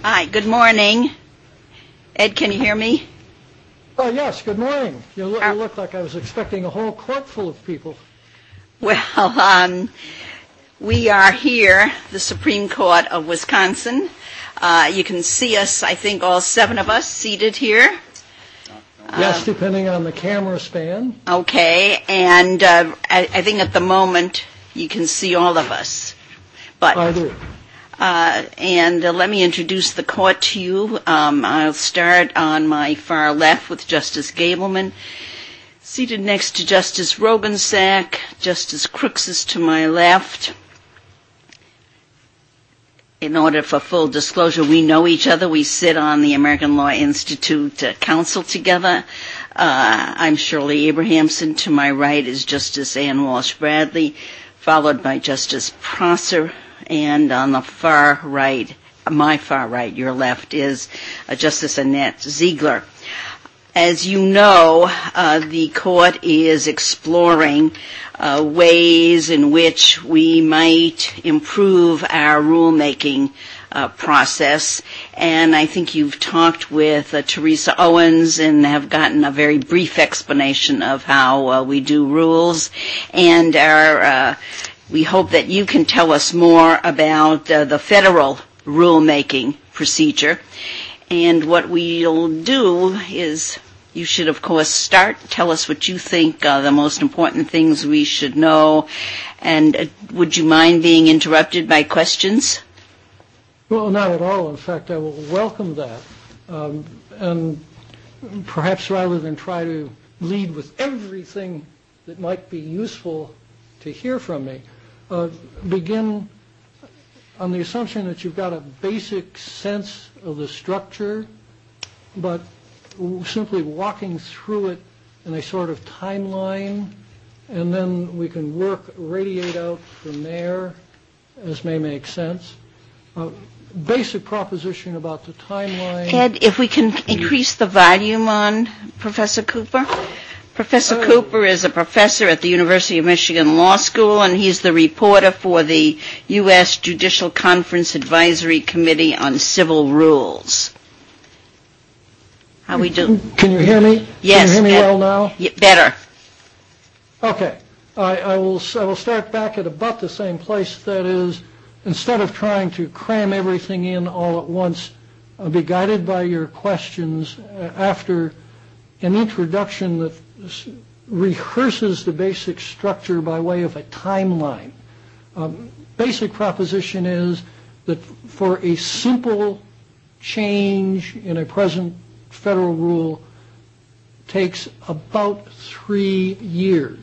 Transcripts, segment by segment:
Hi, good morning. Ed, can you hear me? Oh, yes, good morning. You look like I was expecting a whole court full of people. Well, we are here, the Supreme Court of Wisconsin. You can see us, I think all 7 of us seated here. Yes, depending on the camera span. Okay, and I think at the moment you can see all of us. But I do. And let me introduce the court to you. I'll start on my far left with Justice Gableman. Seated next to Justice Rogensack, Justice Crooks is to my left. In order for full disclosure, we know each other. We sit on the American Law Institute Council together. I'm Shirley Abrahamson. To my right is Justice Ann Walsh Bradley, followed by Justice Prosser. And on the far right, my far right, your left, is Justice Annette Ziegler. As you know, the court is exploring ways in which we might improve our rulemaking process. And I think you've talked with Teresa Owens and have gotten a very brief explanation of how we do rules. And we hope that you can tell us more about the federal rulemaking procedure. And what we'll do is, you should, of course, tell us what you think the most important things we should know. And would you mind being interrupted by questions? Well, not at all. In fact, I will welcome that. And perhaps rather than try to lead with everything that might be useful to hear from me, begin on the assumption that you've got a basic sense of the structure, but simply walking through it in a sort of timeline, and then we can radiate out from there as may make sense. Basic proposition about the timeline. Ed, if we can increase the volume on Professor Cooper. Professor Cooper is a professor at the University of Michigan Law School, and he's the reporter for the U.S. Judicial Conference Advisory Committee on Civil Rules. How we do? Can you hear me? Yes. Can you hear me well now? Better. Okay. I will start back at about the same place. That is, instead of trying to cram everything in all at once, I'll be guided by your questions after an introduction that rehearses the basic structure by way of a timeline. Basic proposition is that for a simple change in a present federal rule takes about 3 years.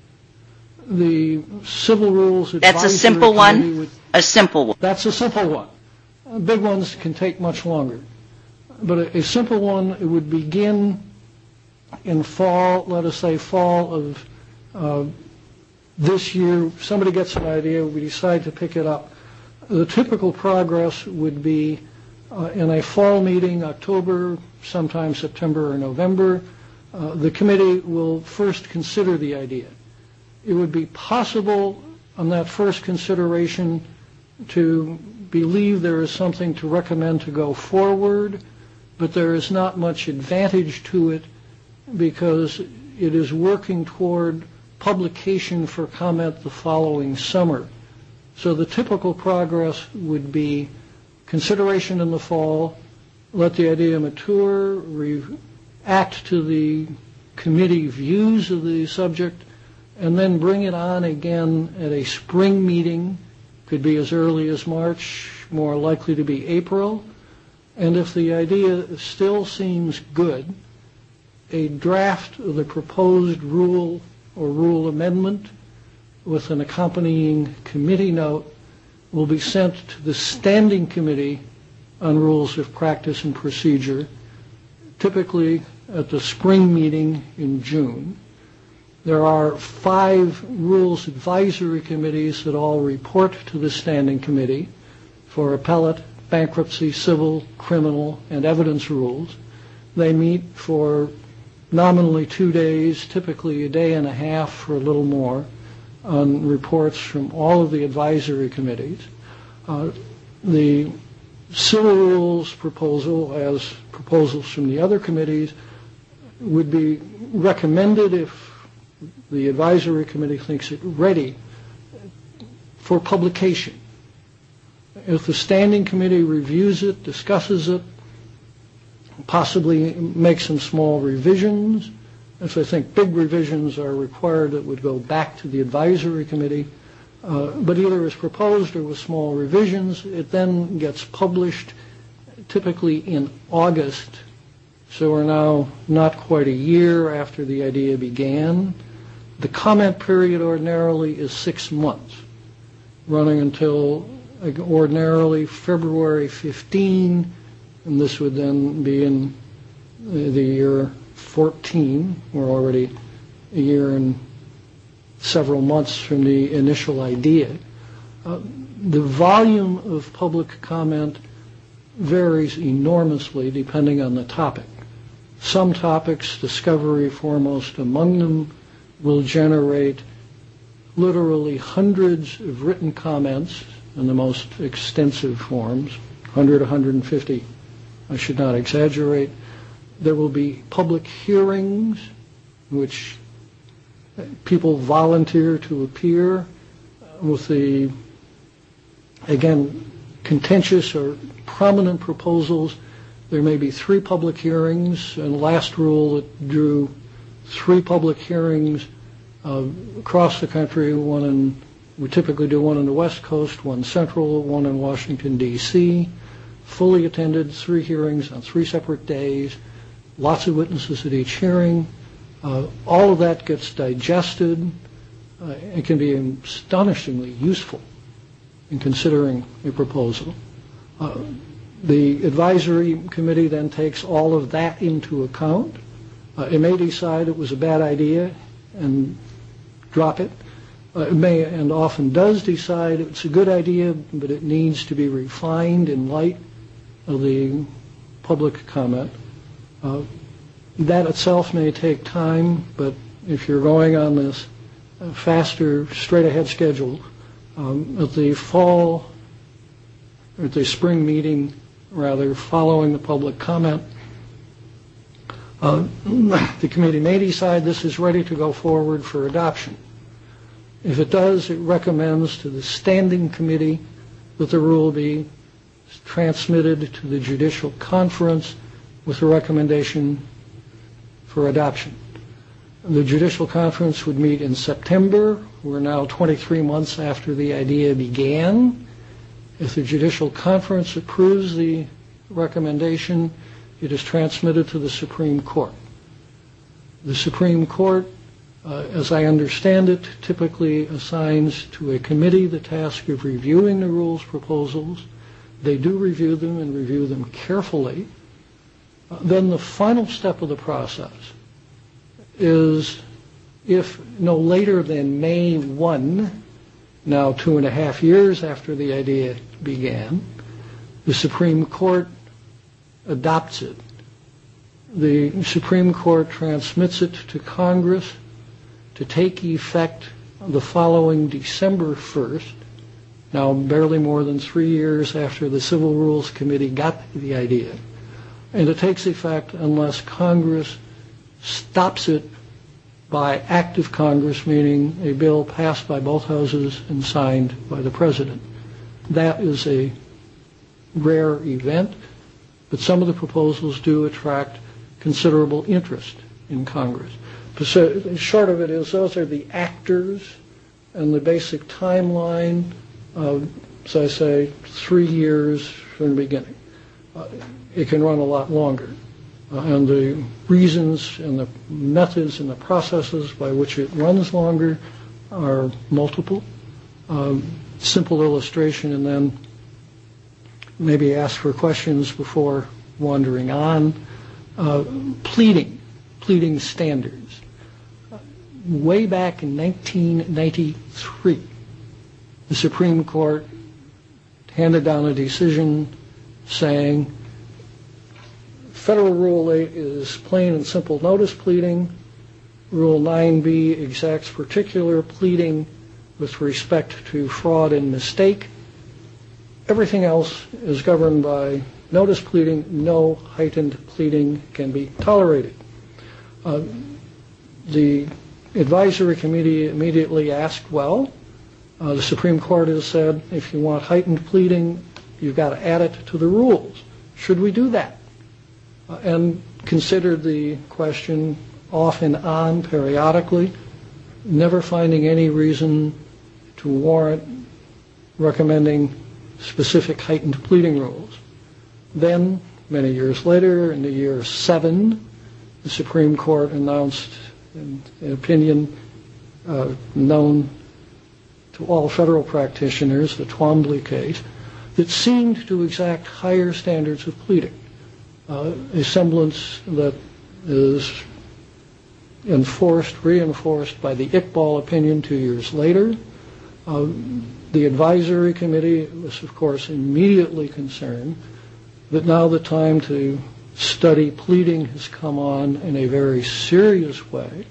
The civil rules advisory That's a simple one? A simple one. That's a simple one. Big ones can take much longer. But a simple one, it would begin in fall, let us say fall of this year. Somebody gets an idea, we decide to pick it up. The typical progress would be in a fall meeting, October, sometime September or November. The committee will first consider the idea. It would be possible on that first consideration to believe there is something to recommend to go forward, but there is not much advantage to it because it is working toward publication for comment the following summer. So the typical progress would be consideration in the fall, let the idea mature, react to the committee views of the subject, and then bring it on again at a spring meeting. Could be as early as March, more likely to be April. And if the idea still seems good, a draft of the proposed rule or rule amendment with an accompanying committee note will be sent to the Standing Committee on Rules of Practice and Procedure, typically at the spring meeting in June. There are 5 rules advisory committees that all report to the Standing Committee for appellate, bankruptcy, civil, criminal, and evidence rules. They meet for nominally 2 days, typically a day and a half or a little more, on reports from all of the advisory committees. The civil rules proposal, as proposals from the other committees, would be recommended if the advisory committee thinks it ready for publication. If the standing committee reviews it, discusses it, possibly makes some small revisions, if I think big revisions are required that would go back to the advisory committee, but either as proposed or with small revisions, it then gets published typically in August. So we're now not quite a year after the idea began. The comment period ordinarily is 6 months, running until ordinarily February 15, and this would then be in the year 14. We're already a year and several months from the initial idea. The volume of public comment varies enormously depending on the topic. Some topics, discovery foremost among them, will generate literally hundreds of written comments in the most extensive forms, 100, 150, I should not exaggerate. There will be public hearings in which people volunteer to appear with the, again, contentious or prominent proposals. There may be 3 public hearings, and the last rule that drew 3 public hearings across the country. We typically do one on the West Coast, one central, one in Washington, D.C., fully attended, 3 hearings on 3 separate days, lots of witnesses at each hearing. All of that gets digested. It can be astonishingly useful in considering a proposal. The advisory committee then takes all of that into account. It may decide it was a bad idea and drop it. It may and often does decide it's a good idea, but it needs to be refined in light of the public comment. That itself may take time, but if you're going on this faster, straight-ahead schedule, at the spring meeting, rather, following the public comment, the committee may decide this is ready to go forward for adoption. If it does, it recommends to the standing committee that the rule be transmitted to the judicial conference with a recommendation for adoption. The judicial conference would meet in September. We're now 23 months after the idea began. If the judicial conference approves the recommendation, it is transmitted to the Supreme Court. The Supreme Court, as I understand it, typically assigns to a committee the task of reviewing the rules proposals. They do review them and review them carefully. Then the final step of the process is, if no later than May 1, now 2.5 years after the idea began, the Supreme Court adopts it. The Supreme Court transmits it to Congress to take effect the following December 1st, now barely more than 3 years after the Civil Rules Committee got the idea. And it takes effect unless Congress stops it by act of Congress, meaning a bill passed by both houses and signed by the President. That is a rare event, but some of the proposals do attract considerable interest in Congress. So short of it is, those are the actors and the basic timeline of, so I say, 3 years from the beginning. It can run a lot longer. And the reasons and the methods and the processes by which it runs longer are multiple. Simple illustration, and then maybe ask for questions before wandering on. Pleading standards. Way back in 1993, the Supreme Court handed down a decision saying Federal Rule 8 is plain and simple notice pleading. Rule 9b exacts particular pleading with respect to fraud and mistake. everything else is governed by notice pleading. No heightened pleading can be tolerated. The advisory committee immediately asked, well, the Supreme Court has said if you want heightened pleading, you've got to add it to the rules. Should we do that? And considered the question off and on periodically, never finding any reason to warrant recommending specific heightened pleading rules. Then, many years later, in the year 7, the Supreme Court announced an opinion known to all federal practitioners, the Twombly case, that seemed to exact higher standards of pleading, a semblance that is reinforced by the Iqbal opinion 2 years later. The advisory committee was, of course, immediately concerned that now the time to study pleading has come on in a very serious way,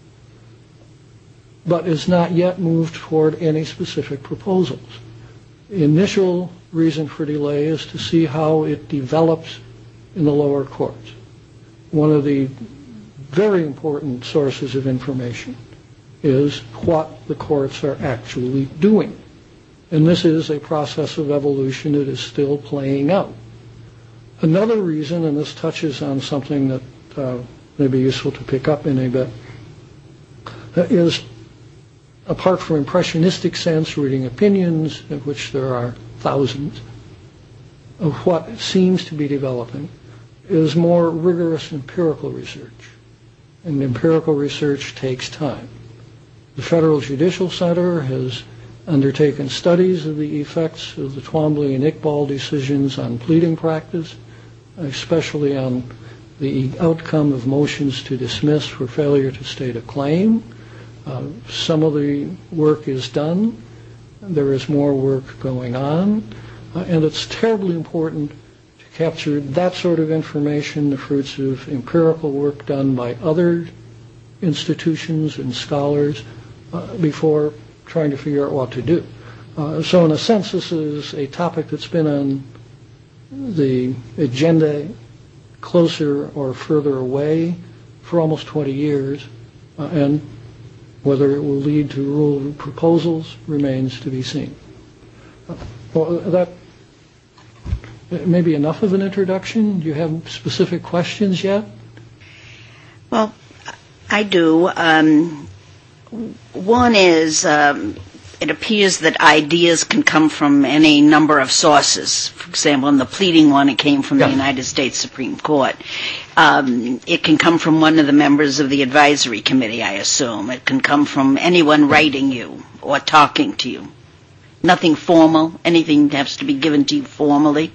but is not yet moved toward any specific proposals. The initial reason for delay is to see how it develops in the lower courts. One of the very important sources of information is what the courts are actually doing. And this is a process of evolution that is still playing out. Another reason, and this touches on something that may be useful to pick up in a bit, is apart from impressionistic sense, reading opinions, of which there are thousands, of what seems to be developing, is more rigorous empirical research. And empirical research takes time. The Federal Judicial Center has undertaken studies of the effects of the Twombly and Iqbal decisions on pleading practice, especially on the outcome of motions to dismiss for failure to state a claim. Some of the work is done. There is more work going on. And it's terribly important to capture that sort of information, the fruits of empirical work done by other institutions and scholars, before trying to figure out what to do. So in a sense, this is a topic that's been on the agenda closer or further away for almost 20 years, and whether it will lead to rule proposals remains to be seen. Well, that may be enough of an introduction. Do you have specific questions yet? Well, I do. One is, it appears that ideas can come from any number of sources. For example, in the pleading one, it came from the United States Supreme Court. It can come from one of the members of the advisory committee, I assume. It can come from anyone writing you or talking to you. Nothing formal, anything has to be given to you formally.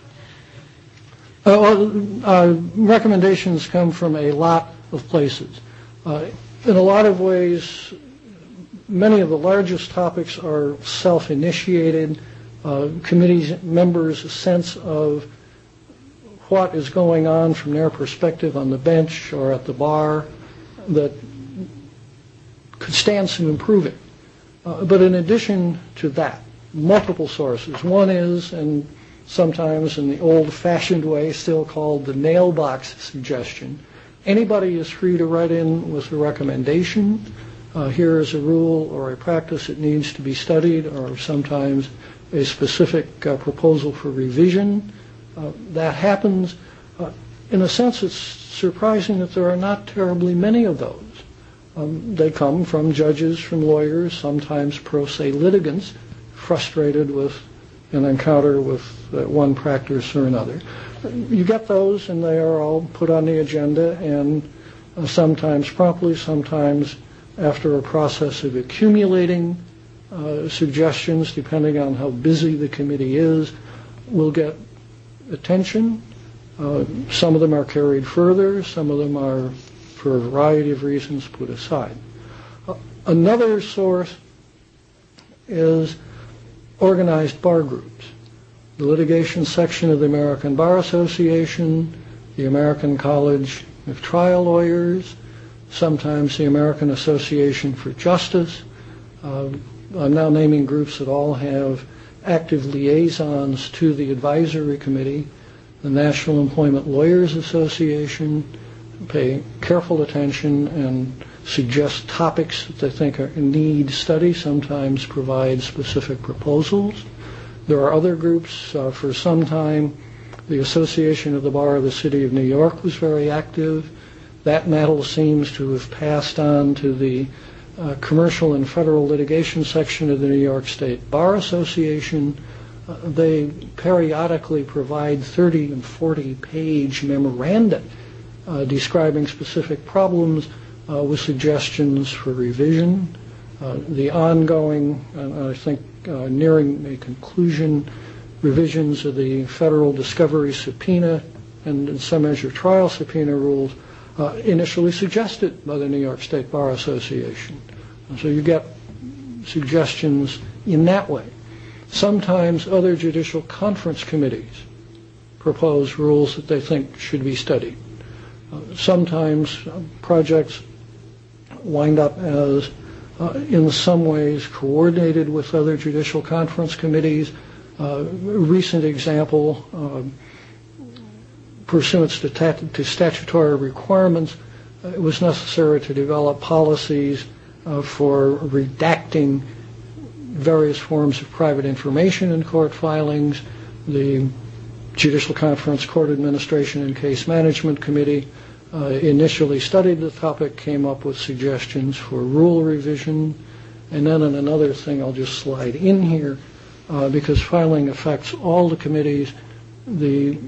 Recommendations come from a lot of places. In a lot of ways, many of the largest topics are self-initiated. Committee members' sense of what is going on from their perspective on the bench or at the bar that could stand some improving. But in addition to that, multiple sources. One is, and sometimes in the old-fashioned way, still called the nail box suggestion. Anybody is free to write in with a recommendation. Here is a rule or a practice that needs to be studied, or sometimes a specific proposal for revision. That happens. In a sense, it's surprising that there are not terribly many of those. They come from judges, from lawyers, sometimes pro se litigants, frustrated with an encounter with one practice or another. You get those, and they are all put on the agenda, and sometimes promptly, sometimes after a process of accumulating suggestions, depending on how busy the committee is, will get attention. Some of them are carried further. Some of them are, for a variety of reasons, put aside. Another source is organized bar groups. The litigation section of the American Bar Association, the American College of Trial Lawyers, sometimes the American Association for Justice. I'm now naming groups that all have active liaisons to the advisory committee. The National Employment Lawyers Association pay careful attention and suggest topics that they think need study, sometimes provide specific proposals. There are other groups. For some time, the Association of the Bar of the City of New York was very active. That mantle seems to have passed on to the commercial and federal litigation section of the New York State Bar Association. They periodically provide 30 and 40-page memoranda describing specific problems with suggestions for revision. The ongoing, I think nearing a conclusion, revisions of the federal discovery subpoena and in some measure trial subpoena rules initially suggested by the New York State Bar Association. And so you get suggestions in that way. Sometimes other judicial conference committees propose rules that they think should be studied. Sometimes projects wind up as, in some ways, coordinated with other judicial conference committees. A recent example, pursuant to statutory requirements, it was necessary to develop policies for redacting various forms of private information in court filings. The Judicial Conference Court Administration and Case Management Committee initially studied the topic, came up with suggestions for rule revision, and then in another thing I'll just slide in here, because filing affects all the committees. The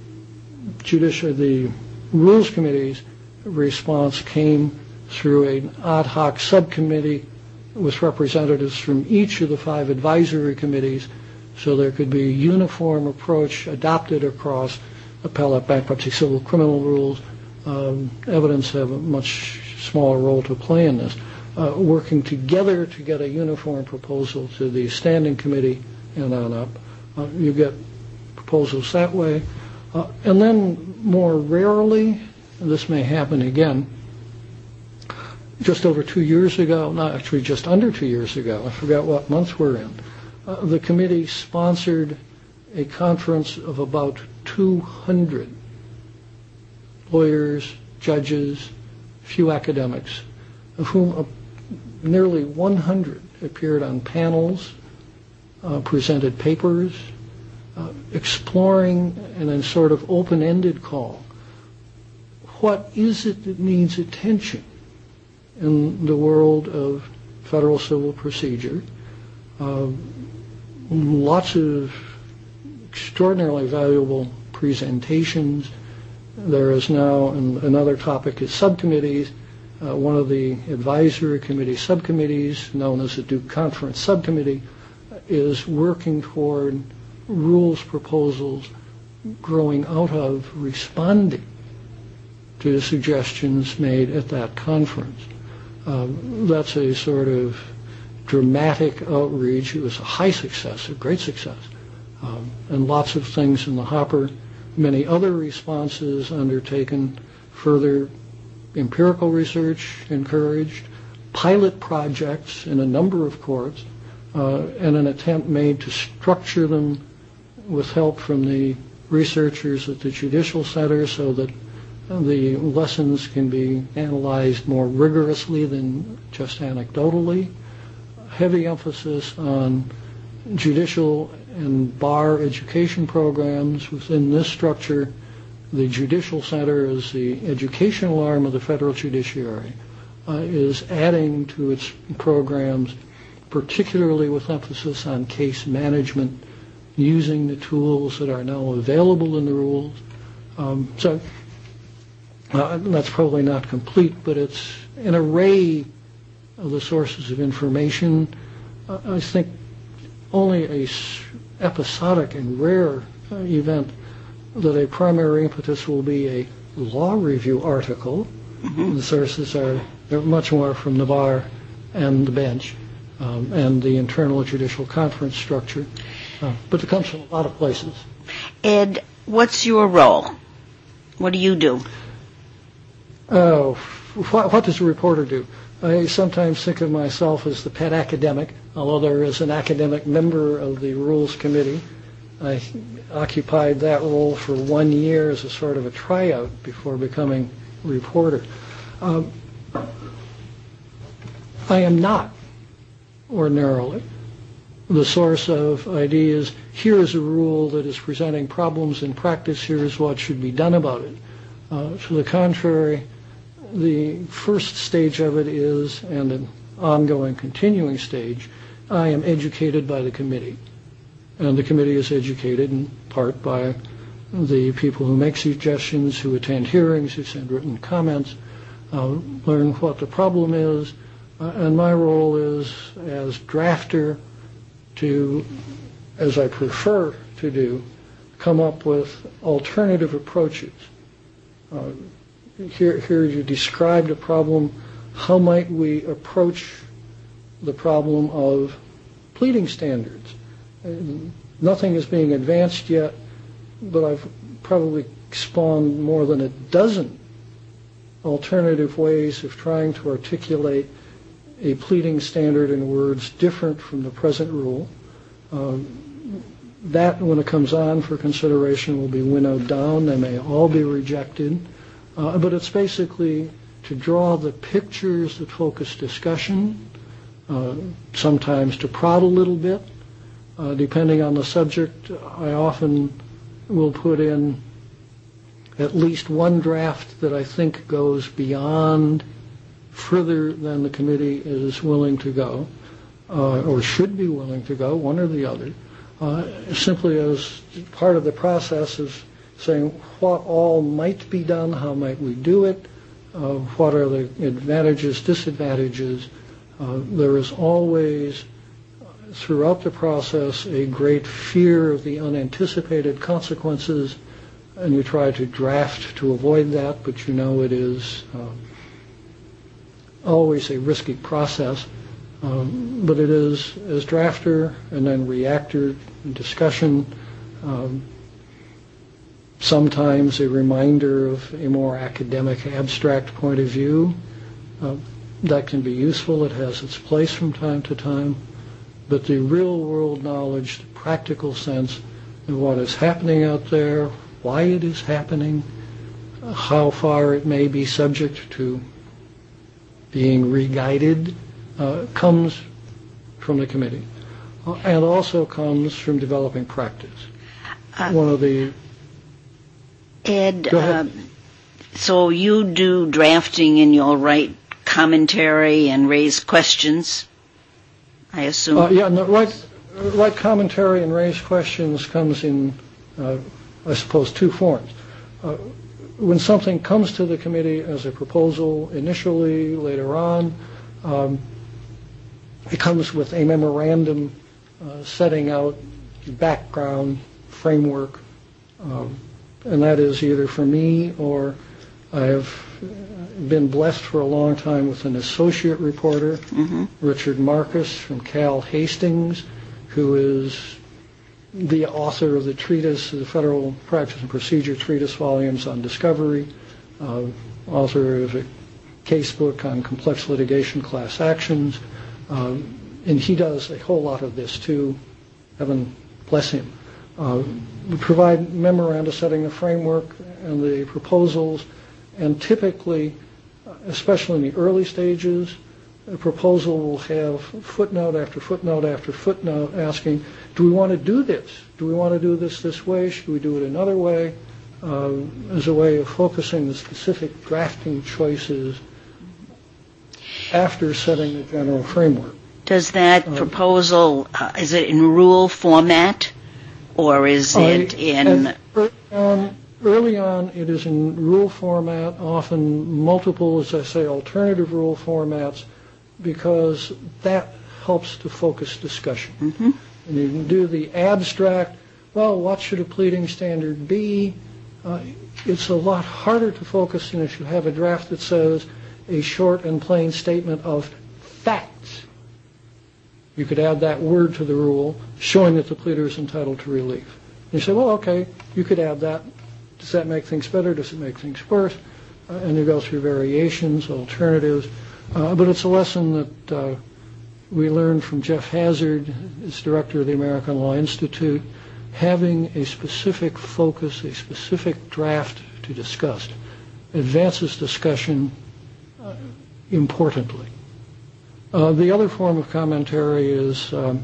Rules Committee's response came through an ad hoc subcommittee with representatives from each of the 5 advisory committees, so there could be a uniform approach adopted across appellate, bankruptcy, civil, criminal rules. Evidence have a much smaller role to play in this. Working together to get a uniform proposal to the standing committee and on up. You get proposals that way. And then more rarely, and this may happen again, just over 2 years ago, not actually just under 2 years ago, I forgot what month we're in, the committee sponsored a conference of about 200 lawyers, judges, few academics, of whom nearly 100 appeared on panels, presented papers, exploring in a sort of open-ended call, what is it that needs attention in the world of federal civil procedure? Lots of extraordinarily valuable presentations. There is now, and another topic is subcommittees. One of the advisory committee subcommittees, known as the Duke Conference Subcommittee, is working toward rules proposals growing out of responding to the suggestions made at that conference. That's a sort of dramatic outreach. It was a high success, a great success, and lots of things in the hopper. Many other responses undertaken, further empirical research encouraged, pilot projects in a number of courts, and an attempt made to structure them with help from the researchers at the Judicial Center so that the lessons can be analyzed more rigorously than just anecdotally. Heavy emphasis on judicial and bar education programs within this structure. The Judicial Center, as the educational arm of the federal judiciary, is adding to its programs, particularly with emphasis on case management, using the tools that are now available in the rules. So that's probably not complete, but it's an array of the sources of information. I think only a episodic and rare event that a primary impetus will be a law review article. Mm-hmm. The sources are much more from the bar and the bench and the internal judicial conference structure. But it comes from a lot of places. Ed, what's your role? What do you do? What does a reporter do? I sometimes think of myself as the pet academic, although there is an academic member of the Rules Committee. I occupied that role for 1 year as a sort of a tryout before becoming reporter. I am not ordinarily the source of ideas. Here is a rule that is presenting problems in practice. Here is what should be done about it. To the contrary, the first stage of it is, and an ongoing, continuing stage, I am educated by the committee. And the committee is educated in part by the people who make suggestions, who attend hearings, who send written comments, learn what the problem is. And my role is, as drafter, to, as I prefer to do, come up with alternative approaches. Here you described a problem. How might we approach the problem of pleading standards? Nothing is being advanced yet, but I've probably spawned more than a dozen alternative ways of trying to articulate a pleading standard in words different from the present rule. That, when it comes on for consideration, will be winnowed down. They may all be rejected. But it's basically to draw the pictures that focus discussion, sometimes to prod a little bit. Depending on the subject, I often will put in at least one draft that I think goes beyond, further than the committee is willing to go, or should be willing to go, one or the other, simply as part of the process of saying what all might be done, how might we do it, what are the advantages, disadvantages. There is always, throughout the process, a great fear of the unanticipated consequences, and you try to draft to avoid that, but you know it is always a risky process. But it is, as drafter and then reactor discussion, sometimes a reminder of a more academic, abstract point of view. That can be useful. It has its place from time to time. But the real-world knowledge, the practical sense of what is happening out there, why it is happening, how far it may be subject to being re-guided, comes from the committee, and also comes from developing practice. One of the... Ed, so you do drafting and you'll write commentary and raise questions, I assume? Yeah, no, write commentary and raise questions comes in, I suppose, two forms. When something comes to the committee as a proposal initially, later on, it comes with a memorandum setting out background, framework, and that is either for me, or I have been blessed for a long time with an associate reporter, Richard Marcus from Cal Hastings, who is the author of the treatise, the Federal Practice and Procedure Treatise volumes on discovery, author of a case book on complex litigation class actions, and he does a whole lot of this too. Heaven bless him. We provide memoranda setting the framework and the proposals, and typically, especially in the early stages, a proposal will have footnote after footnote after footnote asking, do we want to do this? Do we want to do this way? Should we do it another way? As a way of focusing the specific drafting choices after setting the general framework. Does that proposal, is it in rule format, or is it in... Early on, it is in rule format, often multiple, as I say, alternative rule formats, because that helps to focus discussion. And you can do the abstract, well, what should a pleading standard be? It's a lot harder to focus than if you have a draft that says a short and plain statement of facts. You could add that word to the rule, showing that the pleader is entitled to relief. And you say, well, okay, you could add that. Does that make things better? Does it make things worse? And you go through variations, alternatives. But it's a lesson that we learned from Jeff Hazard, as director of the American Law Institute. Having a specific focus, a specific draft to discuss, advances discussion importantly. The other form of commentary is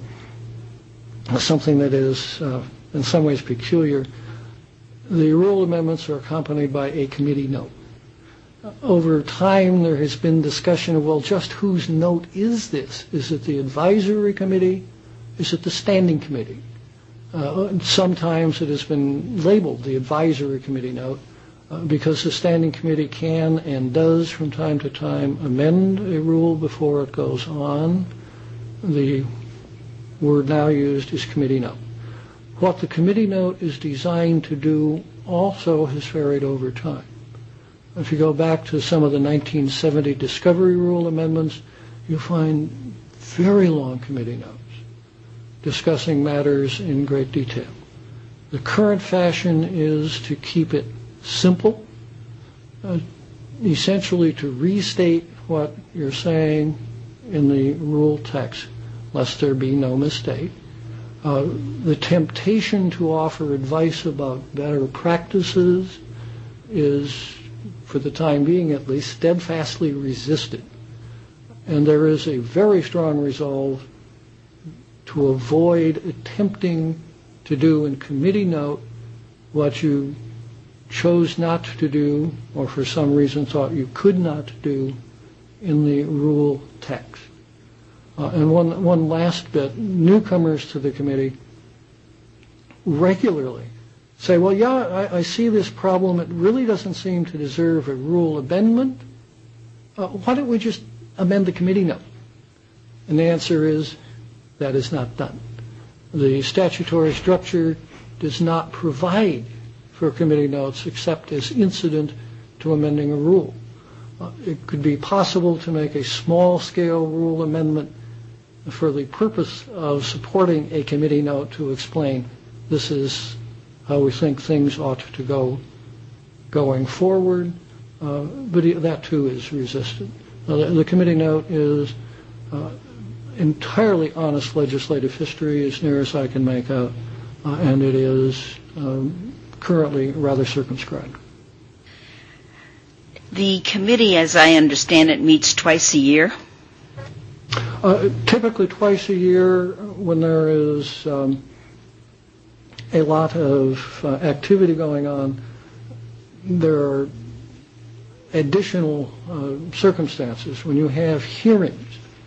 something that is in some ways peculiar. The rule amendments are accompanied by a committee note. Over time, there has been discussion of, well, just whose note is this? Is it the advisory committee? Is it the standing committee? Sometimes it has been labeled the advisory committee note because the standing committee can and does from time to time amend a rule before it goes on. The word now used is committee note. What the committee note is designed to do also has varied over time. If you go back to some of the 1970 discovery rule amendments, you find very long committee notes discussing matters in great detail. The current fashion is to keep it simple, essentially to restate what you're saying in the rule text, lest there be no mistake. The temptation to offer advice about better practices is, for the time being at least, steadfastly resisted. And there is a very strong resolve to avoid attempting to do in committee note what you chose not to do, or for some reason thought you could not do, in the rule text. And one last bit, newcomers to the committee regularly say, well, yeah, I see this problem. It really doesn't seem to deserve a rule amendment. Why don't we just amend the committee note? And the answer is, that is not done. The statutory structure does not provide for committee notes except as incident to amending a rule. It could be possible to make a small-scale rule amendment for the purpose of supporting a committee note to explain this is how we think things ought to go going forward, but that too is resisted. The committee note is entirely honest legislative history as near as I can make out, and it is currently rather circumscribed. The committee, as I understand it, meets twice a year? Typically twice a year. When there is a lot of activity going on, there are additional circumstances. When you have hearings,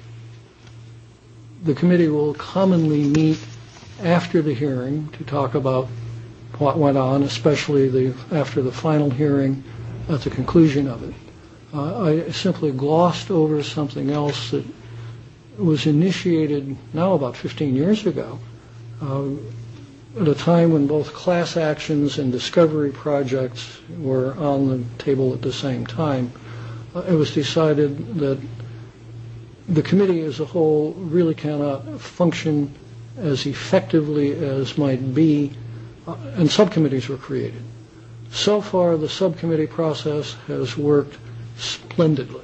the committee will commonly meet after the hearing to talk about what went on, especially after the final hearing at the conclusion of it. I simply glossed over something else that was initiated now about 15 years ago, at a time when both class actions and discovery projects were on the table at the same time. It was decided that the committee as a whole really cannot function as effectively as might be, and subcommittees were created. So far, the subcommittee process has worked splendidly.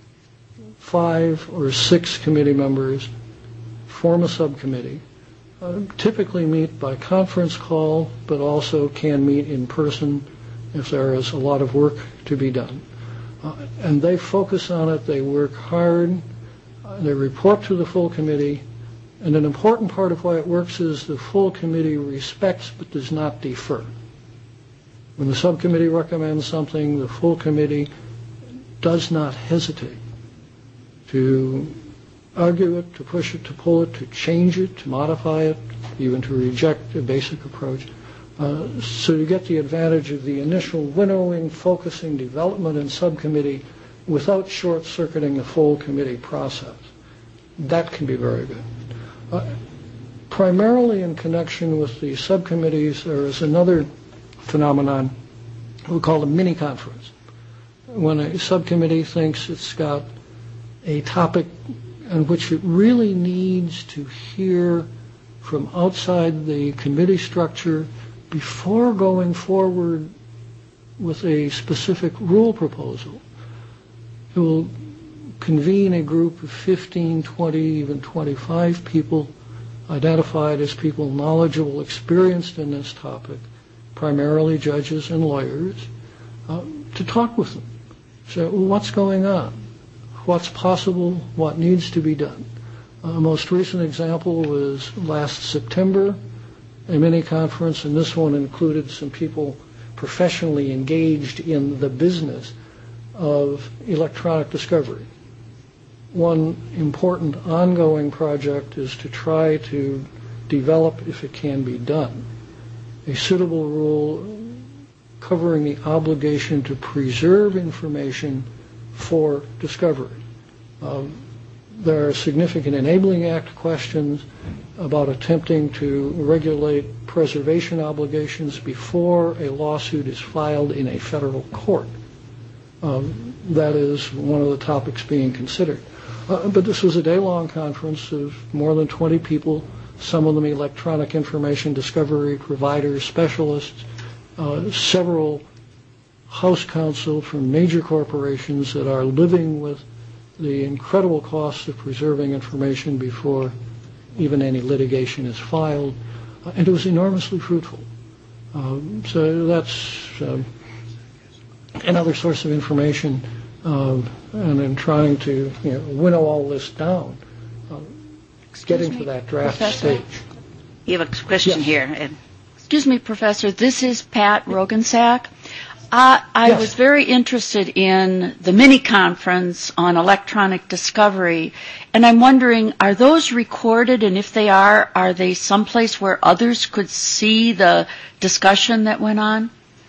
5 or 6 committee members form a subcommittee, typically meet by conference call, but also can meet in person if there is a lot of work to be done. And they focus on it, they work hard, they report to the full committee, and an important part of why it works is the full committee respects but does not defer. When the subcommittee recommends something, the full committee does not hesitate to argue it, to push it, to pull it, to change it, to modify it, even to reject a basic approach. So you get the advantage of the initial winnowing, focusing, development in subcommittee without short-circuiting the full committee process. That can be very good. Primarily in connection with the subcommittees, there is another phenomenon we call a mini-conference. When a subcommittee thinks it's got a topic on which it really needs to hear from outside the committee structure before going forward with a specific rule proposal, it will convene a group of 15, 20, even 25 people identified as people knowledgeable, experienced in this topic, primarily judges and lawyers, to talk with them. So what's going on? What's possible? What needs to be done? The most recent example was last September, a mini-conference, and this one included some people professionally engaged in the business of electronic discovery. One important ongoing project is to try to develop, if it can be done, a suitable rule covering the obligation to preserve information for discovery. There are significant Enabling Act questions about attempting to regulate preservation obligations before a lawsuit is filed in a federal court. That is one of the topics being considered. But this was a day-long conference of more than 20 people, some of them electronic information discovery providers, specialists, several House counsel from major corporations that are living with the incredible cost of preserving information before even any litigation is filed, and it was enormously fruitful. So that's another source of information, and in trying to winnow all this down, getting to that draft Professor? stage. You have a question Yes. here. Excuse me, Professor. This is Pat Rogensack. I Yes. was very interested in the mini-conference on electronic discovery, and I'm wondering, are those recorded? And if they are they someplace where others could see the discussion that went on?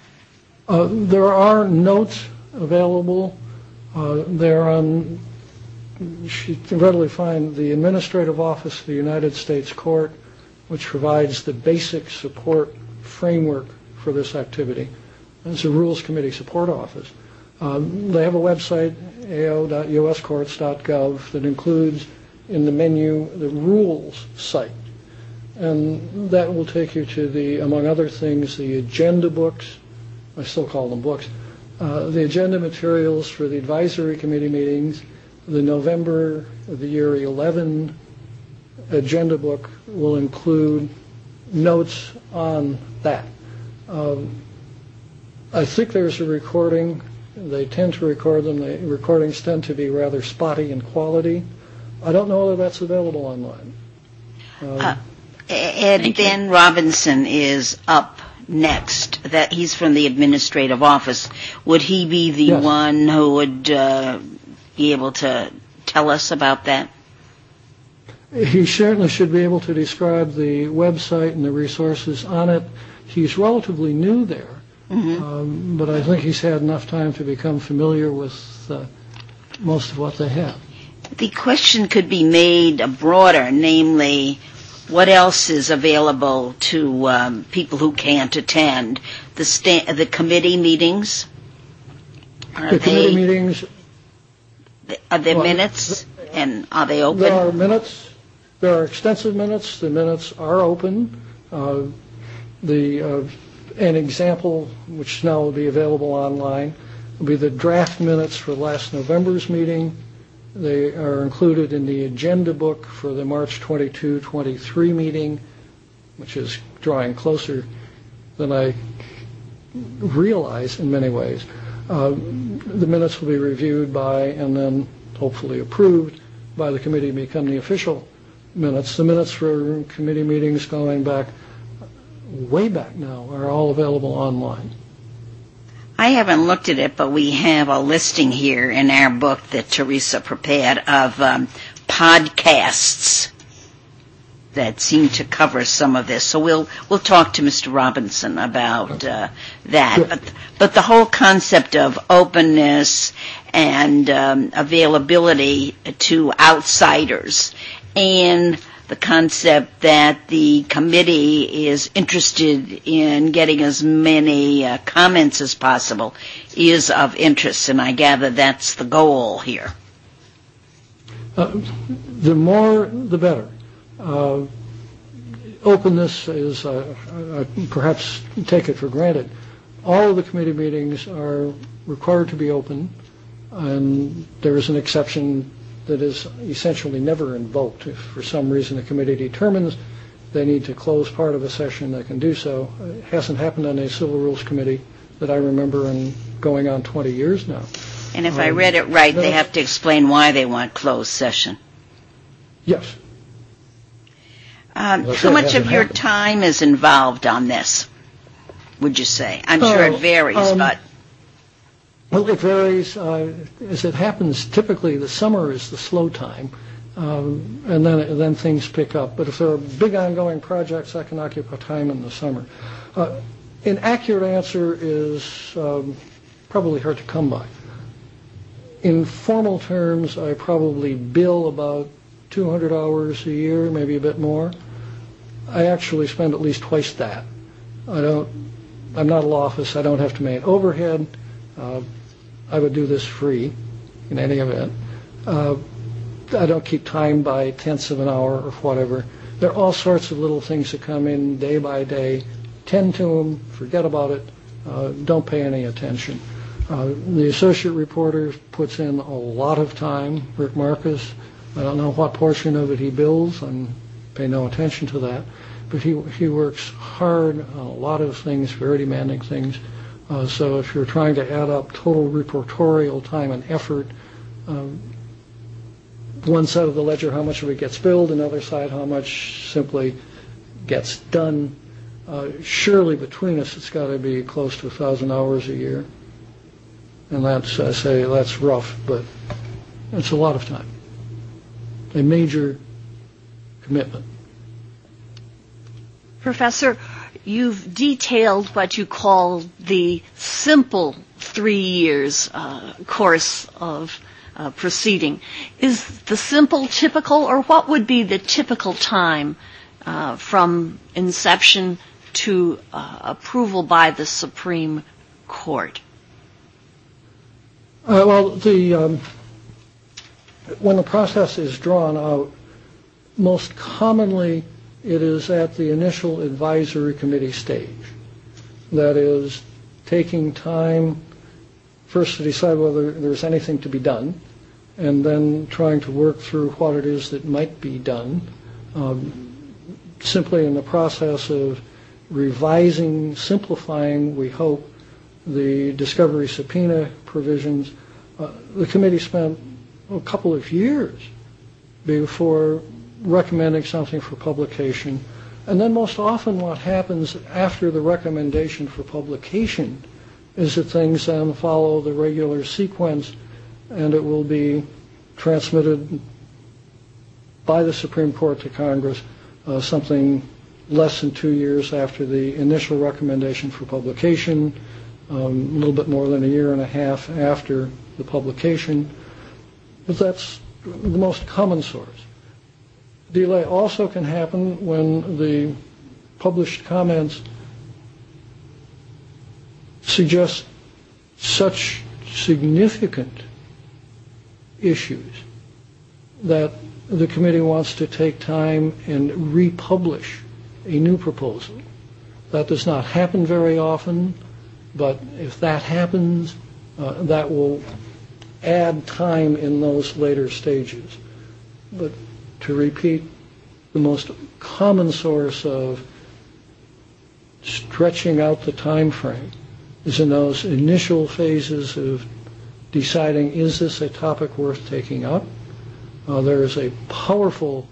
There are notes available. They're on, you can readily find the Administrative Office of the United States Court, which provides the basic support framework for this activity. It's a Rules Committee Support Office. They have a website, ao.uscourts.gov, that includes in the menu the rules site. And that will take you to the, among other things, the agenda books. I still call them books. The agenda materials for the advisory committee meetings, the November of the year 11 agenda book will include notes on that. I think there's a recording. They tend to record them. The recordings tend to be rather spotty in quality. I don't know whether that's available online. Ed Ben Robinson is up next. That he's from the administrative office. Would he be the Yes. one who would be able to tell us about that? He certainly should be able to describe the website and the resources on it. He's relatively new there, but I think he's had enough time to become familiar with most of what they have. The question could be made broader, namely, what else is available to people who can't attend? The committee meetings? The committee meetings, Are there minutes, and are they open? there are minutes. There are extensive minutes. The minutes are open. An example, which now will be available online, will be the draft minutes for last November's meeting. They are included in the agenda book for the March 22, 23 meeting, which is drawing closer than I realize in many ways. The minutes will be reviewed by and then hopefully approved by the committee and become the official minutes. The minutes for committee meetings going back, way back now, are all available online. I haven't looked at it, but we have a listing here in our book that Teresa prepared of podcasts that seem to cover some of this. So we'll talk to Mr. Robinson about that. But the whole concept of openness and availability to outsiders, and the concept that the committee is interested in getting as many comments as possible is of interest, and I gather that's the goal here. The more, the better. Openness is, perhaps take it for granted. All of the committee meetings are required to be open. and there is an exception that is essentially never invoked. If for some reason the committee determines they need to close part of a session, they can do so. It hasn't happened on a Civil Rules Committee that I remember in going on 20 years now. And if I read it right, they have to explain why they want closed session. Yes. How much of your time is involved on this, would you say? I'm sure it varies, but... Well, it varies. As it happens, typically the summer is the slow time, and then things pick up. But if there are big ongoing projects, that can occupy time in the summer. An accurate answer is probably hard to come by. In formal terms, I probably bill about 200 hours a year, maybe a bit more. I actually spend at least twice that. I'm not a law office. I don't have to make overhead. I would do this free in any event. I don't keep time by tenths of an hour or whatever. There are all sorts of little things that come in day by day. Tend to them, forget about it, don't pay any attention. The associate reporter puts in a lot of time. Rick Marcus, I don't know what portion of it he bills, and pay no attention to that. But he works hard on a lot of things, very demanding things. So if you're trying to add up total reportorial time and effort, one side of the ledger, how much of it gets billed, another side, how much simply gets done. Surely between us, it's got to be close to 1,000 hours a year. And that's rough, but it's a lot of time. A major commitment. Professor, you've detailed what you call the simple 3 years course of proceeding. Is the simple typical, or what would be the typical time from inception to approval by the Supreme Court? When the process is drawn out, most commonly it is at the initial advisory committee stage. That is, taking time first to decide whether there's anything to be done, and then trying to work through what it is that might be done. Simply in the process of revising, simplifying, we hope, the discovery subpoena provisions, the committee spent a couple of years before recommending something for publication. And then most often what happens after the recommendation for publication is that things then follow the regular sequence, and it will be transmitted by the Supreme Court to Congress something less than 2 years after the initial recommendation for publication, a little bit more than a year and a half after the publication. But that's the most common source. Delay also can happen when the published comments suggest such significant issues that the committee wants to take time and republish a new proposal. That does not happen very often, but if that happens, that will add time in those later stages. But to repeat, the most common source of stretching out the time frame is in those initial phases of deciding, is this a topic worth taking up? There is a powerful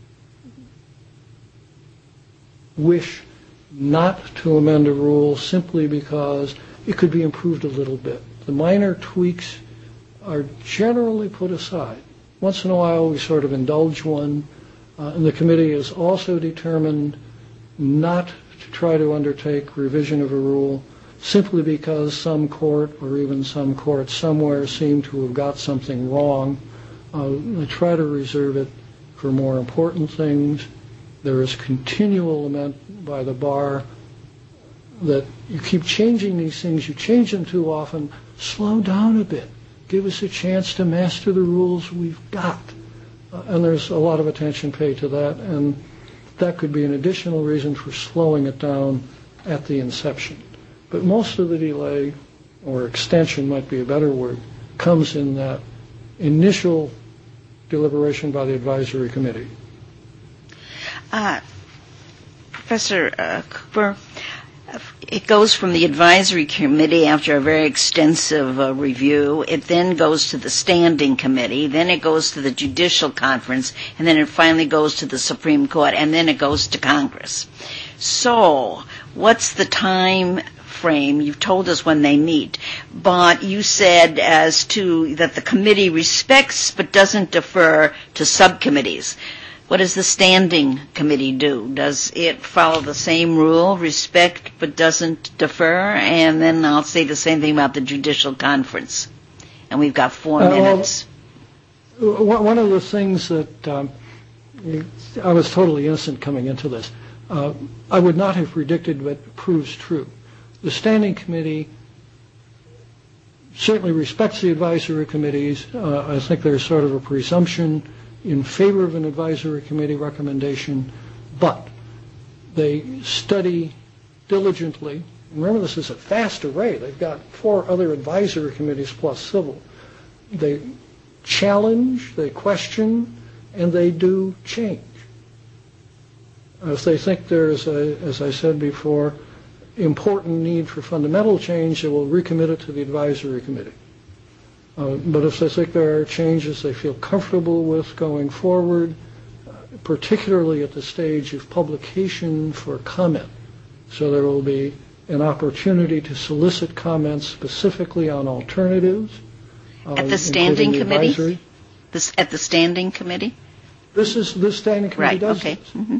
wish not to amend a rule simply because it could be improved a little bit. The minor tweaks are generally put aside. Once in a while we sort of indulge one, and the committee is also determined not to try to undertake revision of a rule simply because some court or even some court somewhere seem to have got something wrong. They try to reserve it for more important things. There is continual lament by the bar that you keep changing these things, you change them too often, slow down a bit. Give us a chance to master the rules we've got. And there's a lot of attention paid to that, and that could be an additional reason for slowing it down at the inception. But most of the delay, or extension might be a better word, comes in that initial deliberation by the advisory committee. Professor Cooper, it goes from the advisory committee after a very extensive review. It then goes to the standing committee. Then it goes to the judicial conference. And then it finally goes to the Supreme Court. And then it goes to Congress. So what's the time frame? You've told us when they meet. But you said as to that the committee respects but doesn't defer to subcommittees. What does the standing committee do? Does it follow the same rule, respect but doesn't defer? And then I'll say the same thing about the judicial conference. And we've got 4 minutes. One of the things that I was totally innocent coming into this. I would not have predicted, but proves true. The standing committee certainly respects the advisory committees. I think there's sort of a presumption in favor of an advisory committee recommendation, but they study diligently. Remember, this is a vast array. They've got 4 other advisory committees plus civil. They challenge, they question, and they do change. If they think there's, as I said before, important need for fundamental change, they will recommit it to the advisory committee. But if they think there are changes they feel comfortable with going forward, particularly at the stage of publication for comment, so there will be an opportunity to solicit comments specifically on alternatives. At the standing committee? At the standing committee? This standing committee does okay. this. Mm-hmm.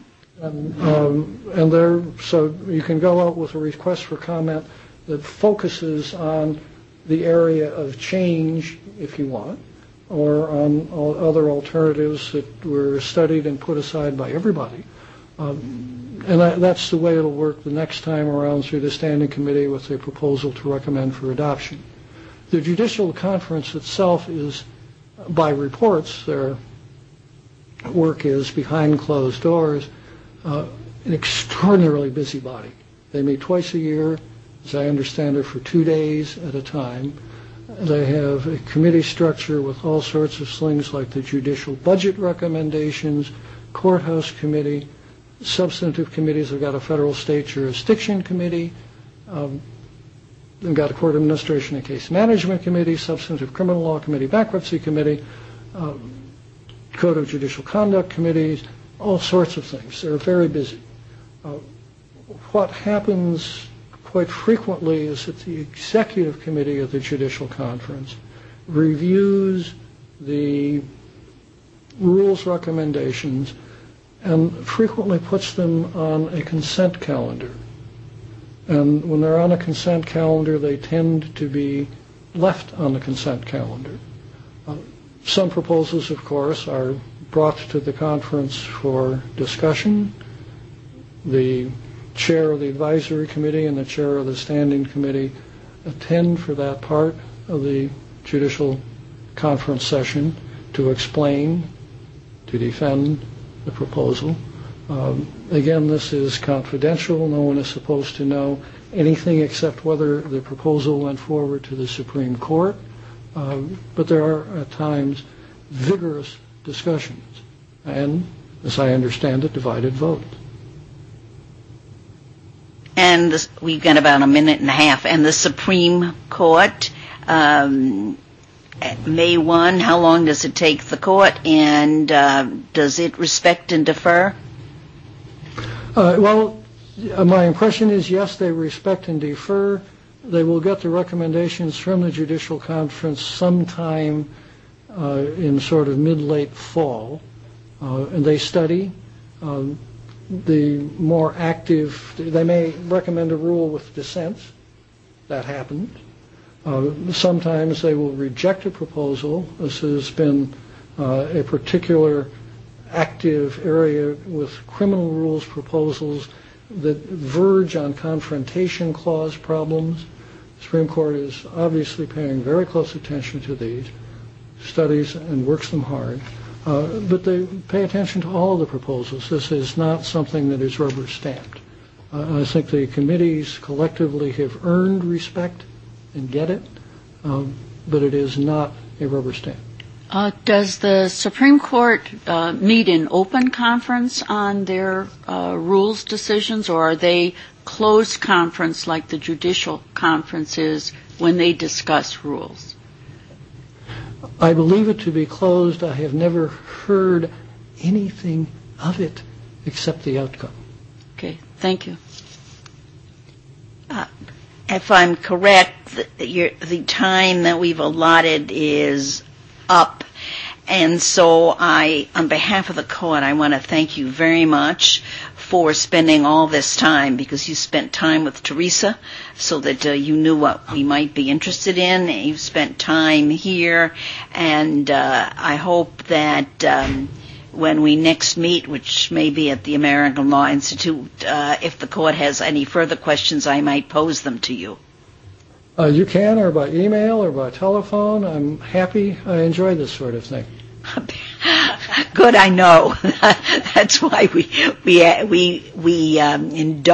And there, so you can go out with a request for comment that focuses on the area of change, if you want, or on other alternatives that were studied and put aside by everybody. And that's the way it'll work the next time around through the standing committee with a proposal to recommend for adoption. The judicial conference itself is, by reports, their work is behind closed doors, an extraordinarily busy body. They meet twice a year, as I understand it, for 2 days at a time. They have a committee structure with all sorts of things like the judicial budget recommendations, courthouse committee, substantive committees. They've got a federal state jurisdiction committee. They've got a court administration and case management committee, substantive criminal law committee, bankruptcy committee, code of judicial conduct committees, all sorts of things. They're very busy. What happens quite frequently is that the executive committee of the judicial conference reviews the rules recommendations and frequently puts them on a consent calendar. And when they're on a consent calendar, they tend to be left on the consent calendar. Some proposals, of course, are brought to the conference for discussion. The chair of the advisory committee and the chair of the standing committee attend for that part of the judicial conference session to explain, to defend the proposal. Again, this is confidential. No one is supposed to know anything except whether the proposal went forward to the Supreme Court. But there are at times vigorous discussions and, as I understand it, divided votes. And we've got about a minute and a half. And the Supreme Court, May 1, how long does it take the court? And does it respect and defer? Well, my impression is, yes, they respect and defer. They will get the recommendations from the judicial conference sometime in sort of mid-late fall. And they study. The more active, they may recommend a rule with dissents. That happens. Sometimes they will reject a proposal. This has been a particular active area with criminal rules proposals that verge on confrontation clause problems. The Supreme Court is obviously paying very close attention to these, studies and works them hard. But they pay attention to all of the proposals. This is not something that is rubber stamped. I think the committees collectively have earned respect and get it. but it is not a rubber stamp. Does the Supreme Court meet in open conference on their rules decisions, or are they closed conference like the judicial conference is when they discuss rules? I believe it to be closed. I have never heard anything of it except the outcome. Okay, thank you. If I'm correct, the time that we've allotted is up. And so on behalf of the court, I want to thank you very much for spending all this time, because you spent time with Teresa so that you knew what we might be interested in. You've spent time here, and I hope that when we next meet, which may be at the American Law Institute, if the court has any further questions, I might pose them to you. You can, or by email, or by telephone. I'm happy. I enjoy this sort of thing. Good, I know. That's why we indulge.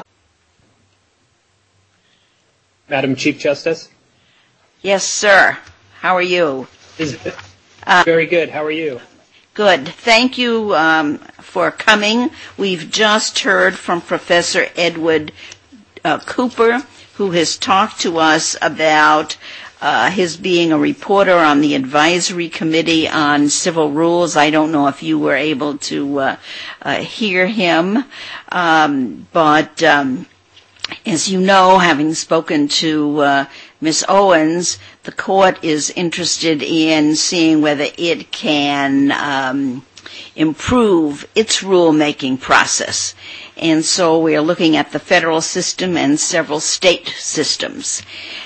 Madam Chief Justice? Yes, sir. How are you? Very good. How are you? Good. Thank you for coming. We've just heard from Professor Edward Cooper, who has talked to us about his being a reporter on the Advisory Committee on Civil Rules. I don't know if you were able to hear him, but as you know, having spoken to Ms. Owens, the court is interested in seeing whether it can improve its rulemaking process. And so we are looking at the federal system and several state systems.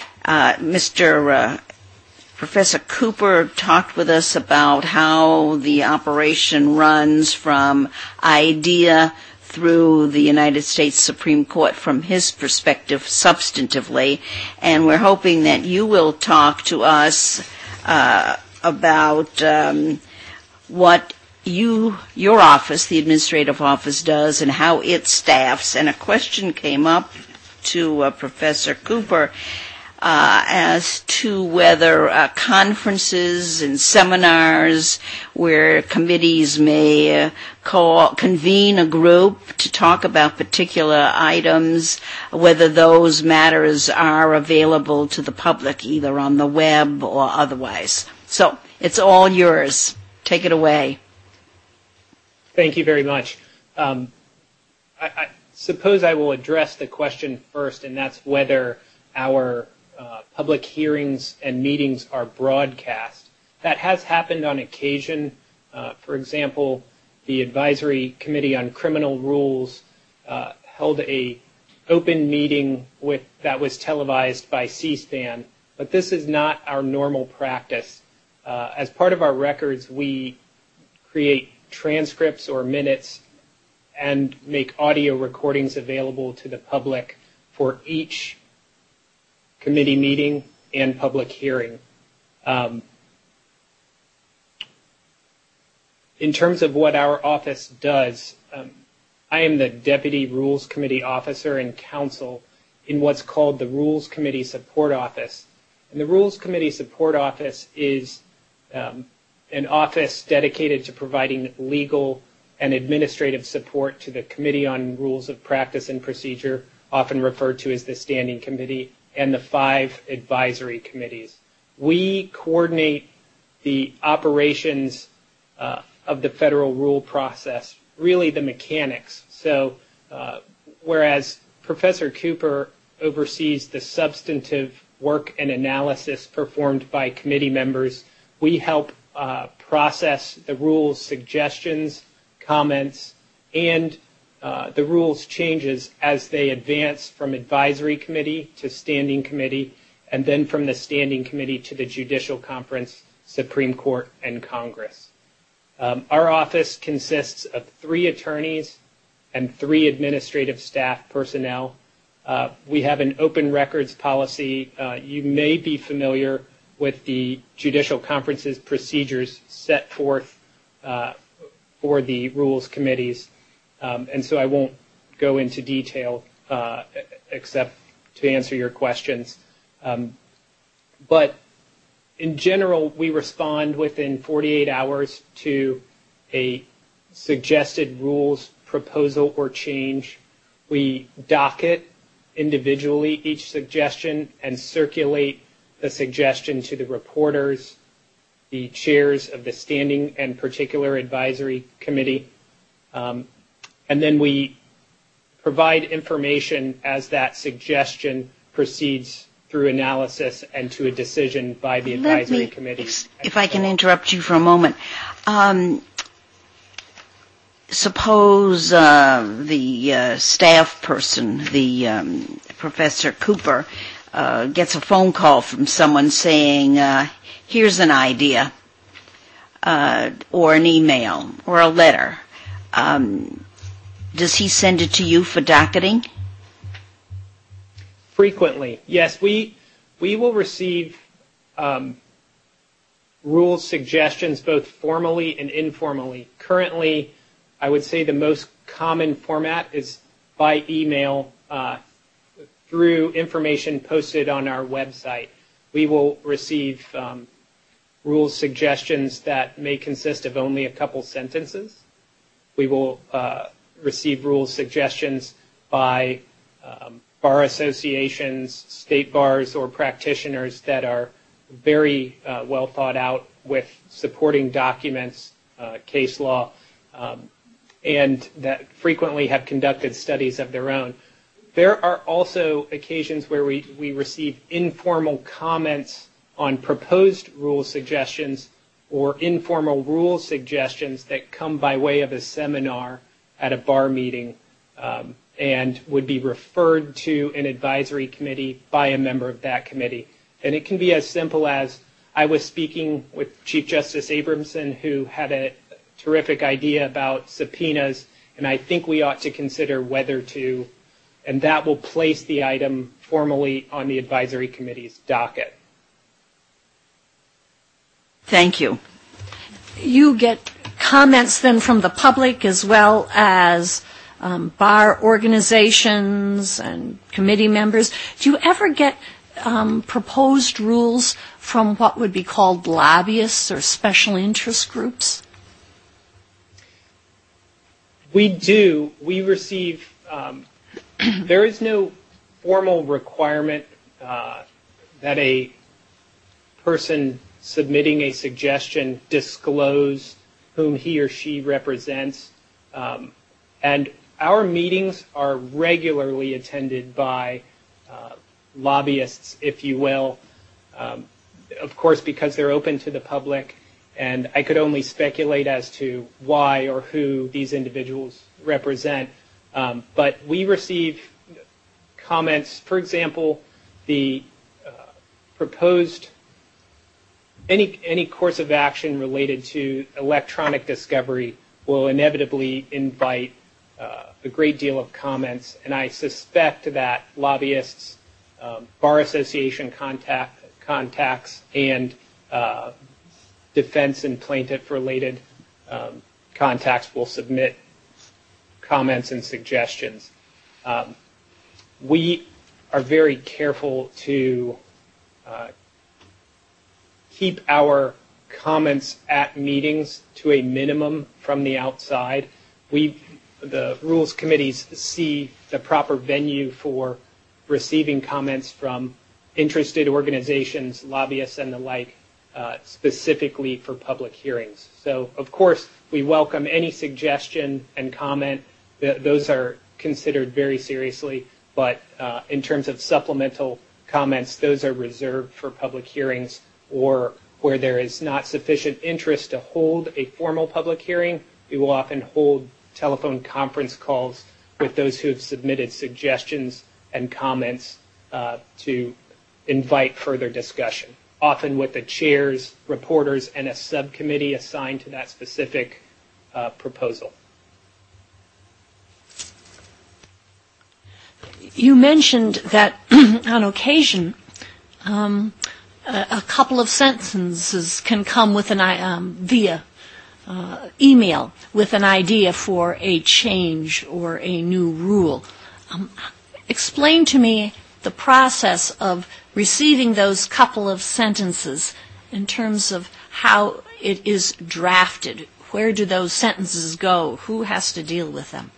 Professor Cooper talked with us about how the operation runs from idea through the United States Supreme Court from his perspective substantively, and we're hoping that you will talk to us about what your office, the administrative office, does and how it staffs. And a question came up to Professor Cooper as to whether conferences and seminars where committees may convene a group to talk about particular items, whether those matters are available to the public either on the web or otherwise. So it's all yours. Take it away. Thank you very much. I suppose I will address the question first, and that's whether our public hearings and meetings are broadcast. That has happened on occasion. For example, the Advisory Committee on Criminal Rules held an open meeting that was televised by C-SPAN, but this is not our normal practice. As part of our records, we create transcripts or minutes and make audio recordings available to the public for each committee meeting and public hearing. In terms of what our office does, I am the Deputy Rules Committee Officer and Counsel in what's called the Rules Committee Support Office. And the Rules Committee Support Office is an office dedicated to providing legal and administrative support to the Committee on Rules of Practice and Procedure, often referred to as the Standing Committee, and the 5 advisory committees. We coordinate the operations of the federal rule process, really the mechanics. So whereas Professor Cooper oversees the substantive work and analysis performed by committee members, we help process the rules suggestions, comments, and the rules changes as they advance from advisory committee to standing committee, and then from the standing committee to the Judicial Conference, Supreme Court, and Congress. Our office consists of 3 attorneys and 3 administrative staff personnel. We have an open records policy. You may be familiar with the Judicial Conference's procedures set forth for the rules committees. And so I won't go into detail except to answer your questions. But in general, we respond within 48 hours to a suggested rules proposal or change. We docket individually each suggestion and circulate the suggestion to the reporters, the chairs of the standing and particular advisory committee, and then we provide information as that suggestion proceeds through analysis and to a decision by the advisory committee. If I can interrupt you for a moment. Suppose the staff person, the Professor Cooper, gets a phone call from someone saying, here's an idea, or an email, or a letter. Does he send it to you for docketing? Frequently, yes. We will receive rules suggestions both formally and informally. Currently, I would say the most common format is by email through information posted on our website. We will receive rules suggestions that may consist of only a couple sentences. We will receive rules suggestions by bar associations, state bars, or practitioners that are very well thought out with supporting documents, case law, and that frequently have conducted studies of their own. There are also occasions where we receive informal comments on proposed rule suggestions or informal rule suggestions that come by way of a seminar at a bar meeting and would be referred to an advisory committee by a member of that committee. And it can be as simple as, I was speaking with Chief Justice Abramson, who had a terrific idea about subpoenas, and I think we ought to consider whether to, and that will place the item formally on the advisory committee's docket. Thank you. You get comments then from the public as well as bar organizations and committee members. Do you ever get proposed rules from what would be called lobbyists or special interest groups? We do. We receive, there is no formal requirement that a person submitting a suggestion disclose whom he or she represents. And our meetings are regularly attended by lobbyists, if you will, of course, because they're open to the public. And I could only speculate as to why or who these individuals represent. But we receive comments, for example, the proposed any course of action related to electronic discovery will inevitably invite a great deal of comments, and I suspect that lobbyists, bar association contacts, and defense and plaintiff-related contacts will submit comments and suggestions. We are very careful to keep our comments at meetings to a minimum from the outside. The rules committees see the proper venue for receiving comments from interested organizations, lobbyists, and the like, specifically for public hearings. So, of course, we welcome any suggestion and comment. Those are considered very seriously, but in terms of supplemental comments, those are reserved for public hearings or where there is not sufficient interest to hold a formal public hearing. We will often hold telephone conference calls with those who have submitted suggestions and comments to invite further discussion, often with the chairs, reporters, and a subcommittee assigned to that specific proposal. You mentioned that on occasion a couple of sentences can come with via email with an idea for a change or a new rule. Explain to me the process of receiving those couple of sentences in terms of how it is drafted? Where do those sentences go? Who has to deal with them?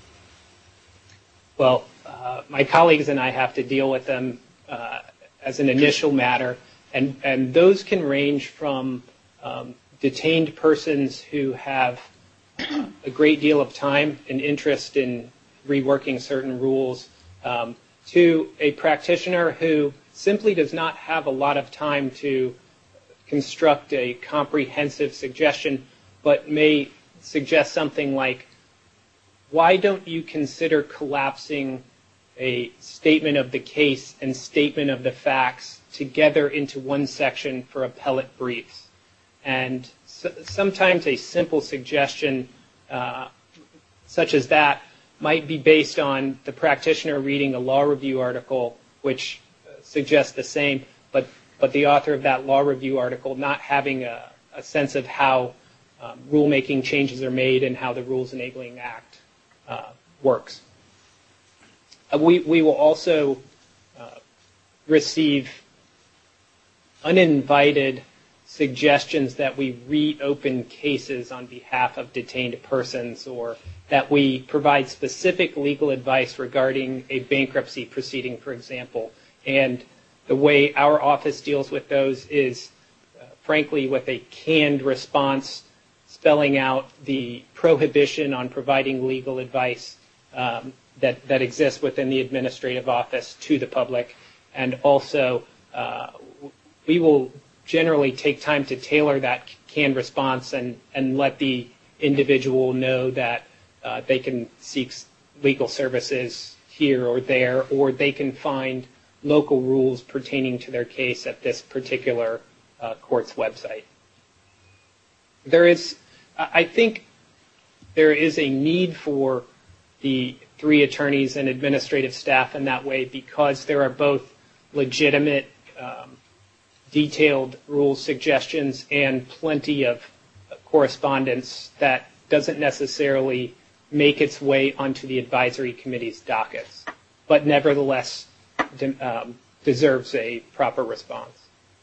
Well, my colleagues and I have to deal with them as an initial matter, and those can range from detained persons who have a great deal of time and interest in reworking certain rules to a practitioner who simply does not have a lot of time to construct a comprehensive suggestion, but may suggest something like, why don't you consider collapsing a statement of the case and statement of the facts together into one section for appellate briefs? And sometimes a simple suggestion such as that might be based on the practitioner reading a law review article which suggests the same, but the author of that law review article not having a sense of how rulemaking changes are made and how the Rules Enabling Act works. We will also receive uninvited suggestions that we reopen cases on behalf of detained persons, or that we provide specific legal advice regarding a bankruptcy proceeding, for example. And the way our office deals with those is, frankly, with a canned response, spelling out the prohibition on providing legal advice that exists within the administrative office to the public. And also, we will generally take time to tailor that canned response and let the individual know that they can seek legal services here or there, or they can find local rules pertaining to their case at this particular court's website. I think there is a need for the 3 attorneys and administrative staff in that way, because there are both legitimate detailed rule suggestions and plenty of correspondence that doesn't necessarily make its way onto the advisory committee's dockets, but nevertheless deserves a proper response.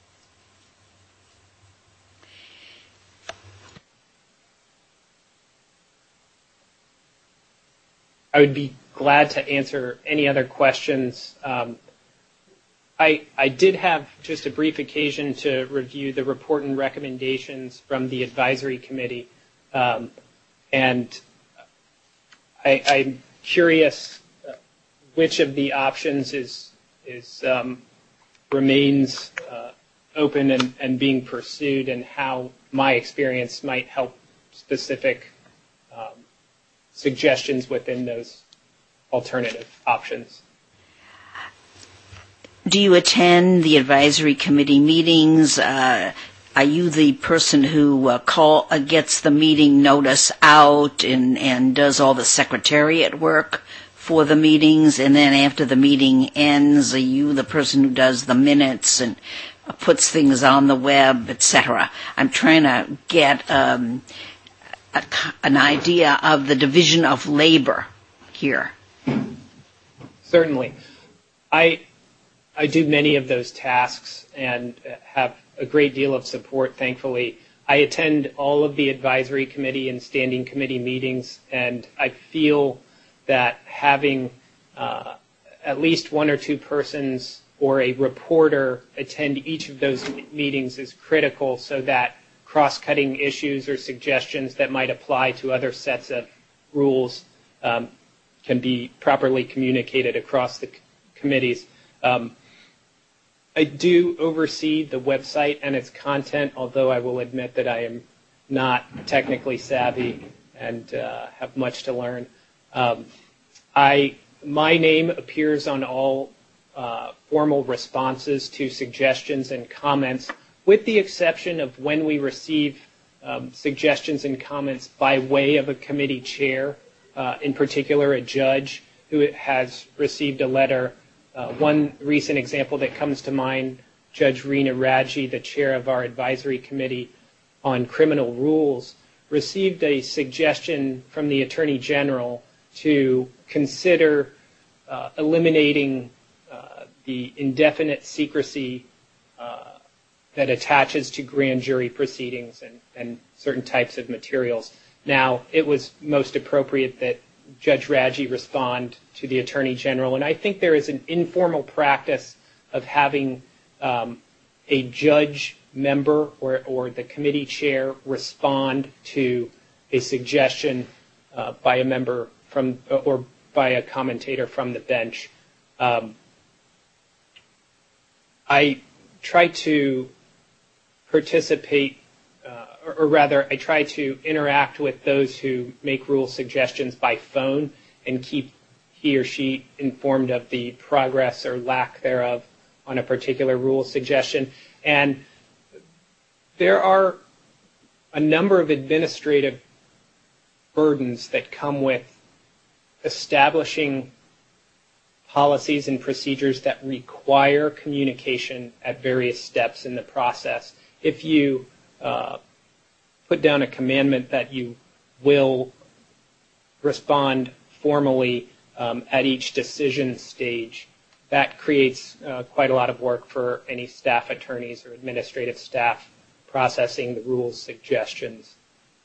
I would be glad to answer any other questions. I did have just a brief occasion to review the report and recommendations from the advisory committee, and I'm curious which of the options remains open and being pursued, and how my experience might help specific suggestions within those alternative options. Do you attend the advisory committee meetings? Are you the person who gets the meeting notice out and does all the secretariat work for the meetings? And then after the meeting ends, are you the person who does the minutes and puts things on the web, etc.? I'm trying to get an idea of the division of labor here. Certainly. I do many of those tasks and have a great deal of support, thankfully. I attend all of the advisory committee and standing committee meetings, and I feel that having at least 1 or 2 persons or a reporter attend each of those meetings is critical, so that cross-cutting issues or suggestions that might apply to other sets of rules can be properly communicated across the committees. I do oversee the website and its content, although I will admit that I am not technically savvy and have much to learn. My name appears on all formal responses to suggestions and comments, with the exception of when we receive suggestions and comments by way of a committee chair, in particular a judge who has received a letter. One recent example that comes to mind, Judge Reena Radji, the chair of our advisory committee on criminal rules, received a suggestion from the Attorney General to consider eliminating the indefinite secrecy that attaches to grand jury proceedings and certain types of materials. Now, it was most appropriate that Judge Radji respond to the Attorney General, and I think there is an informal practice of having a judge member or the committee chair respond to a suggestion by a member from or by a commentator from the bench. I try to participate, or rather, I try to interact with those who make rule suggestions by phone and keep he or she informed of the progress or lack thereof on a particular rule suggestion. And there are a number of administrative burdens that come with establishing policies and procedures that require communication at various steps in the process. If you put down a commandment that you will respond formally at each decision stage, that creates quite a lot of work for any staff attorneys or administrative staff processing the rules suggestions.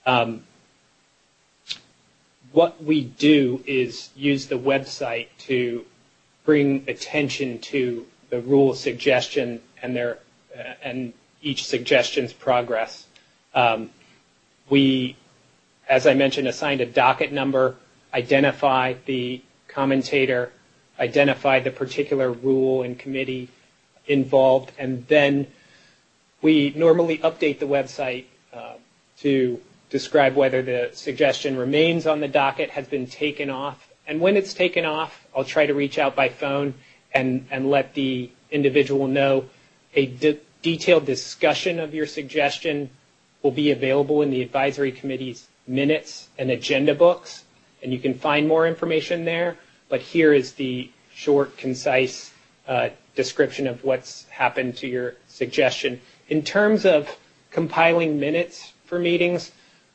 What we do is use the website to bring attention to the rule suggestion and each suggestion's progress. We, as I mentioned, assigned a docket number, identify the commentator, identify the particular rule and committee involved, and then we normally update the website to describe whether the suggestion remains on the docket, has been taken off. And when it's taken off, I'll try to reach out by phone and let the individual know a detailed discussion of your suggestion will be available in the advisory committee's minutes and agenda books, and you can find more information there. But here is the short, concise description of what's happened to your suggestion. In terms of compiling minutes for meetings,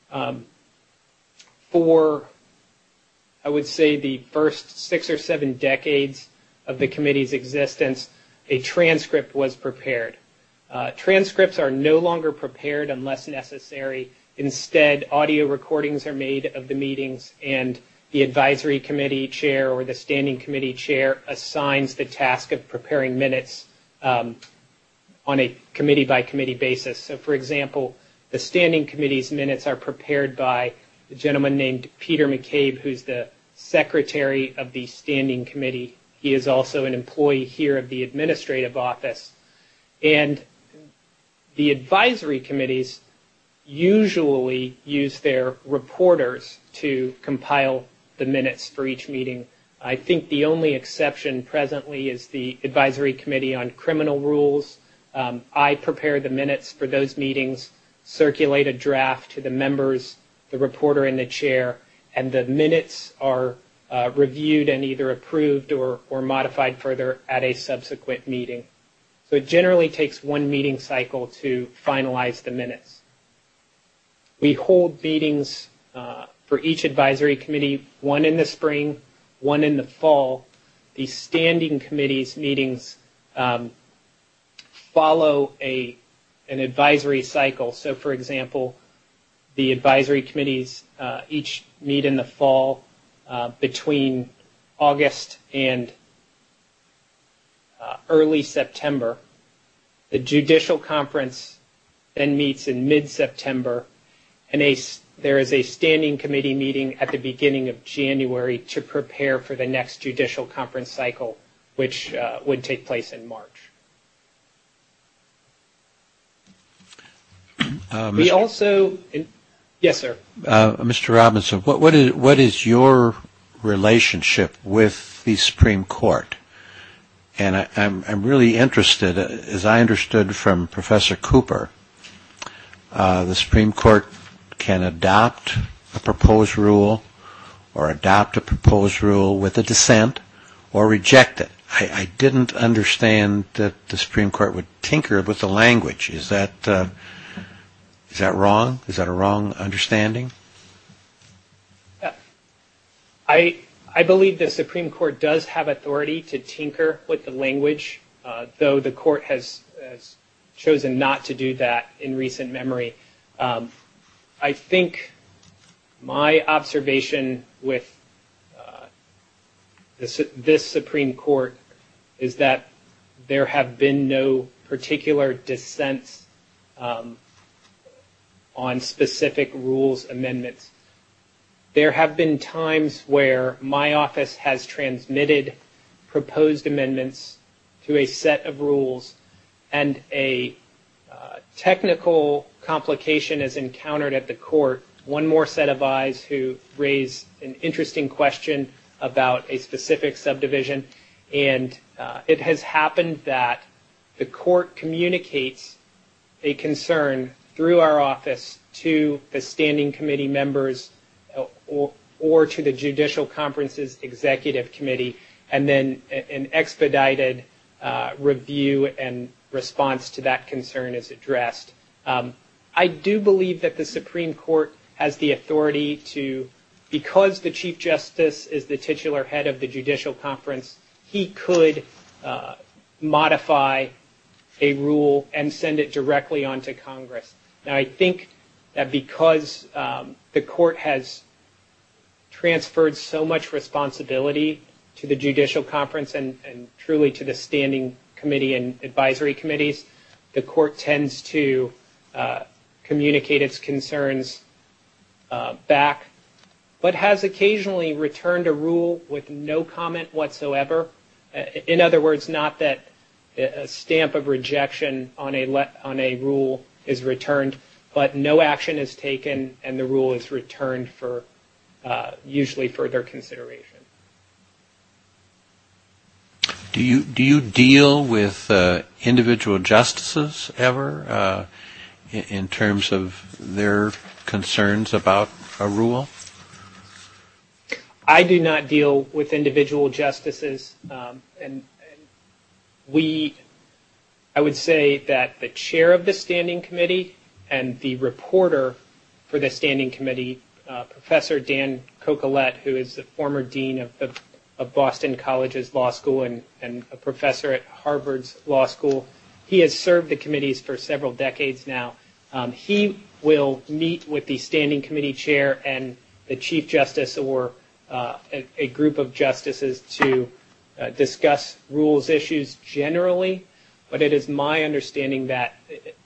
for, I would say, the first 6 or 7 decades of the committee's existence, a transcript was prepared. Transcripts are no longer prepared unless necessary. Instead, audio recordings are made of the meetings, and the advisory committee chair or the standing committee chair assigns the task of preparing minutes on a committee-by-committee basis. So, for example, the standing committee's minutes are prepared by a gentleman named Peter McCabe, who's the secretary of the standing committee. He is also an employee here of the administrative office. And the advisory committees usually use their reporters to compile the minutes for each meeting. I think the only exception presently is the advisory committee on criminal rules. I prepare the minutes for those meetings, circulate a draft to the members, the reporter and the chair, and the minutes are reviewed and either approved or modified further at a subsequent meeting. So it generally takes one meeting cycle to finalize the minutes. We hold meetings for each advisory committee, one in the spring, one in the fall. The standing committees meetings follow an advisory cycle. So, for example, the advisory committees each meet in the fall between August and early September. The judicial conference then meets in mid-September, and there is a standing committee meeting at the beginning of January to prepare for the next judicial conference cycle, which would take place in March. We also, yes, sir. Mr. Robinson, what is your relationship with the Supreme Court? And I'm really interested, as I understood from Professor Cooper, the Supreme Court can adopt a proposed rule or adopt a proposed rule with a dissent or reject it. I didn't understand that the Supreme Court would tinker with the language. Is that wrong? Is that a wrong understanding? I believe the Supreme Court does have authority to tinker with the language, though the court has chosen not to do that in recent memory. I think my observation with this Supreme Court is that there have been no particular dissents on specific rules amendments. There have been times where my office has transmitted proposed amendments to a set of rules, and a technical complication is encountered at the court. One more set of eyes who raise an interesting question about a specific subdivision, and it has happened that the court communicates a concern through our office to the standing committee members or to the Judicial Conference's executive committee, and then an expedited review and response to that concern is addressed. I do believe that the Supreme Court has the authority to, because the Chief Justice is the titular head of the Judicial Conference, he could modify a rule and send it directly on to Congress. Now, I think that because the court has transferred so much responsibility to the Judicial Conference and truly to the standing committee and advisory committees, the court tends to communicate its concerns back, but has occasionally returned a rule with no comment whatsoever. In other words, not that a stamp of rejection on a rule is returned, but no action is taken and the rule is returned for usually further consideration. Do you deal with individual justices ever in terms of their concerns about a rule? I do not deal with individual justices, and I would say that the chair of the standing committee and the reporter for the standing committee, Professor Dan Cocolette, who is the former dean of Boston College's law school and a professor at Harvard's law school, he has served the committees for several decades now. He will meet with the standing committee chair and the Chief Justice or a group of justices to discuss rules issues generally, but it is my understanding that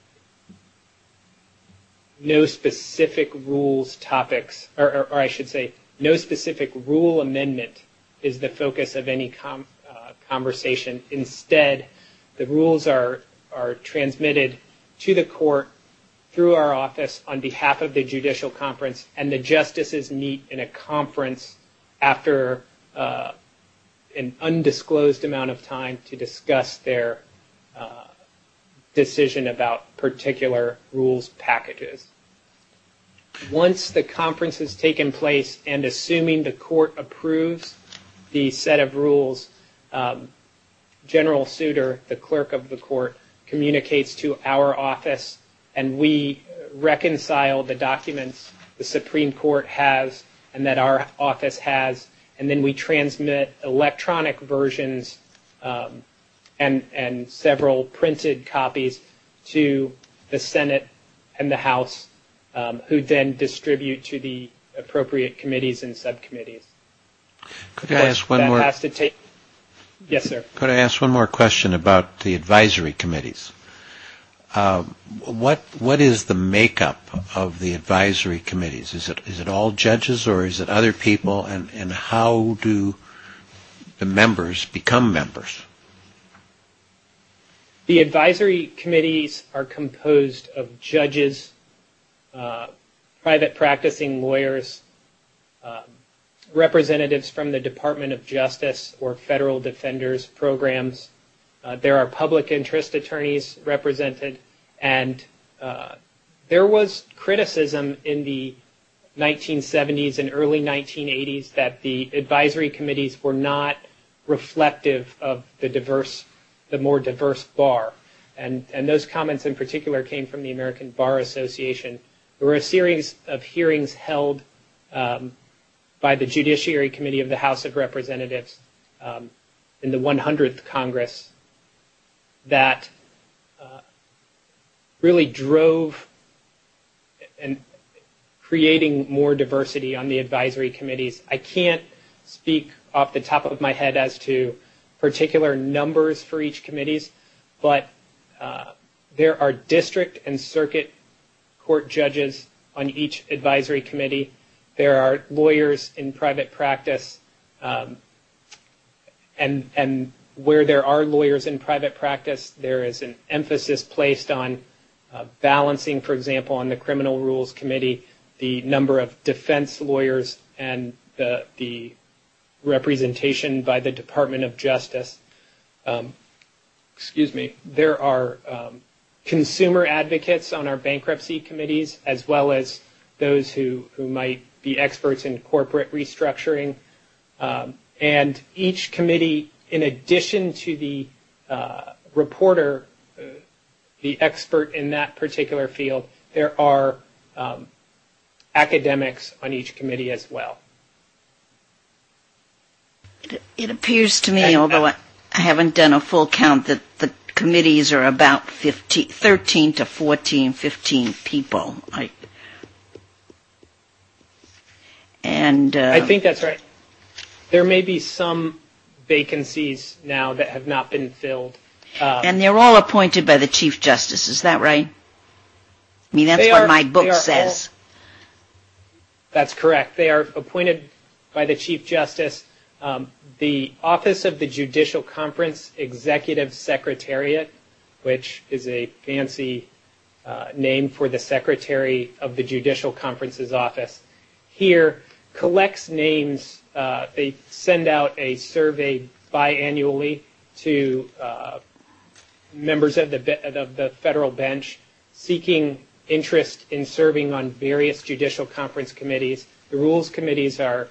no specific rules topics, or I should say, no specific rule amendment is the focus of any conversation. Instead, the rules are transmitted to the court through our office on behalf of the Judicial Conference, and the justices meet in a conference after an undisclosed amount of time to discuss their decision about particular rules packages. Once the conference has taken place, and assuming the court approves the set of rules, General Souter, the clerk of the court, communicates to our office, and we reconcile the documents the Supreme Court has and that our office has, and then we transmit electronic versions and several printed copies to the Senate and the House, who then distribute to the appropriate committees and subcommittees. Could I ask one more? Yes, sir. Could I ask one more question about the advisory committees? What is the makeup of the advisory committees? Is it all judges or is it other people? And how do the members become members? The advisory committees are composed of judges, private practicing lawyers, representatives from the Department of Justice or federal defenders programs. There are public interest attorneys represented, and there was criticism in the 1970s and early 1980s that the advisory committees were not reflective of the more diverse bar. And those comments in particular came from the American Bar Association. There were a series of hearings held by the Judiciary Committee of the House of Representatives in the 100th Congress that really drove and creating more diversity on the advisory committees. I can't speak off the top of my head as to particular numbers for each committees, but there are district and circuit court judges on each advisory committee. There are lawyers in private practice, and where there are lawyers in private practice, there is an emphasis placed on balancing, for example, on the criminal rules committee, the number of defense lawyers and the representation by the Department of Justice. There are consumer advocates on our bankruptcy committees, as well as those who might be experts in corporate restructuring. And each committee, in addition to the reporter, the expert in that particular field, there are academics on each committee as well. It appears to me, although I haven't done a full count, that the committees are about 13 to 14, 15 people. I think that's right. There may be some vacancies now that have not been filled. And they're all appointed by the Chief Justice, is that right? I mean, that's what my book says. That's correct. They are appointed by the Chief Justice. The Office of the Judicial Conference Executive Secretariat, which is a fancy name for the Secretary of the Judicial Conference's office, here collects names. They send out a survey biannually to members of the federal bench seeking interest in serving on various judicial conference committees. The rules committees are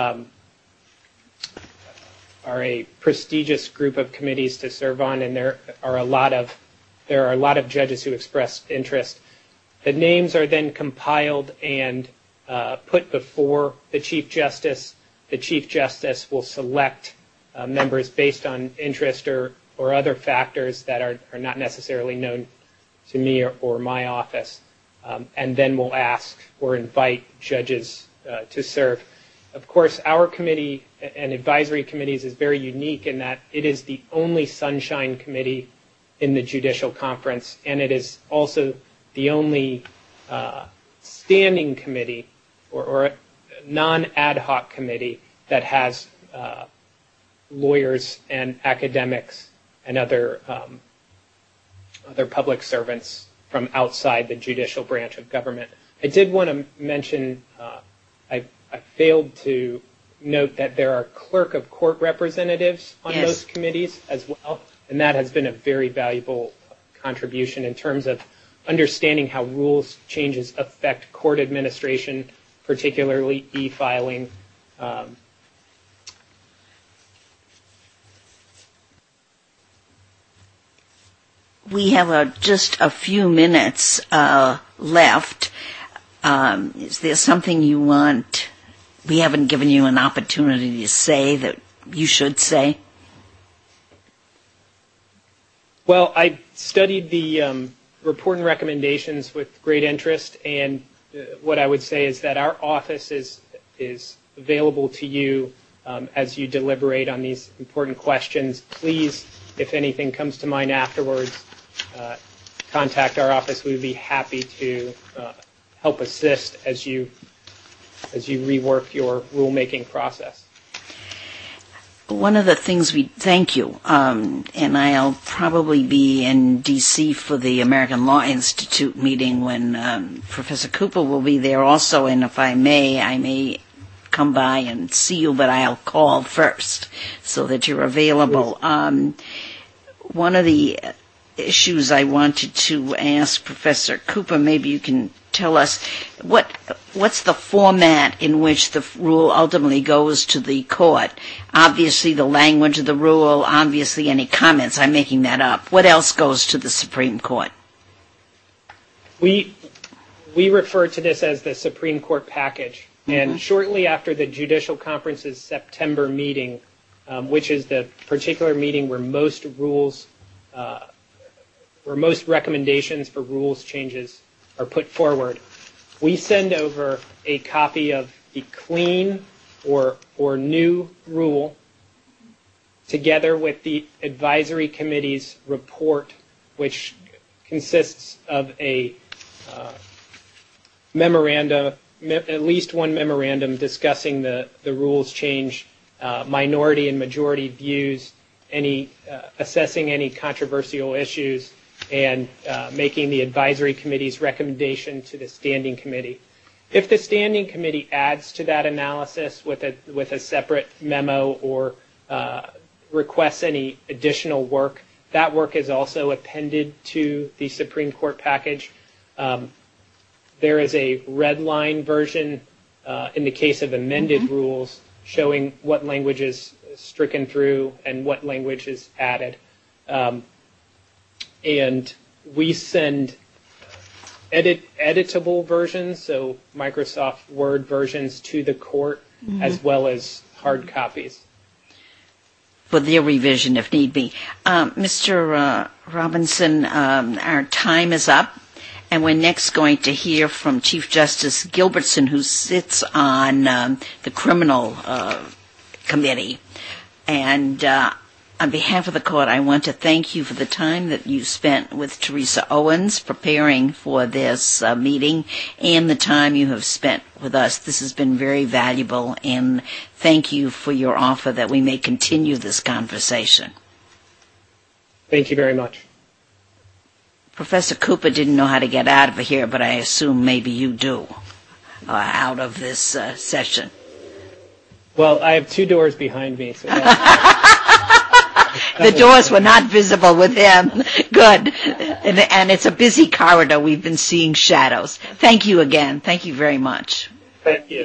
a prestigious group of committees to serve on, and there are a lot of judges who express interest. The names are then compiled and put before the Chief Justice. The Chief Justice will select members based on interest or other factors that are not necessarily known to me or my office, and then will ask or invite judges to serve. Of course, our committee and advisory committees is very unique in that it is the only sunshine committee in the Judicial Conference, and it is also the only standing committee or non-ad hoc committee that has lawyers and academics and other public servants from outside the judicial branch of government. I did want to mention, I failed to note that there are clerk of court representatives on those committees as well, and that has been a very valuable contribution in terms of understanding how rules changes affect court administration, particularly e-filing. We have just a few minutes left. Is there something you want? We haven't given you an opportunity to say that you should say. Well, I studied the report and recommendations with great interest, and what I would say is that our office is available to you as you deliberate on these important questions. Please, if anything comes to mind afterwards, contact our office. We would be happy to help assist as you rework your rulemaking process. One of the things thank you, and I'll probably be in D.C. for the American Law Institute meeting when Professor Cooper will be there also, and if I may come by and see you, but I'll call first so that you're available. One of the issues I wanted to ask Professor Cooper, maybe you can tell us, what's the format in which the rule ultimately goes to the court? Obviously the language of the rule, obviously any comments, I'm making that up. What else goes to the Supreme Court? We refer to this as the Supreme Court package. And shortly after the Judicial Conference's September meeting, which is the particular meeting where most rules where most recommendations for rules changes are put forward, we send over a copy of the clean or new rule together with the advisory committee's report, which consists of a memorandum, at least one memorandum discussing the rules change, minority and majority views, assessing any controversial issues, and making the advisory committee's recommendation to the standing committee. If the standing committee adds to that analysis with a separate memo or requests any additional work, that work is also appended to the Supreme Court package. There is a red line version in the case of amended rules showing what language is stricken through and what language is added. And we send editable versions, so Microsoft Word versions, to the court, as well as hard copies. For their revision if need be. Mr. Robinson, our time is up, and we're next going to hear from Chief Justice Gilbertson, who sits on the criminal committee. And on behalf of the court, I want to thank you for the time that you spent with Teresa Owens preparing for this meeting and the time you have spent with us. This has been very valuable, and thank you for your offer that we may continue this conversation. Thank you very much. Professor Cooper didn't know how to get out of here, but I assume maybe you do, out of this session. Well, I have two doors behind me. So the doors were not visible with him. Good. And it's a busy corridor. We've been seeing shadows. Thank you again. Thank you very much. Thank you.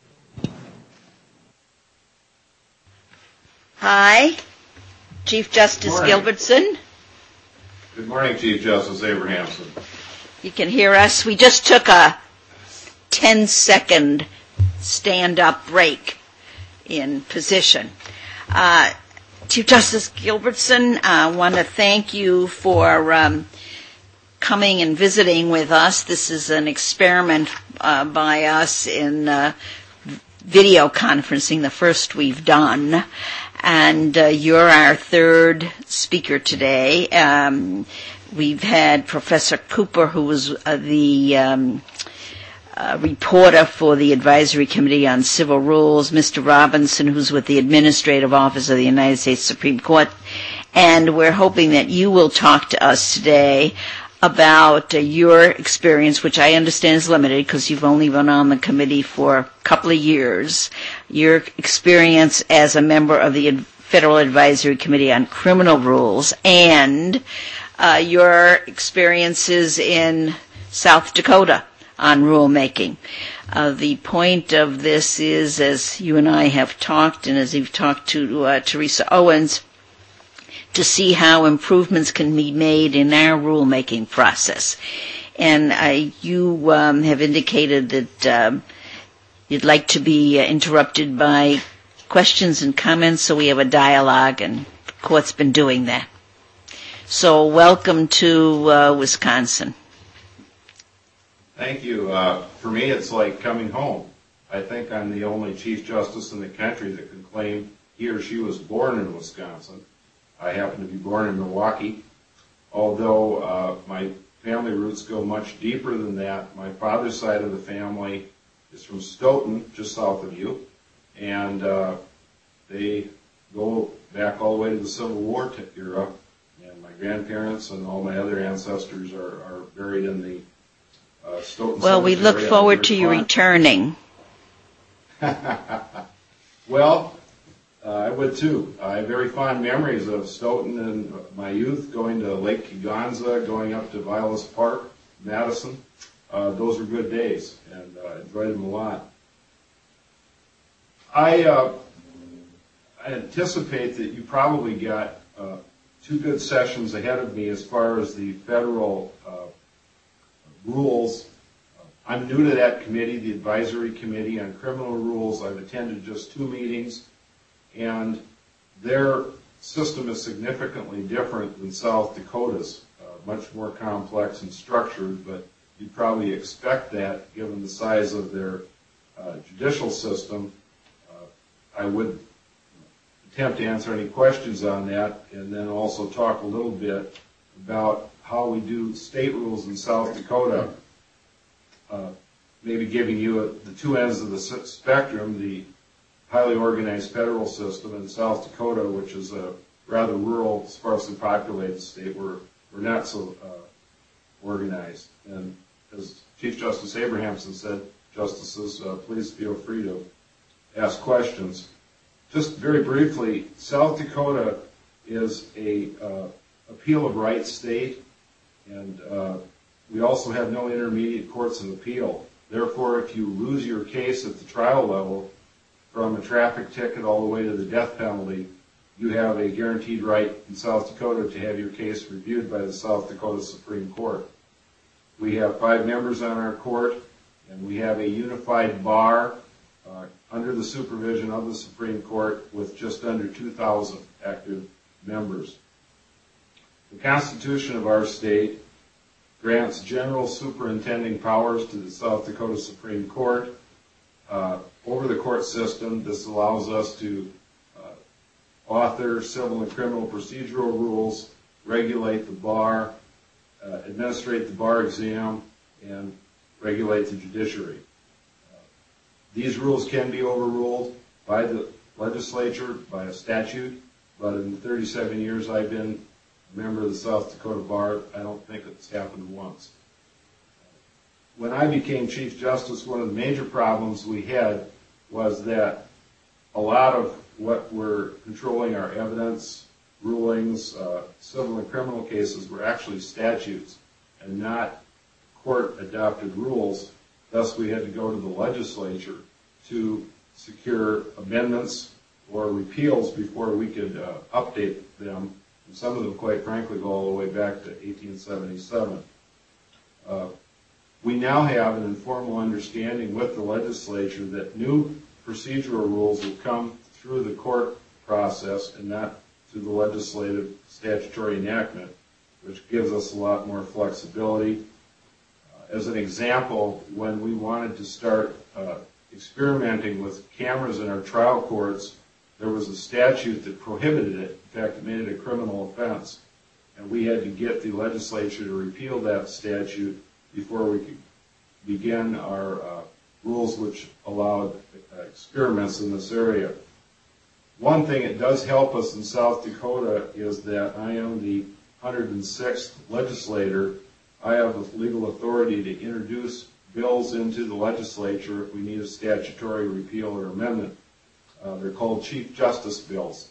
Hi, Chief Justice Gilbertson. Good morning, Chief Justice Abrahamson. You can hear us. We just took a 10-second stand-up break in position. Chief Justice Gilbertson, I want to thank you for coming and visiting with us. This is an experiment by us in video conferencing, the first we've done. And you're our third speaker today. We've had Professor Cooper, who was the reporter for the Advisory Committee on Civil Rules, Mr. Robinson, who's with the Administrative Office of the United States Supreme Court, and we're hoping that you will talk to us today about your experience, which I understand is limited because you've only been on the committee for a couple of years, your experience as a member of the Federal Advisory Committee on Criminal Rules, and your experiences in South Dakota on rulemaking. The point of this is, as you and I have talked, and as you've talked to Teresa Owens, to see how improvements can be made in our rulemaking process. And you have indicated that you'd like to be interrupted by questions and comments, so we have a dialogue, and the court's been doing that. So welcome to Wisconsin. Thank you. For me, it's like coming home. I think I'm the only Chief Justice in the country that can claim he or she was born in Wisconsin. I happen to be born in Milwaukee, although my family roots go much deeper than that. My father's side of the family is from Stoughton, just south of you, and they go back all the way to the Civil War era, and my grandparents and all my other ancestors are buried in the Stoughton. Well, we look forward to you returning. Well, I would too. I have very fond memories of Stoughton in my youth, going to Lake Kegonsa, going up to Vilas Park, Madison. Those were good days, and I enjoyed them a lot. I anticipate that you probably got 2 good sessions ahead of me as far as the federal rules. I'm new to that committee, the Advisory Committee on Criminal Rules. I've attended just 2 meetings, and their system is significantly different than South Dakota's. much more complex and structured, but you'd probably expect that given the size of their judicial system. I would attempt to answer any questions on that, and then also talk a little bit about how we do state rules in South Dakota. Maybe giving you the two ends of the spectrum, the highly organized federal system in South Dakota, which is a rather rural, sparsely populated state. We're not so organized. And as Chief Justice Abrahamson said, Justices, please feel free to ask questions. Just very briefly, South Dakota is a appeal of rights state, and we also have no intermediate courts of appeal. Therefore, if you lose your case at the trial level, from a traffic ticket all the way to the death penalty, you have a guaranteed right in South Dakota to have your case reviewed by the South Dakota Supreme Court. We have 5 members on our court, and we have a unified bar under the supervision of the Supreme Court with just under 2,000 active members. The Constitution of our state grants general superintending powers to the South Dakota Supreme Court over the court system. This allows us to author civil and criminal procedural rules, regulate the bar, administrate the bar exam, and regulate the judiciary. These rules can be overruled by the legislature, by a statute, but in the 37 years I've been a member of the South Dakota Bar, I don't think it's happened once. When I became Chief Justice, one of the major problems we had was that a lot of what were controlling our evidence, rulings, civil and criminal cases were actually statutes and not court-adopted rules. Thus, we had to go to the legislature to secure amendments or repeals before we could update them. And some of them, quite frankly, go all the way back to 1877. We now have an informal understanding with the legislature that new procedural rules will come through the court process and not through the legislative statutory enactment, which gives us a lot more flexibility. As an example, when we wanted to start experimenting with cameras in our trial courts, there was a statute that prohibited it. In fact, it made it a criminal offense. And we had to get the legislature to repeal that statute before we could begin our rules which allowed experiments in this area. One thing that does help us in South Dakota is that I am the 106th legislator. I have the legal authority to introduce bills into the legislature if we need a statutory repeal or amendment. They're called Chief Justice bills.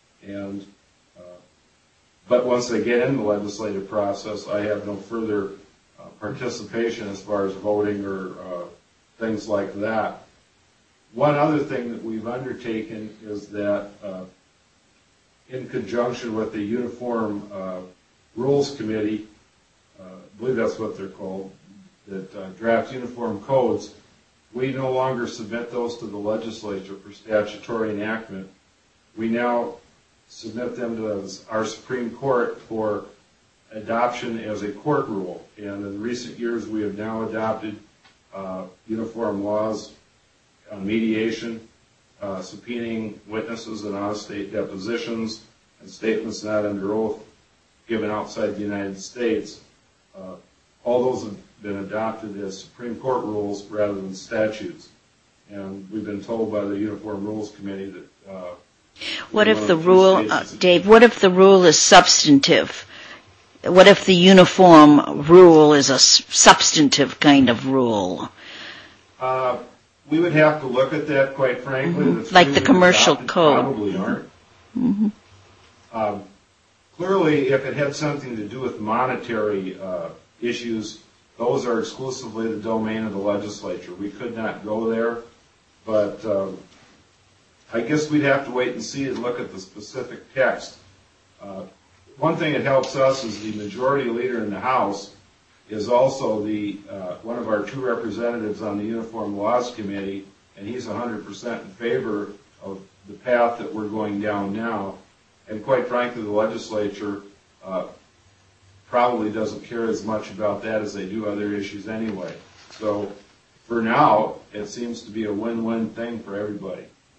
But once they get in the legislative process, I have no further participation as far as voting or things like that. One other thing that we've undertaken is that in conjunction with the Uniform Rules Committee, I believe that's what they're called, that drafts uniform codes, we no longer submit those to the legislature for statutory enactment. We now submit them to our Supreme Court for adoption as a court rule. And in recent years, we have now adopted uniform laws on mediation, subpoenaing witnesses in out-of-state depositions, and statements not under oath given outside the United States. All those have been adopted as Supreme Court rules rather than statutes. And we've been told by the Uniform Rules Committee that... what if the rule, Dave, what if the rule is substantive? What if the uniform rule is a substantive kind of rule? We would have to look at that, quite frankly. Mm-hmm. Like the commercial code. Probably aren't. Mm-hmm. Clearly, if it had something to do with monetary issues, those are exclusively the domain of the legislature. We could not go there, but I guess we'd have to wait and see and look at the specific text. One thing that helps us is the majority leader in the House is also the one of our 2 representatives on the Uniform Laws Committee, and he's 100% in favor of the path that we're going down now. And quite frankly, the legislature probably doesn't care as much about that as they do other issues anyway. So for now, it seems to be a win-win thing for everybody.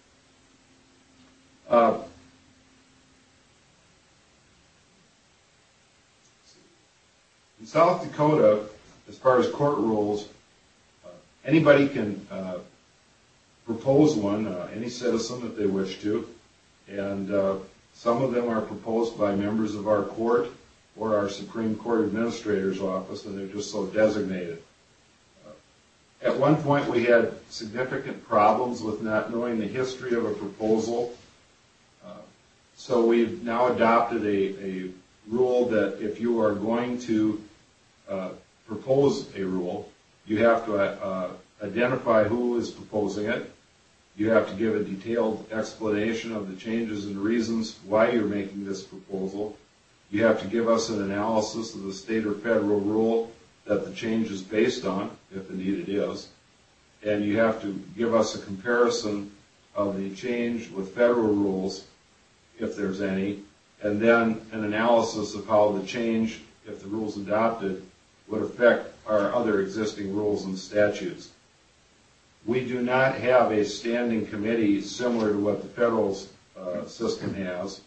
In South Dakota, as far as court rules, anybody can propose one, any citizen if they wish to, and some of them are proposed by members of our court or our Supreme Court Administrator's Office, and they're just so designated. At one point, we had significant problems with not knowing the history of a proposal, so we've now adopted a rule that if you are going to propose a rule, you have to identify who is proposing it. You have to give a detailed explanation of the changes and reasons why you're making this proposal. You have to give us an analysis of the state or federal rule that the change is based on, if indeed it is. And you have to give us a comparison of the change with federal rules, if there's any, and then an analysis of how the change, if the rules adopted, would affect our other existing rules and statutes. We do not have a standing committee similar to what the federal system has,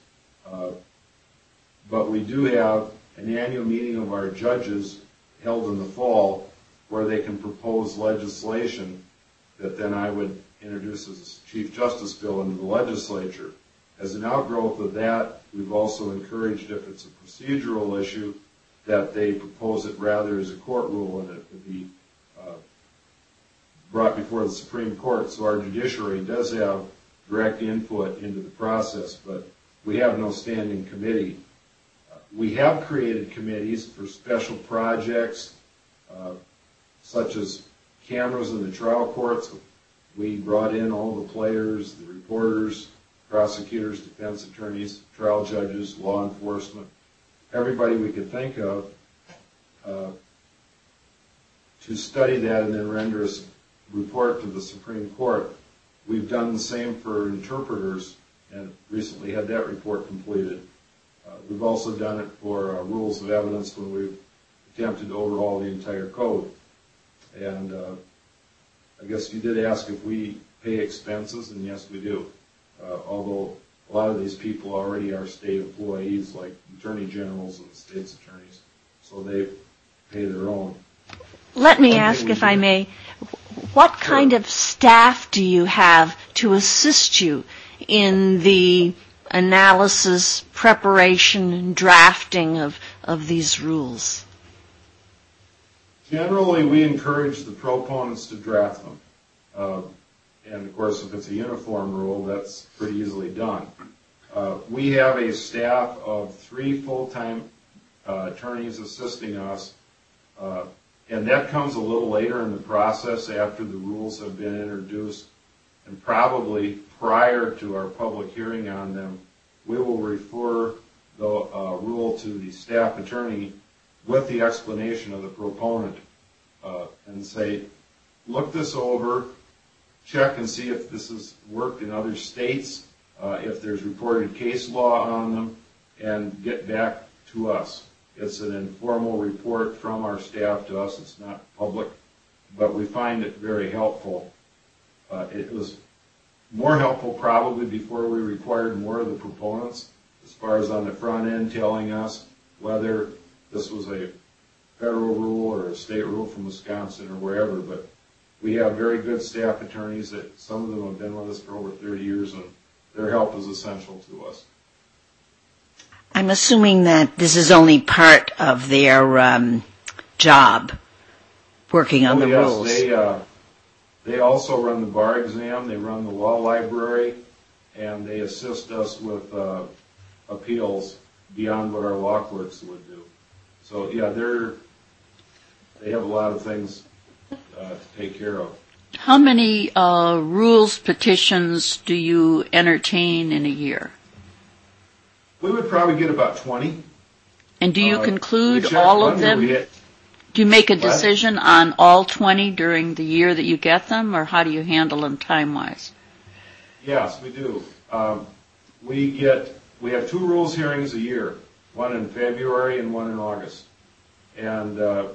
but we do have an annual meeting of our judges held in the fall where they can propose legislation that then I would introduce as a Chief Justice bill into the legislature. As an outgrowth of that, we've also encouraged, if it's a procedural issue, that they propose it rather as a court rule and it would be brought before the Supreme Court. So our judiciary does have direct input into the process, but we have no standing committee. We have created committees for special projects, such as cameras in the trial courts. We brought in all the players, the reporters, prosecutors, defense attorneys, trial judges, law enforcement, everybody we could think of to study that and then render us report to the Supreme Court. We've done the same for interpreters and recently had that report completed. We've also done it for rules of evidence when we've attempted to overhaul the entire code. And I guess you did ask if we pay expenses, and yes, we do. Although a lot of these people already are state employees, like attorney generals and state's attorneys, so they pay their own. Let me ask, if I may, what kind of staff do you have to assist you in the analysis, preparation, and drafting of these rules? Generally, we encourage the proponents to draft them. And, of course, if it's a uniform rule, that's pretty easily done. We have a staff of 3 full-time attorneys assisting us, and that comes a little later in the process after the rules have been introduced, and probably prior to our public hearing on them. We will refer the rule to the staff attorney with the explanation of the proponent and say, look this over, check and see if this has worked in other states, if there's reported case law on them, and get back to us. It's an informal report from our staff to us. It's not public, but we find it very helpful. It was more helpful probably before we required more of the proponents, as far as on the front end telling us whether this was a federal rule or a state rule from Wisconsin or wherever. But we have very good staff attorneys that some of them have been with us for over 30 years, and their help is essential to us. I'm assuming that this is only part of their job, working on the rules. They also run the bar exam, they run the law library, and they assist us with appeals beyond what our law clerks would do. So, yeah, they have a lot of things to take care of. How many rules petitions do you entertain in a year? We would probably get about 20. And do you conclude all of them? Do you make a decision What? on all 20 during the year that you get them, or how do you handle them time-wise? Yes, we do. We have 2 rules hearings a year, one in February and one in August. and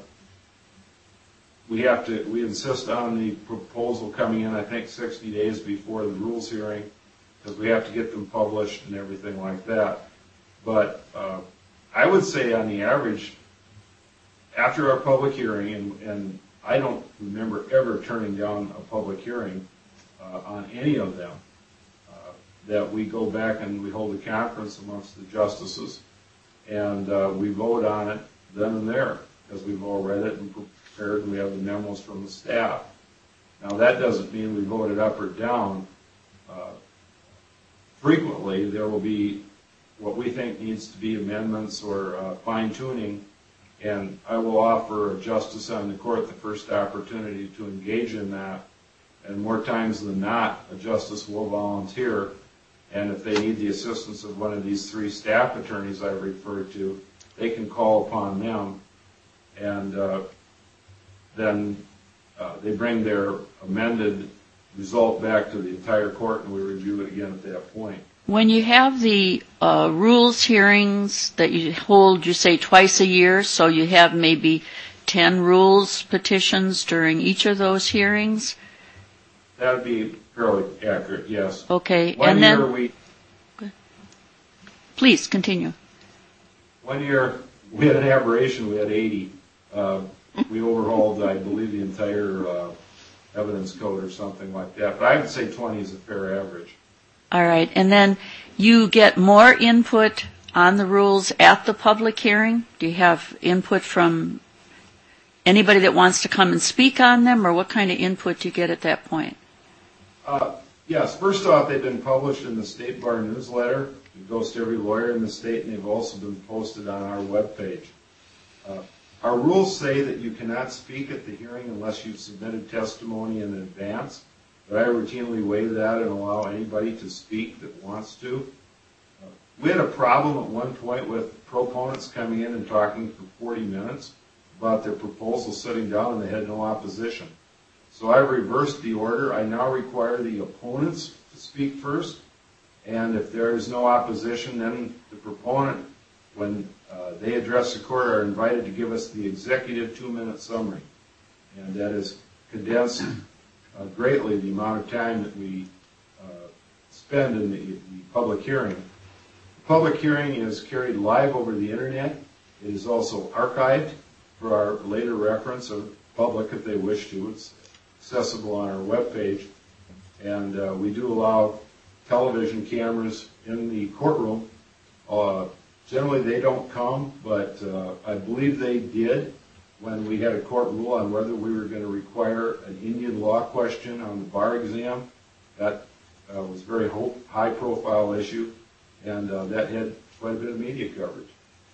we insist on the proposal coming in, I think, 60 days before the rules hearing, because we have to get them published and everything like that. But I would say on the average, after our public hearing, and I don't remember ever turning down a public hearing on any of them, that we go back and we hold a conference amongst the justices, and we vote on it then and there, because we've all read it and prepared, and we have the memos from the staff. Now, that doesn't mean we vote it up or down. Frequently, there will be what we think needs to be amendments or fine-tuning, and I will offer a justice on the court the first opportunity to engage in that, and more times than not, a justice will volunteer, and if they need the assistance of one of these 3 staff attorneys I referred to, they can call upon them, and then they bring their amended result back to the entire court, and we review it again at that point. When you have the rules hearings that you hold, you say twice a year, so you have maybe 10 rules petitions during each of those hearings? That would be fairly accurate, yes. Okay, and then... Please, continue. One year, we had an aberration, we had 80. We overhauled, I believe, the entire evidence code or something like that. But I would say 20 is a fair average. All right. And then you get more input on the rules at the public hearing? Do you have input from anybody that wants to come and speak on them, or what kind of input do you get at that point? Yes. First off, they've been published in the State Bar newsletter. It goes to every lawyer in the state, and they've also been posted on our webpage. Our rules say that you cannot speak at the hearing unless you've submitted testimony in advance, but I routinely waive that and allow anybody to speak that wants to. We had a problem at one point with proponents coming in and talking for 40 minutes about their proposal, sitting down, and they had no opposition. So I reversed the order. I now require the opponents to speak first, and if there is no opposition, then the proponent, when they address the court, are invited to give us the executive 2-minute summary. And that is condensed greatly the amount of time that we spend in the public hearing. The public hearing is carried live over the internet. It is also archived for our later reference of public if they wish to. It's accessible on our webpage. And we do allow television cameras in the courtroom. Generally, they don't come, but I believe they did when we had a court rule on whether we were going to require an Indian law question on the bar exam. That was a very high-profile issue, and that had quite a bit of media coverage.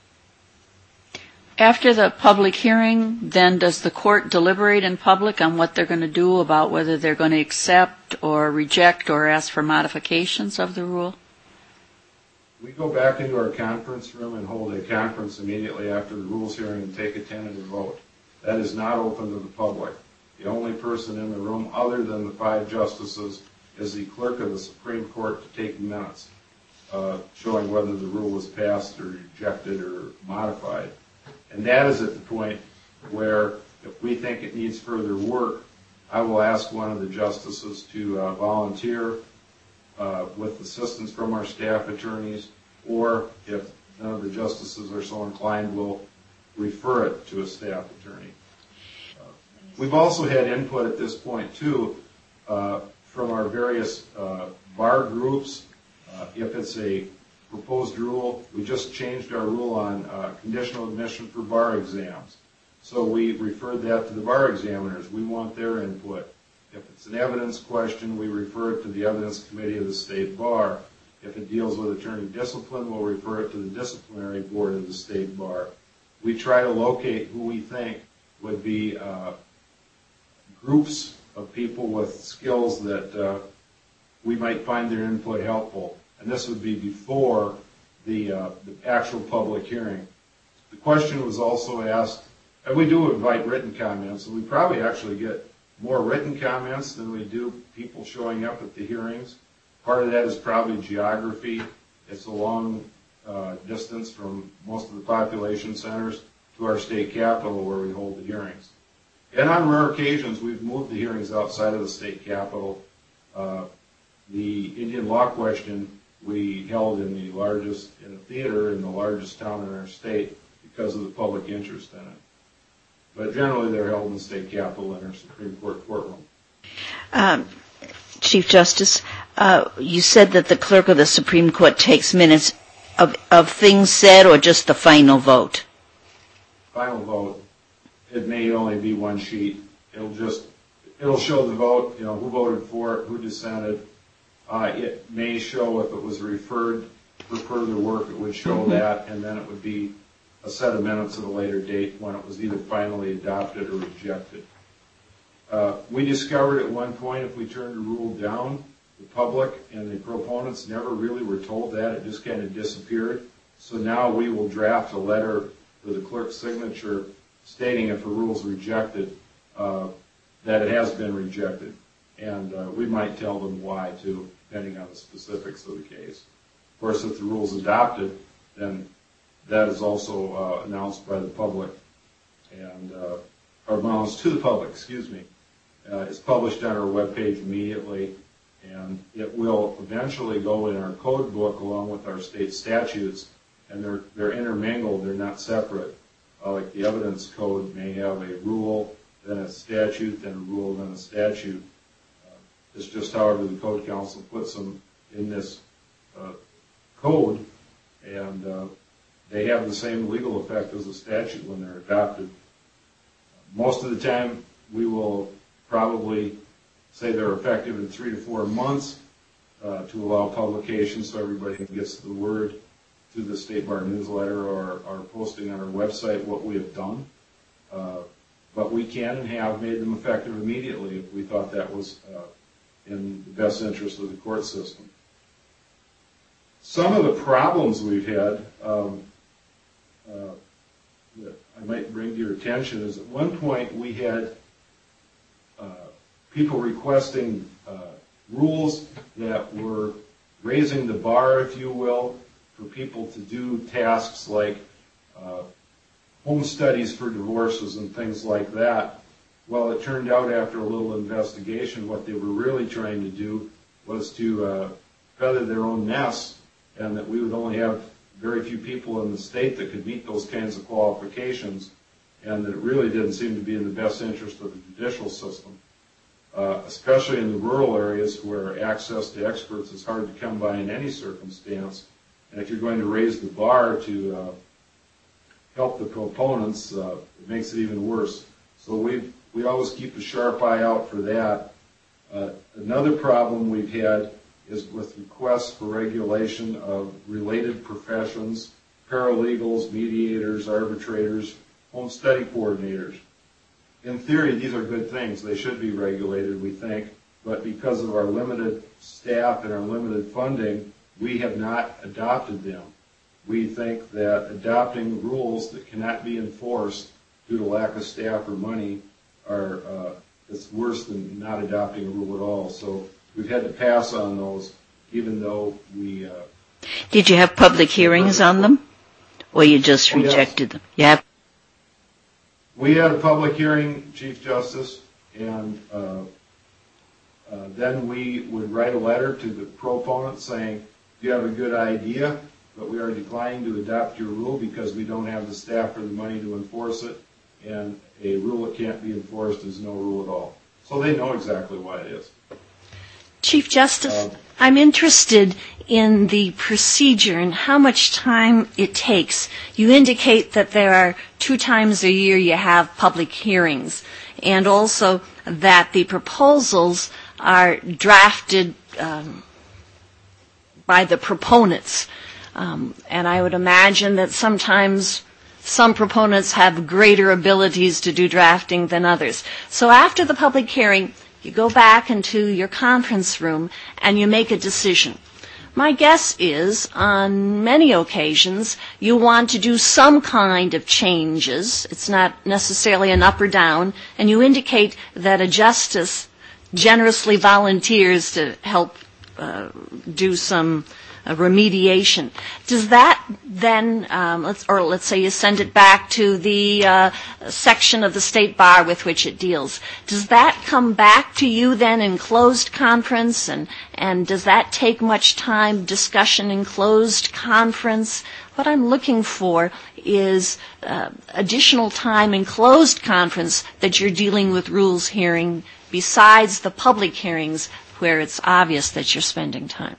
After the public hearing, then does the court deliberate in public on what they're going to do about whether they're going to accept or reject or ask for modifications of the rule? We go back into our conference room and hold a conference immediately after the rules hearing and take a tentative vote. That is not open to the public. The only person in the room other than the 5 justices is the clerk of the Supreme Court to take minutes, showing whether the rule was passed or rejected or modified. And that is at the point where, if we think it needs further work, I will ask one of the justices to volunteer with assistance from our staff attorneys, or if none of the justices are so inclined, we'll refer it to a staff attorney. We've also had input at this point, too, from our various bar groups. If it's a proposed rule, we just changed our rule on conditional admission for bar exams. So we referred that to the bar examiners. We want their input. If it's an evidence question, we refer it to the evidence committee of the state bar. If it deals with attorney discipline, we'll refer it to the disciplinary board of the state bar. We try to locate who we think would be groups of people with skills that we might find their input helpful. And this would be before the actual public hearing. The question was also asked, and we do invite written comments, and we probably actually get more written comments than we do people showing up at the hearings. Part of that is probably geography. It's a long distance from most of the population centers to our state capitol where we hold the hearings. And on rare occasions, we've moved the hearings outside of the state capitol. The Indian law question we held in a theater in the largest town in our state because of the public interest in it. But generally, they're held in the state capitol in our Supreme Court courtroom. Chief Justice, you said that the clerk of the Supreme Court takes minutes of things said or just the final vote? Final vote. It may only be one sheet. It'll show the vote, who voted for it, who dissented. It may show if it was referred for further work, it would show that, and then it would be a set of minutes at a later date when it was either finally adopted or rejected. We discovered at one point if we turned a rule down, the public and the proponents never really were told that. It just kind of disappeared. So now we will draft a letter with the clerk's signature stating if a rule is rejected, that it has been rejected. And we might tell them why, too, depending on the specifics of the case. Of course, if the rule is adopted, then that is also announced by the public, and or announced to the public, It's published on our webpage immediately, and it will eventually go in our code book along with our state statutes, and they're intermingled, they're not separate. Like the evidence code may have a rule, then a statute, then a rule, then a statute. It's just however the Code Council puts them in this code, and they have the same legal effect as a statute when they're adopted. Most of the time, we will probably say they're effective in 3 to 4 months to allow publication so everybody gets the word through the State Bar newsletter or our posting on our website what we have done. But we can and have made them effective immediately if we thought that was in the best interest of the court system. Some of the problems we've had that I might bring to your attention is at one point we had people requesting rules that were raising the bar, if you will, for people to do tasks like home studies for divorces and things like that. Well, it turned out after a little investigation what they were really trying to do was to feather their own nests, and that we would only have very few people in the state that could meet those kinds of qualifications, and that it really didn't seem to be in the best interest of the judicial system, especially in the rural areas where access to experts is hard to come by in any circumstance. And if you're going to raise the bar to help the proponents, it makes it even worse. So we always keep a sharp eye out for that. Another problem we've had is with requests for regulation of related professions, paralegals, mediators, arbitrators, home study coordinators. In theory, these are good things. They should be regulated, we think, but because of our limited staff and our limited funding, we have not adopted them. We think that adopting rules that cannot be enforced due to lack of staff or money it's worse than not adopting a rule at all. So we've had to pass on those, even though we... Did you have public hearings on them, or you just rejected them? Yeah. We had a public hearing, Chief Justice, and then we would write a letter to the proponent saying, you have a good idea, but we are declining to adopt your rule because we don't have the staff or the money to enforce it, and a rule that can't be enforced is no rule at all. So they know exactly why it is. Chief Justice, I'm interested in the procedure and how much time it takes. You indicate that there are 2 times a year you have public hearings, and also that the proposals are drafted by the proponents. And I would imagine that sometimes some proponents have greater abilities to do drafting than others. So after the public hearing, you go back into your conference room and you make a decision. My guess is, on many occasions, you want to do some kind of changes. It's not necessarily an up or down, and you indicate that a justice generously volunteers to help do some remediation. Does that then, let's say you send it back to the section of the state bar with which it deals, does that come back to you then in closed conference, and does that take much time, discussion in closed conference? What I'm looking for is additional time in closed conference that you're dealing with rules hearing besides the public hearings where it's obvious that you're spending time.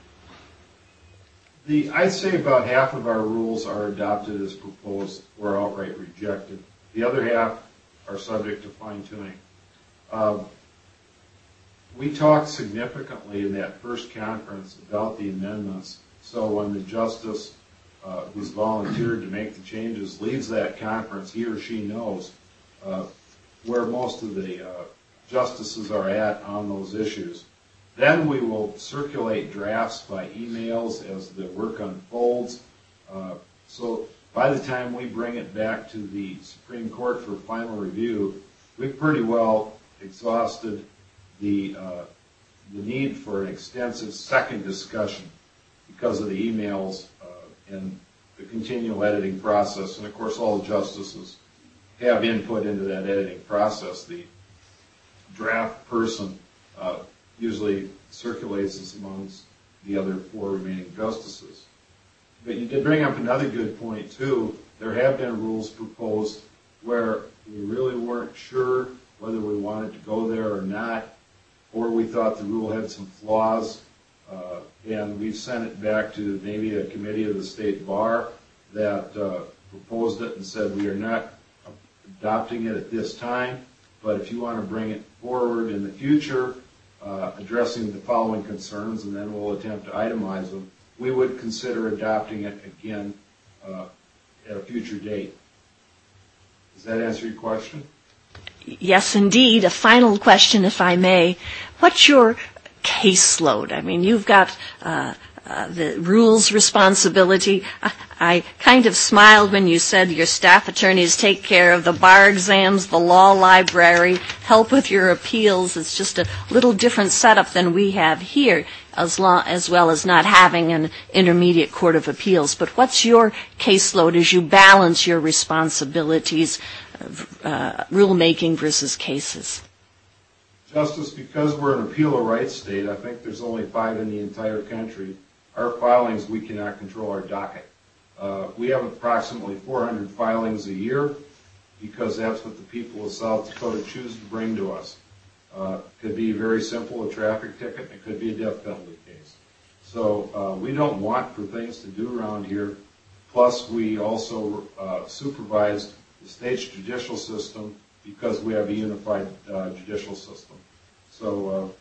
I'd say about half of our rules are adopted as proposed or outright rejected. The other half are subject to fine-tuning. We talked significantly in that first conference about the amendments, so when the justice who's volunteered to make the changes leaves that conference, he or she knows where most of the justices are at on those issues. Then we will circulate drafts by emails as the work unfolds. So by the time we bring it back to the Supreme Court for final review, we've pretty well exhausted the need for an extensive second discussion because of the emails and the continual editing process. And of course, all the justices have input into that editing process. The draft person usually circulates this amongst the other 4 remaining justices. But you did bring up another good point, too. There have been rules proposed where we really weren't sure whether we wanted to go there or not, or we thought the rule had some flaws, and we've sent it back to maybe a committee of the state bar that proposed it and said we are not adopting it at this time, but if you want to bring it forward in the future, addressing the following concerns, and then we'll attempt to itemize them, we would consider adopting it again at a future date. Does that answer your question? Yes, indeed. A final question, if I may. What's your caseload? I mean, you've got the rules responsibility. I kind of smiled when you said your staff attorneys take care of the bar exams, the law library, help with your appeals. It's just a little different setup than we have here, as well as not having an intermediate court of appeals. But what's your caseload as you balance your responsibilities, rulemaking versus cases? Justice, because we're an appeal of rights state, I think there's only 5 in the entire country. Our filings, we cannot control our docket. We have approximately 400 filings a year because that's what the people of South Dakota choose to bring to us. It could be very simple, a traffic ticket, it could be a death penalty case. So we don't want for things to do around here. Plus, we also supervise the state's judicial system because we have a unified judicial system. So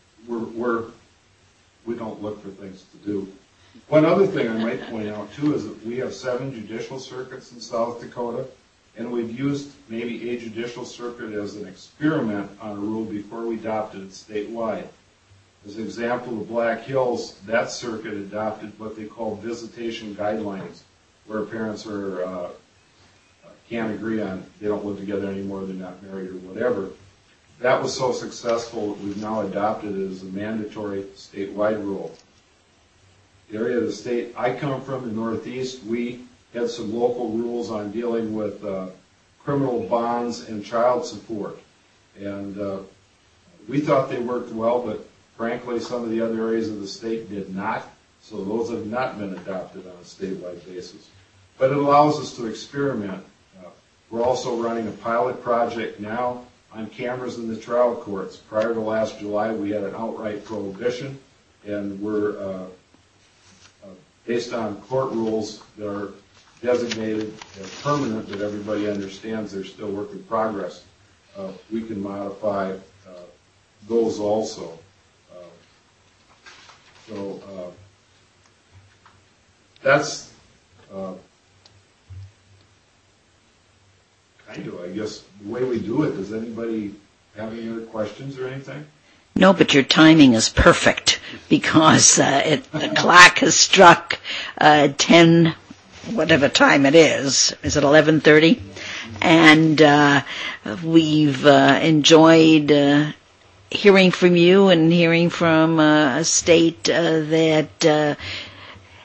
we don't look for things to do. One other thing I might point out, too, is that we have 7 judicial circuits in South Dakota, and we've used maybe a judicial circuit as an experiment on a rule before we adopted it statewide. As an example, the Black Hills, that circuit adopted what they call visitation guidelines, where parents can't agree on, they don't live together anymore, they're not married or whatever. That was so successful that we've now adopted it as a mandatory statewide rule. The area of the state I come from, the Northeast, we had some local rules on dealing with criminal bonds and child support. And we thought they worked well, but frankly, some of the other areas of the state did not. So those have not been adopted on a statewide basis. But it allows us to experiment. We're also running a pilot project now on cameras in the trial courts. Prior to last July, we had an outright prohibition, and we're based on court rules that are designated as permanent, but everybody understands they're still work in progress. We can modify those also. That's kind of, I guess, the way we do it. Does anybody have any other questions or anything? No, but your timing is perfect because the clock has struck 10, whatever time it is. Is it 11:30? And we've enjoyed hearing from you and hearing from a state that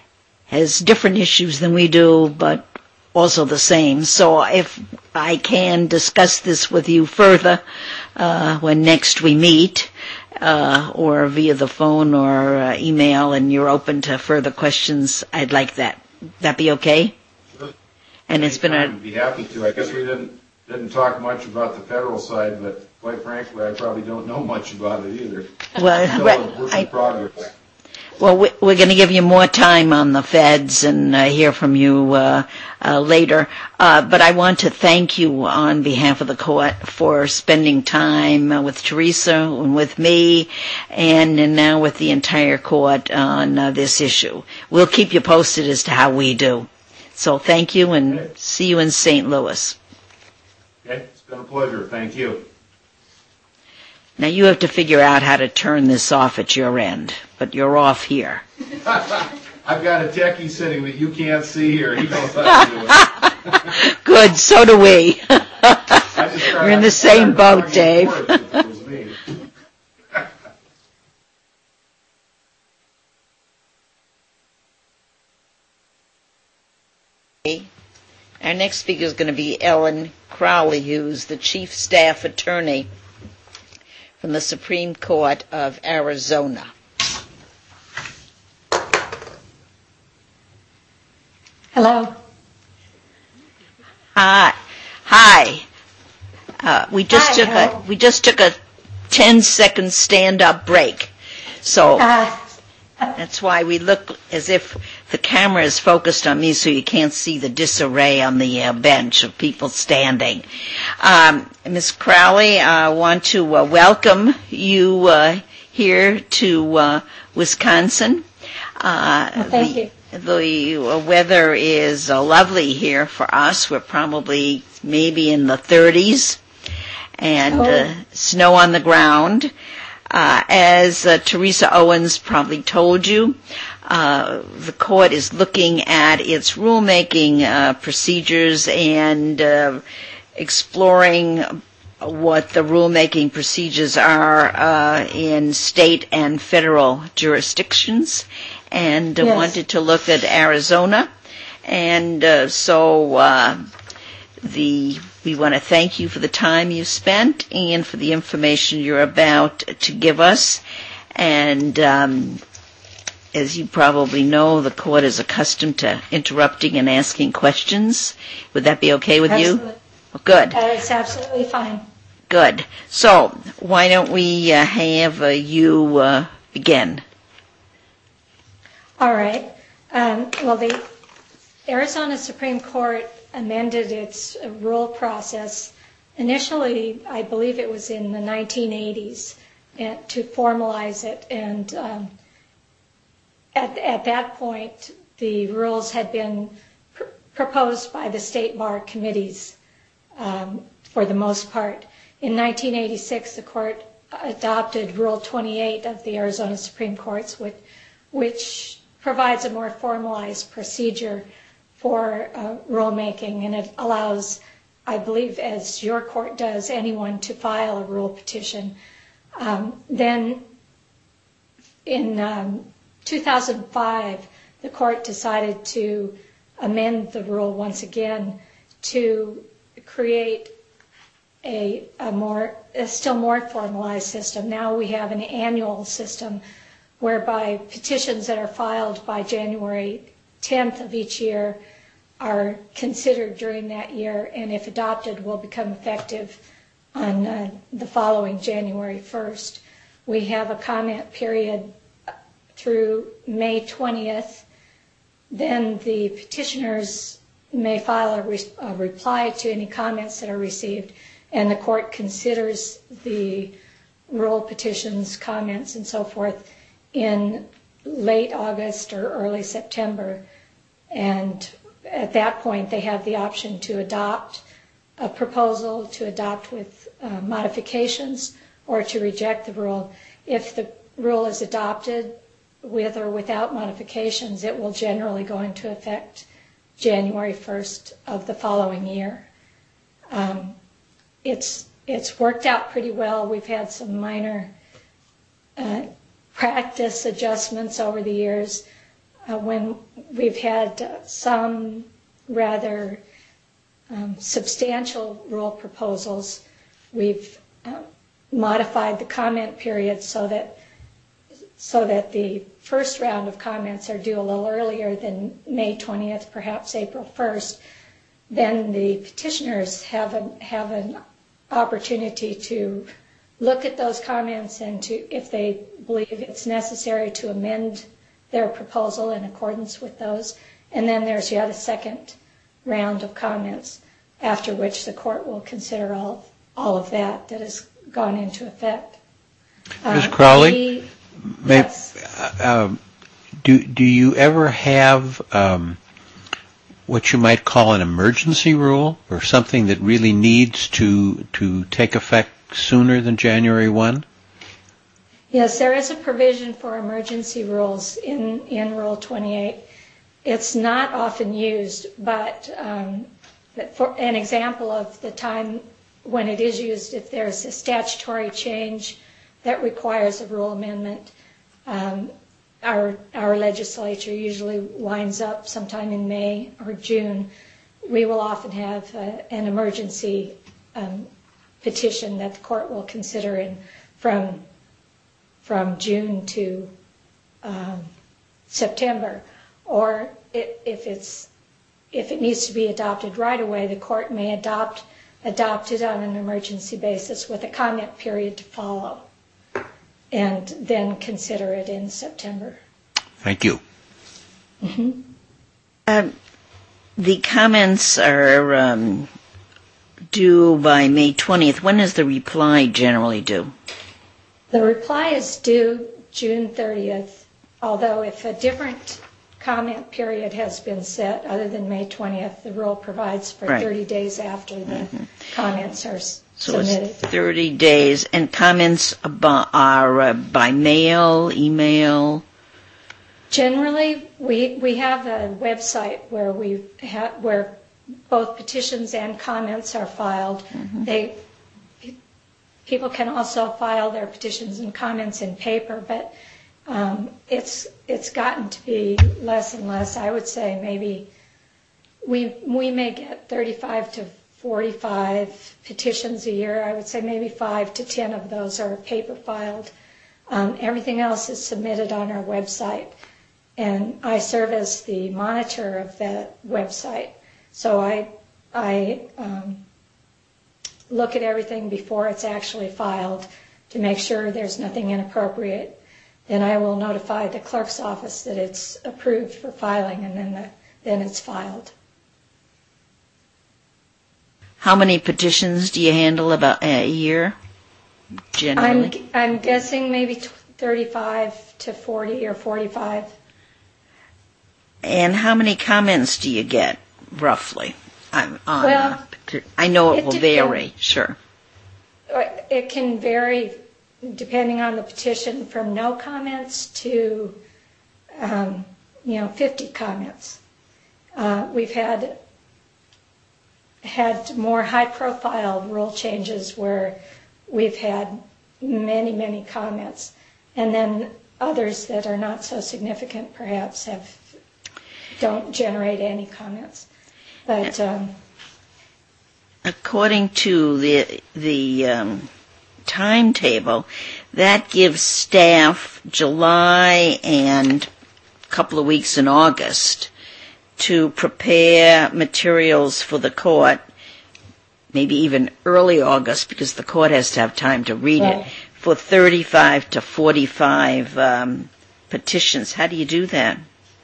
has different issues than we do, but also the same. So if I can discuss this with you further when next we meet, or via the phone or email, and you're open to further questions, I'd like that. That be okay? Sure. And it's been I'd be happy to. I guess we didn't talk much about the federal side, but quite frankly, I probably don't know much about it either. Well, Work in progress. Well, we're going to give you more time on the feds and hear from you later. But I want to thank you on behalf of the court for spending time with Teresa and with me and now with the entire court on this issue. We'll keep you posted as to how we do. So thank you, and see you in St. Louis. Okay, it's been a pleasure. Thank you. Now you have to figure out how to turn this off at your end, but you're off here. I've got a techie sitting that you can't see here. He knows how to do it. Good, so do we. We're in the same boat, Dave. Our next speaker is going to be Ellen Crowley, who's the Chief Staff Attorney from the Supreme Court of Arizona. Hello. Hi. We just took a 10-second stand-up break. So that's why we look as if the camera is focused on me, so you can't see the disarray on the bench of people standing. Ms. Crowley, I want to welcome you here to Wisconsin. Thank you. The weather is lovely here for us. We're probably maybe in the 30s, and snow on the ground. As Teresa Owens probably told you, the court is looking at its rulemaking procedures and exploring what the rulemaking procedures are in state and federal jurisdictions, and wanted to look at Arizona. And we want to thank you for the time you spent and for the information you're about to give us. And as you probably know, the court is accustomed to interrupting and asking questions. Would that be okay with you? Well, good. That is absolutely fine. Good. So why don't we have you begin? All right. Well, the Arizona Supreme Court amended its rule process. Initially, I believe it was in the 1980s, to formalize it. And at that point, the rules had been proposed by the state bar committees for the most part. In 1986, the court adopted Rule 28 of the Arizona Supreme Court, which provides a more formalized procedure for rulemaking, and it allows, I believe, as your court does, anyone to file a rule petition. Then in 2005, the court decided to amend the rule once again to create a still more formalized system. Now we have an annual system whereby petitions that are filed by January 10th of each year are considered during that year, and if adopted, will become effective on the following January 1st. We have a comment period through May 20th. Then the petitioners may file a reply to any comments that are received, and the court considers the rule petitions, comments, and so forth in late August or early September. And at that point, they have the option to adopt a proposal, to adopt with modifications, or to reject the rule. If the rule is adopted with or without modifications, it will generally go into effect January 1st of the following year. It's worked out pretty well. We've had some minor practice adjustments over the years. when we've had some rather substantial rule proposals, we've modified the comment period so that the first round of comments are due a little earlier than May 20th, perhaps April 1st. Then the petitioners have an opportunity to look at those comments and to, if they believe it's necessary, to amend their proposal in accordance with those. And then there's yet a second round of comments, after which the court will consider all of that has gone into effect. Ms. Crowley, yes. do you ever have what you might call an emergency rule, or something that really needs to take effect sooner than January 1? Yes, there is a provision for emergency rules in Rule 28. It's not often used, but for an example of the time when it is used, if there's a statutory change that requires a rule amendment, our legislature usually winds up sometime in May or June. We will often have an emergency petition that the court will consider from June to September. Or if it needs to be adopted right away, the court may adopt it on an emergency basis with a comment period to follow, and then consider it in September. Thank you. Mm-hmm. The comments are due by May 20th. When is the reply generally due? The reply is due June 30th, although if a different comment period has been set other than May 20th, the rule provides for 30 days after the comments are submitted. So it's 30 days, and comments are by mail, email? Generally, we have a website where both petitions and comments are filed. People can also file their petitions and comments in paper, but it's gotten to be less and less. I would say maybe we may get 35 to 45 petitions a year. I would say maybe 5 to 10 of those are paper filed. Everything else is submitted on our website, and I serve as the monitor of that website. So I look at everything before it's actually filed to make sure there's nothing inappropriate. Then I will notify the clerk's office that it's approved for filing, and then it's filed. How many petitions do you handle about a year, generally? I'm guessing maybe 35 to 40 or 45. And how many comments do you get, roughly? I know it will vary, sure. It can vary depending on the petition, from no comments to 50 comments. We've had more high-profile rule changes where we've had many comments, and then others that are not so significant perhaps don't generate any comments. But according to the timetable, that gives staff July and a couple of weeks in August to prepare materials for the court, maybe even early August, because the court has to have time to read it, for 35 to 45 petitions. How do you do that?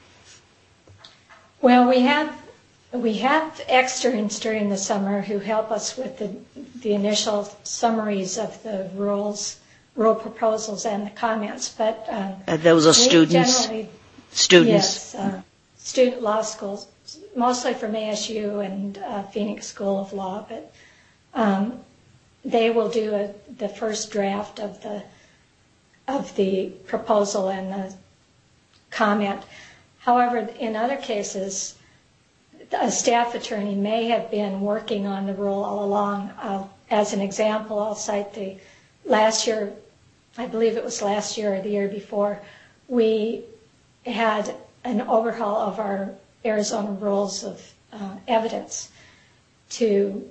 Well, we have externs during the summer who help us with the initial summaries of the rule proposals and the comments. But those are students? Students? Yes, student law schools, mostly from ASU and Phoenix School of Law. But they will do the first draft of the proposal and the comment. However, in other cases, a staff attorney may have been working on the rule all along. As an example, I'll cite the last year, I believe it was last year or the year before, we had an overhaul of our Arizona rules of evidence to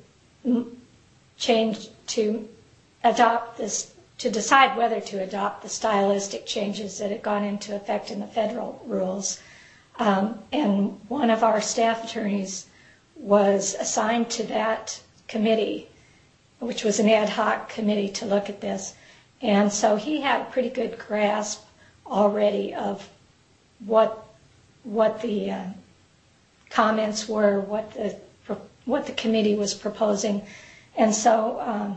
adopt this, to decide whether to adopt the stylistic changes that had gone into effect in the federal rules. And one of our staff attorneys was assigned to that committee, which was an ad hoc committee to look at this. And so he had a pretty good grasp already of what the comments were, what the committee was proposing. And so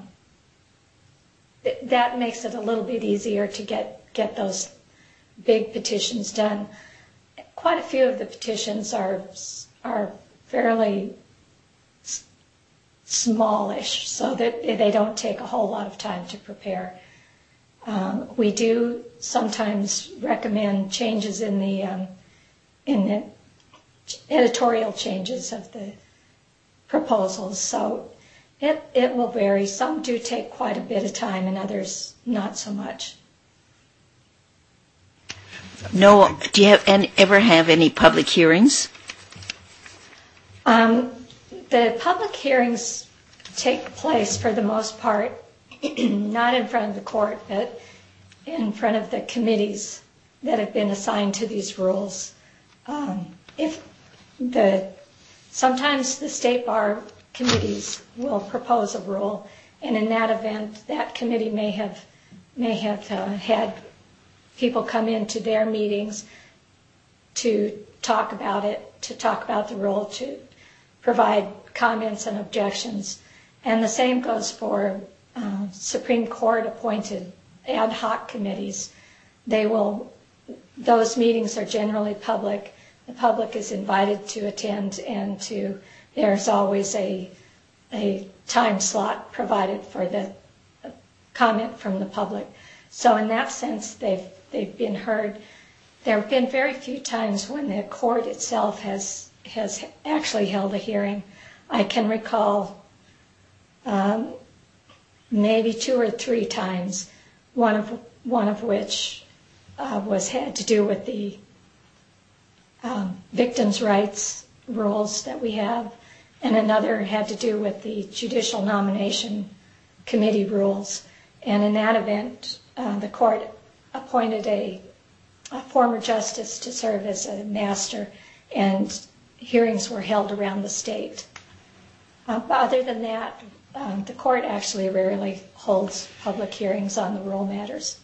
that makes it a little bit easier to get those big petitions done. Quite a few of the petitions are fairly smallish, so that they don't take a whole lot of time to prepare. We do sometimes recommend changes in the editorial changes of the proposals, so it will vary. Some do take quite a bit of time, and others not so much. No, do you ever have any public hearings? The public hearings take place for the most part not in front of the court, but in front of the committees that have been assigned to these rules. Sometimes the state bar committees will propose a rule, and in that event, that committee may have had people come into their meetings to talk about it, to talk about the rule, to provide comments and objections. And the same goes for Supreme Court appointed ad hoc committees. Those meetings are generally public. The public is invited to attend, and there's always a time slot provided for the comment from the public. So in that sense, they've been heard. There have been very few times when the court itself has actually held a hearing. I can recall maybe 2 or 3 times, one of which had to do with the victims' rights rules that we have, and another had to do with the Judicial Nomination Committee rules. And in that event, the court appointed a former justice to serve as a master, and hearings were held around the state. But other than that, the court actually rarely holds public hearings on the rule matters.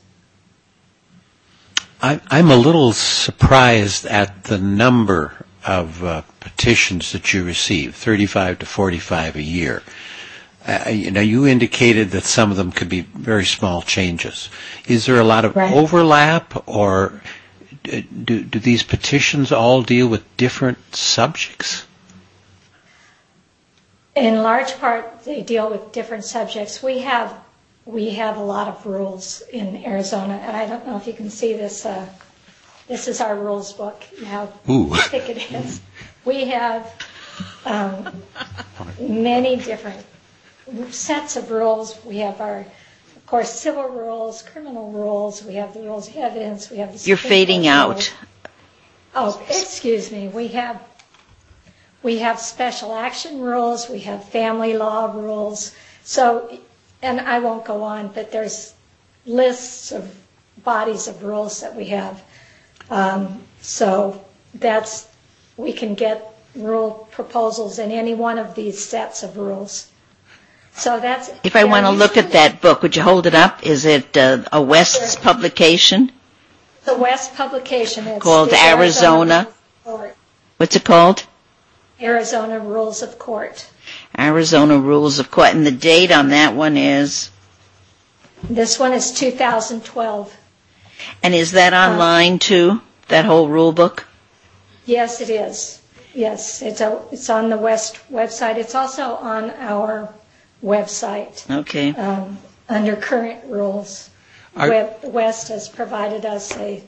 I'm a little surprised at the number of petitions that you receive, 35 to 45 a year. You indicated that some of them could be very small changes. Is there a lot of overlap, or do these petitions all deal with different subjects? In large part, they deal with different subjects. We have a lot of rules in Arizona, and I don't know if you can see this. This is our rules book. How thick it is. We have many different sets of rules. We have our, of course, civil rules, criminal rules. We have the rules of evidence. We have the You're fading out. Oh, excuse me. We have special action rules. We have family law rules. So, and I won't go on, but there's lists of bodies of rules that we have. So we can get rule proposals in any one of these sets of rules. So that's. If I want to look at that book, would you hold it up? Is it a West's publication? The West publication. It's called Arizona. What's it called? Arizona Rules of Court. Arizona Rules of Court. And the date on that one is? This one is 2012. And is that online too, that whole rule book? Yes, it is. Yes, it's on the West website. It's also on our website. Okay. Under current rules. West has provided us a...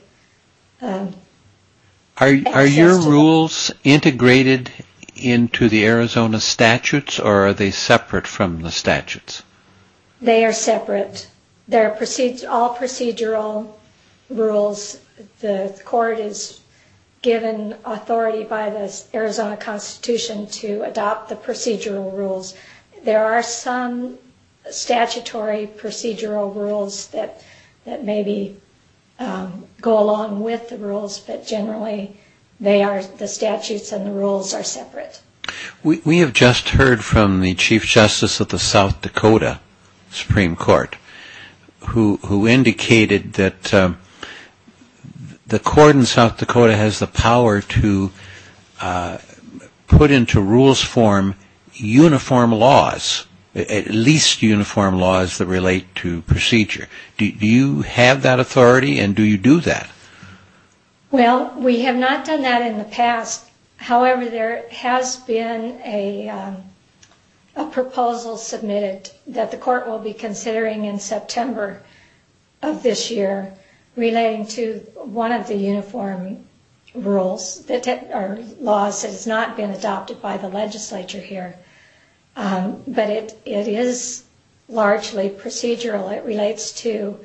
Are your rules integrated into the Arizona statutes, or are they separate from the statutes? They are separate. They're all procedural rules. The court given authority by the Arizona Constitution to adopt the procedural rules. There are some statutory procedural rules that maybe go along with the rules, but generally the statutes and the rules are separate. We have just heard from the Chief Justice of the South Dakota Supreme Court, who indicated that the court in South Dakota has the power to put into rules form uniform laws, at least uniform laws that relate to procedure. Do you have that authority, and do you do that? Well, we have not done that in the past. However, there has been a proposal submitted that the court will be considering in September of this year relating to one of the uniform rules or laws that has not been adopted by the legislature here. But it is largely procedural. It relates to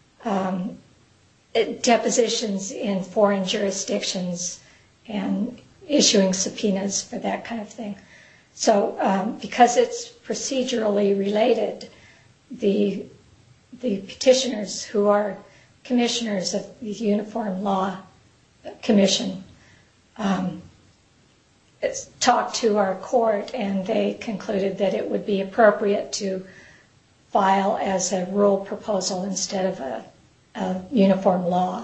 depositions in foreign jurisdictions and issuing subpoenas for that kind of thing. So because it's procedurally related, the petitioners who are commissioners of the Uniform Law Commission talked to our court, and they concluded that it would be appropriate to file as a rule proposal instead of a uniform law.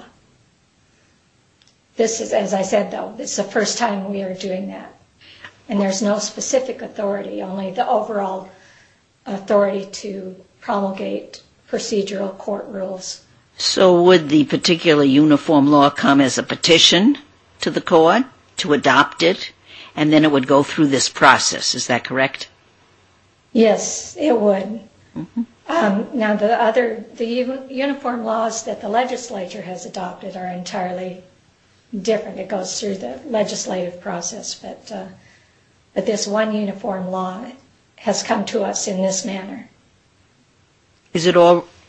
This is, as I said, though, this is the first time we are doing that. And there's no specific authority, only the overall authority to promulgate procedural court rules. So would the particular uniform law come as a petition to the court to adopt it, and then it would go through this process? Is that correct? Yes, it would. Mm-hmm. Now, the uniform laws that the legislature has adopted are entirely different. It goes through the legislative process, but this one uniform law has come to us in this manner. Is it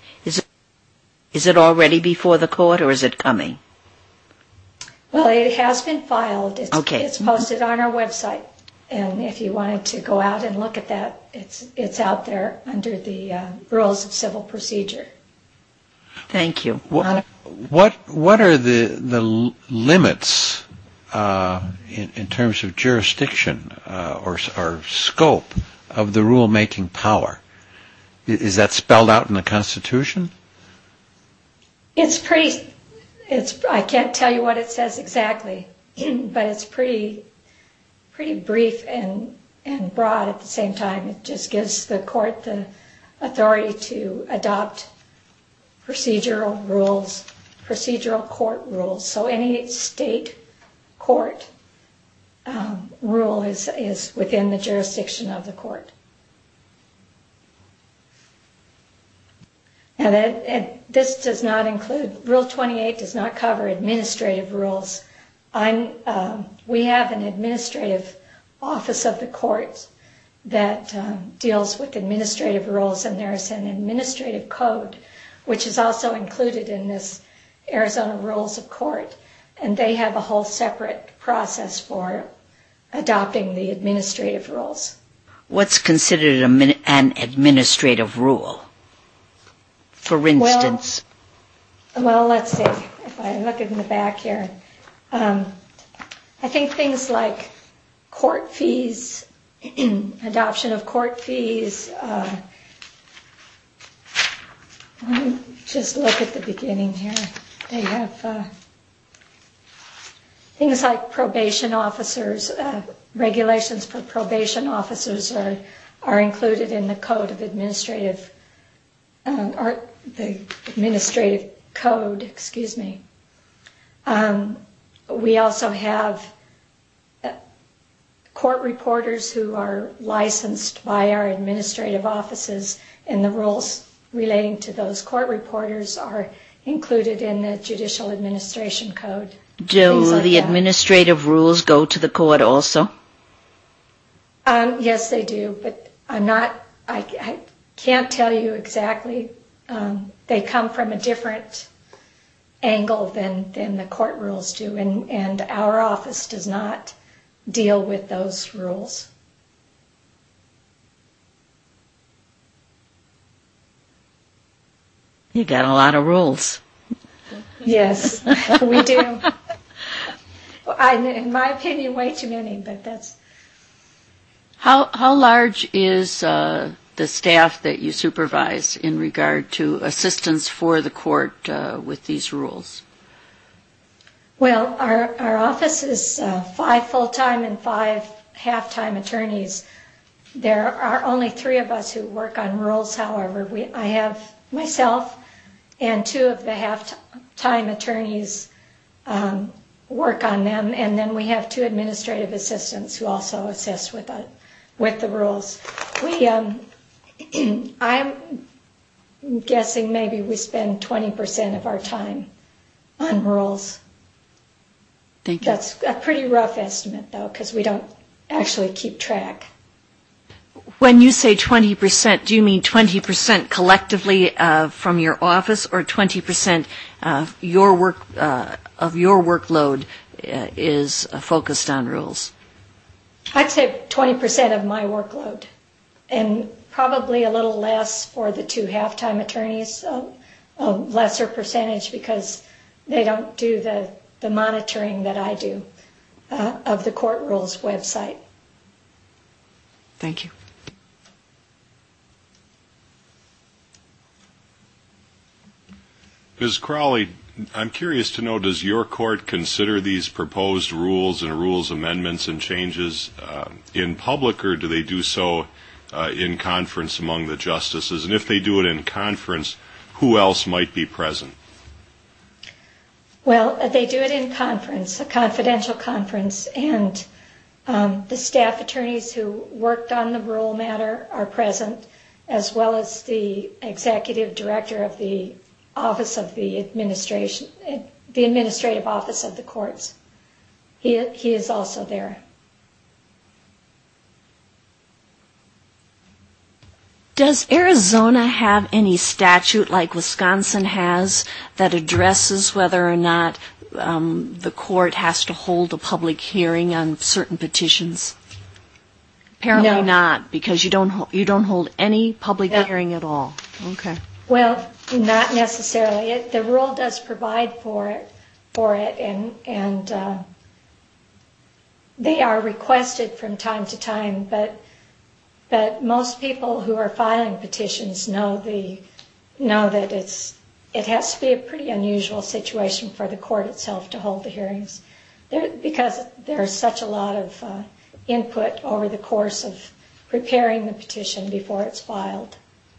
already before the court, or is it coming? Well, it has been filed. It's posted on our website, and if you wanted to go out and look at that, it's out there under the Rules of Civil Procedure. Thank you. What are the limits in terms of jurisdiction or scope of the rule-making power? Is that spelled out in the Constitution? I can't tell you what it says exactly, but it's pretty brief and broad at the same time. It just gives the court the authority to adopt procedural court rules. So any state court rule is within the jurisdiction of the court. Now, this does not include, Rule 28 does not cover administrative rules. We have an administrative office of the court that deals with administrative rules, and there's an administrative code, which is also included in this Arizona Rules of Court, and they have a whole separate process for adopting the administrative rules. What's considered an administrative rule? For instance? Well, let's see. If I look in the back here, I think things like court fees, adoption of court fees. Let me just look at the beginning here. They have things like probation officers, regulations for probation officers are included in the Code of Administrative, or the Administrative Code, excuse me. We also have court reporters who are licensed by our administrative offices, and the rules relating to those court reporters are included in the Judicial Administration Code. Do the administrative rules go to the court also? Yes, they do, but I can't tell you exactly. They come from a different angle than the court rules do, and our office does not deal with those rules. You got a lot of rules. Yes, we do. In my opinion, way too many, but that's... How large is the staff that you supervise in regard to assistance for the court with these rules? Well, our office is 5 full-time and 5 half-time attorneys. There are only 3 of us who work on rules, however. I have myself and 2 of the half-time attorneys work on them, and then we have 2 administrative assistants who also assist with the rules. I'm guessing maybe we spend 20% of our time on rules. Thank you. That's a pretty rough estimate, though, because we don't actually keep track. When you say 20%, do you mean 20% collectively from your office, or 20% of your workload is focused on rules? I'd say 20% of my workload, and probably a little less for the 2 half-time attorneys, a lesser percentage because they don't do the monitoring that I do of the court rules website. Thank you. Ms. Crowley, I'm curious to know, does your court consider these proposed rules and rules amendments and changes in public, or do they do so in conference among the justices? And if they do it in conference, who else might be present? Well, they do it in conference, a confidential conference, and the staff attorneys who worked on the rule matter are present, as well as the executive director of the Office of the Administration, the Administrative Office of the Courts. He is also there. Does Arizona have any statute like Wisconsin has that addresses whether or not the court has to hold a public hearing on certain petitions? Apparently No. not, because you don't hold any public hearing at all. Okay. Well, not necessarily. The rule does provide for it, and they are requested from time to time. But most people who are filing petitions know that it has to be a pretty unusual situation for the court itself to hold the hearings, because there's such a lot of input over the course of preparing the petition before it's filed.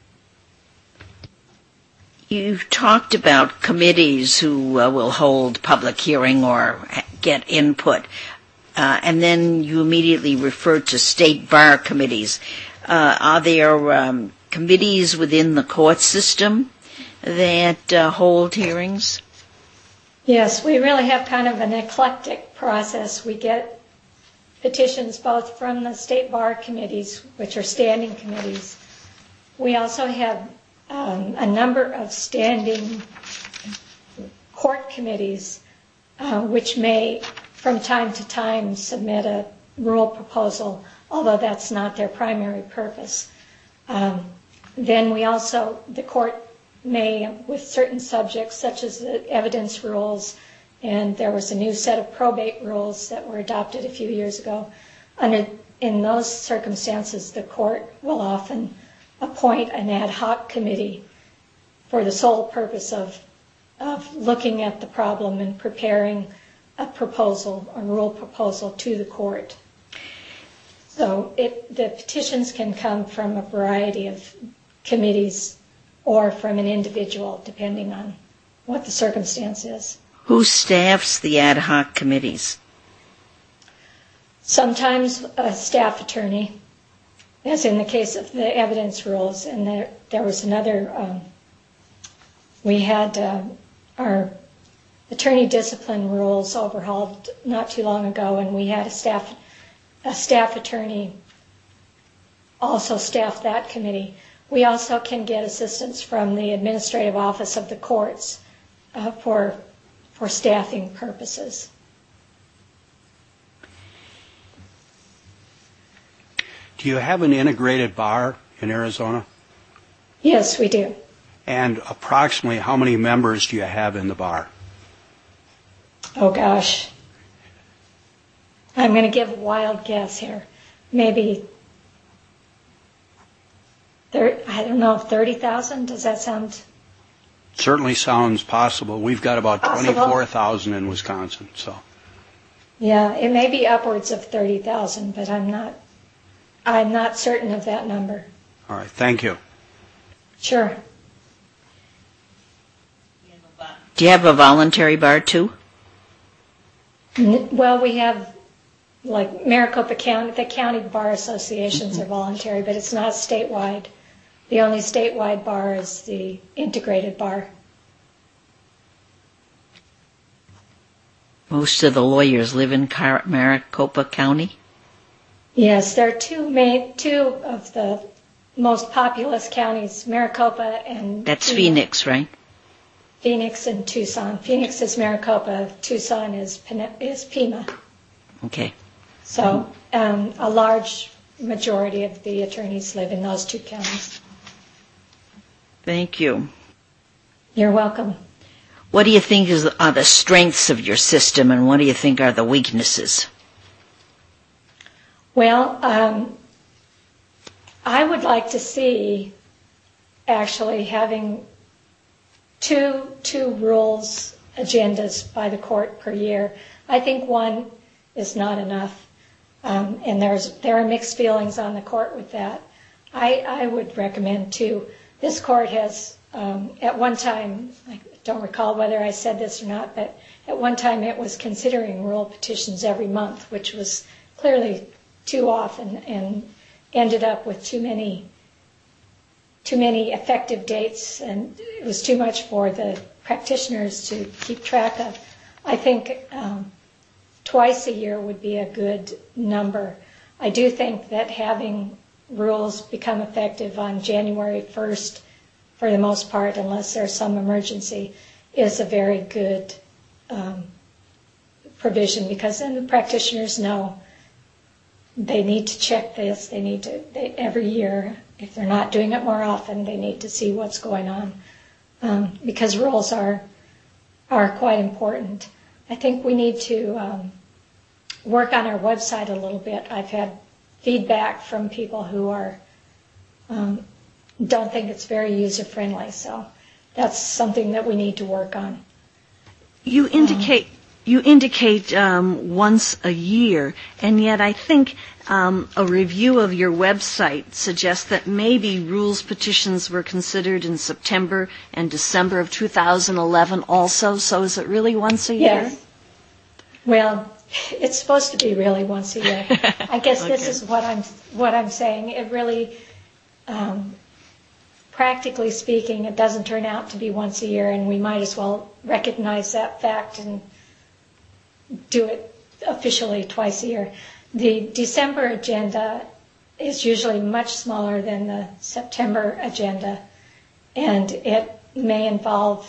You've talked about committees who will hold public hearing or get input, and then you immediately referred to state bar committees. Are there committees within the court system that hold hearings? Yes, we really have kind of an eclectic process. We get petitions both from the state bar committees, which are standing committees. We also have a number of standing court committees, which may, from time to time, submit a rule proposal, although that's not their primary purpose. Then the court may, with certain subjects, such as the evidence rules, and there was a new set of probate rules that were adopted a few years ago. In those circumstances, the court will often appoint an ad hoc committee for the sole purpose of looking at the problem and preparing a rule proposal to the court. So the petitions can come from a variety of committees or from an individual, depending on what the circumstance is. Who staffs the ad hoc committees? Sometimes a staff attorney, as in the case of the evidence rules, and there was another, we had our attorney discipline rules overhauled not too long ago, and we had a staff attorney also staff that committee. We also can get assistance from the Administrative Office of the Courts for for staffing purposes. Do you have an integrated bar in Arizona? Yes, we do. And approximately how many members do you have in the bar? Oh, gosh. I'm going to give a wild guess here. Maybe, I don't know, 30,000? Does that sound? Certainly sounds possible. We've got about Possible? 24,000 in Wisconsin. So. Yeah, it may be upwards of 30,000, but I'm not certain of that number. All right, thank you. Sure. Do you have a voluntary bar too? Well, we have, like Maricopa County, the county bar associations are voluntary, but it's not statewide. The only statewide bar is the integrated bar. Most of the lawyers live in Maricopa County? Yes, there are two of the most populous counties, Maricopa and That's Pima. Phoenix, right? Phoenix and Tucson. Phoenix is Maricopa, Tucson is Pima. Okay. So a large majority of the attorneys live in those two counties. Thank you. You're welcome. What do you think are the strengths of your system, and what do you think are the weaknesses? Well, I would like to see actually having two rules agendas by the court per year. I think one is not enough, and there are mixed feelings on the court with that. I would recommend two. This court has, at one time, I don't recall whether I said this or not, but at one time it was considering rule petitions every month, which was clearly too often and ended up with too many effective dates, and it was too much for the practitioners to keep track of. I think twice a year would be a good number. I do think that having rules become effective on January 1st, for the most part, unless there's some emergency, is a very good provision, because then the practitioners know they need to check this. Every year, if they're not doing it more often, they need to see what's going on, because rules are quite important. I think we need to work on our website a little bit. I've had feedback from people who don't think it's very user-friendly, so that's something that we need to work on. You indicate once a year, and yet I think a review of your website suggests that maybe rules petitions were considered in September and December of 2011 also, so is it really once a year? Yes. Well, it's supposed to be really once a year. I guess okay. This is what I'm saying. It really, practically speaking, it doesn't turn out to be once a year, and we might as well recognize that fact and do it officially twice a year. The December agenda is usually much smaller than the September agenda, and it may involve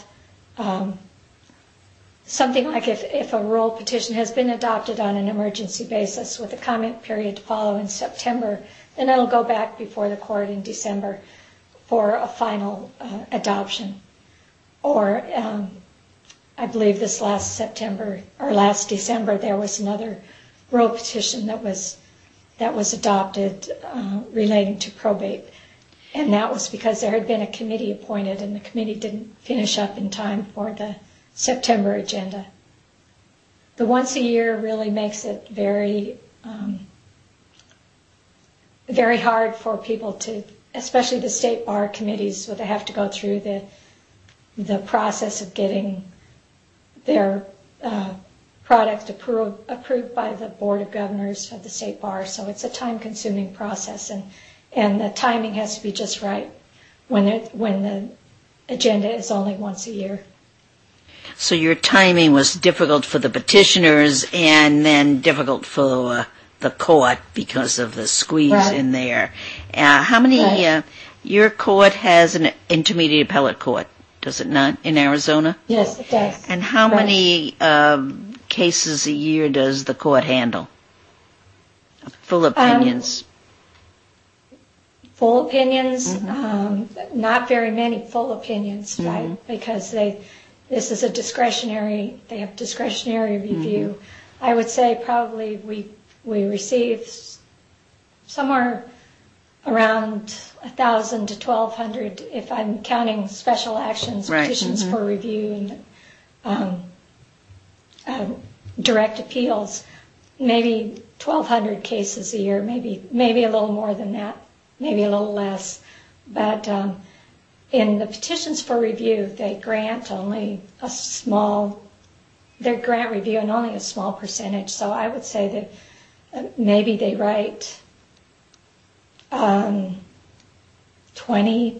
something like if a rule petition has been adopted on an emergency basis with a comment period to follow in September, then it'll go back before the court in December for a final adoption. Or I believe this last December, there was another rule petition that was adopted relating to probate. And that was because there had been a committee appointed, and the committee didn't finish up in time for the September agenda. The once a year really makes it very, very hard for people to, especially the state bar committees, where they have to go through the process of getting their product approved by the Board of Governors of the State Bar. So it's a time-consuming process, and the timing has to be just right when the agenda is only once a year. So your timing was difficult for the petitioners and then difficult for the court because of the squeeze right. in there. How many, right. Your court has an intermediate appellate court, does it not, in Arizona? Yes, it does. And how Right. many cases a year does the court handle? Full opinions. Full opinions, not very many full opinions, right? Because this is a discretionary, they have discretionary review. I would say probably we receive somewhere around 1,000 to 1,200 if I'm counting special actions, Right. petitions for review, and direct appeals. Maybe 1,200 cases a year, maybe a little more than that, maybe a little less. But in the petitions for review, they grant only a small, they grant review in only a small percentage. So I would say that maybe they write 20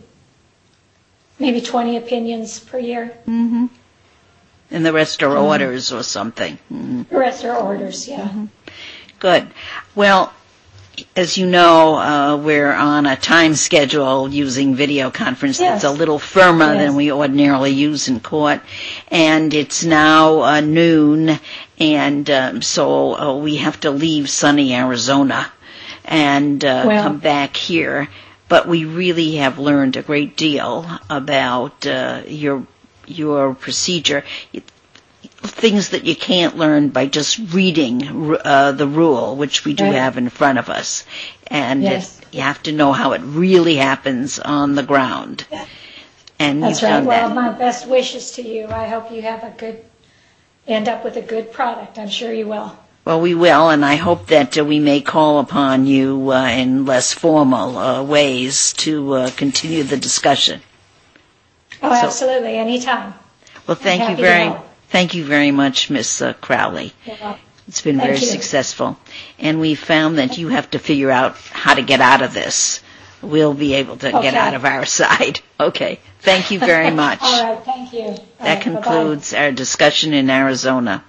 opinions per year. And the rest are orders or something. The rest are orders, yeah. Good. Well, as you know, we're on a time schedule using video conference that's a little firmer than we ordinarily use in court. And it's now noon, and so we have to leave sunny Arizona and come back here. But we really have learned a great deal about your procedure. Things that you can't learn by just reading the rule, which we do have in front of us. And you have to know how it really happens on the ground. And that's you've right. done Well, that. my best wishes to you. I hope you have end up with a good product. I'm sure you will. Well, we will, and I hope that we may call upon you in less formal ways to continue the discussion. Oh, absolutely. Anytime. Well, thank you very much, Miss Crowley. It's been very successful. And we found that you have to figure out how to get out of this. We'll be able to get out of our side. Okay. Thank you very much. All right. Thank you. That concludes our discussion in Arizona.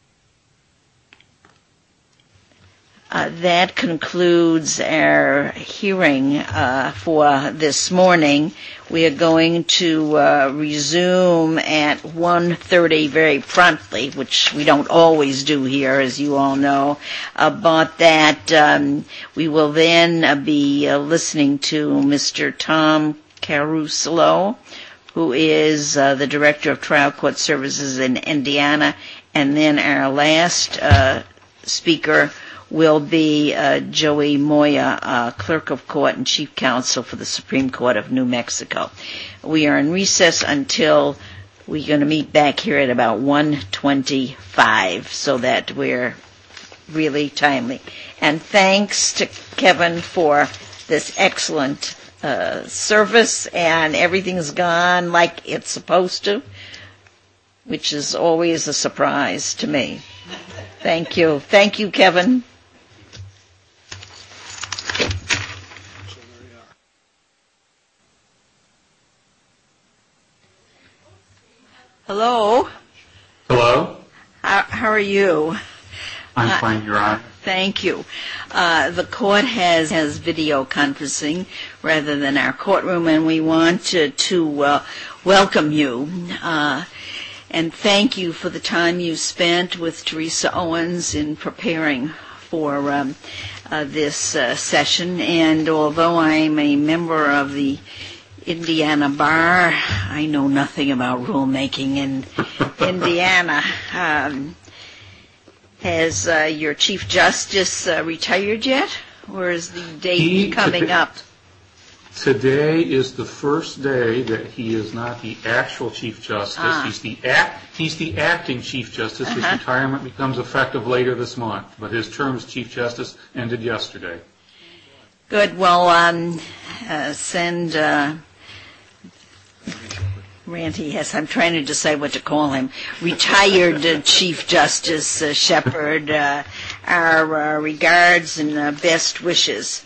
That concludes our hearing for this morning. We are going to resume at 1:30 very promptly, which we don't always do here, as you all know. But that we will then be listening to Mr. Tom Caruso, who is the Director of Trial Court Services in Indiana. And then our last speaker will be Joey Moya, Clerk of Court and Chief Counsel for the Supreme Court of New Mexico. We are in recess until we're going to meet back here at about 1:25, so that we're really timely. And thanks to Kevin for this excellent service, and everything's gone like it's supposed to, which is always a surprise to me. Thank you. Thank you, Kevin. Hello. Hello. How are you? I'm fine, Your Honor. Thank you. The court has video conferencing rather than our courtroom, and we want to welcome you and thank you for the time you spent with Teresa Owens in preparing for this session. And although I'm a member of the Indiana Bar, I know nothing about rulemaking in Indiana. Has your Chief Justice retired yet, or is the date coming up? Today is the first day that he is not the actual Chief Justice. He's the acting Chief Justice. His retirement becomes effective later this month, but his term as Chief Justice ended yesterday. Good. Well, send Randy, yes, I'm trying to decide what to call him. Retired Chief Justice Shepard, our regards and best wishes.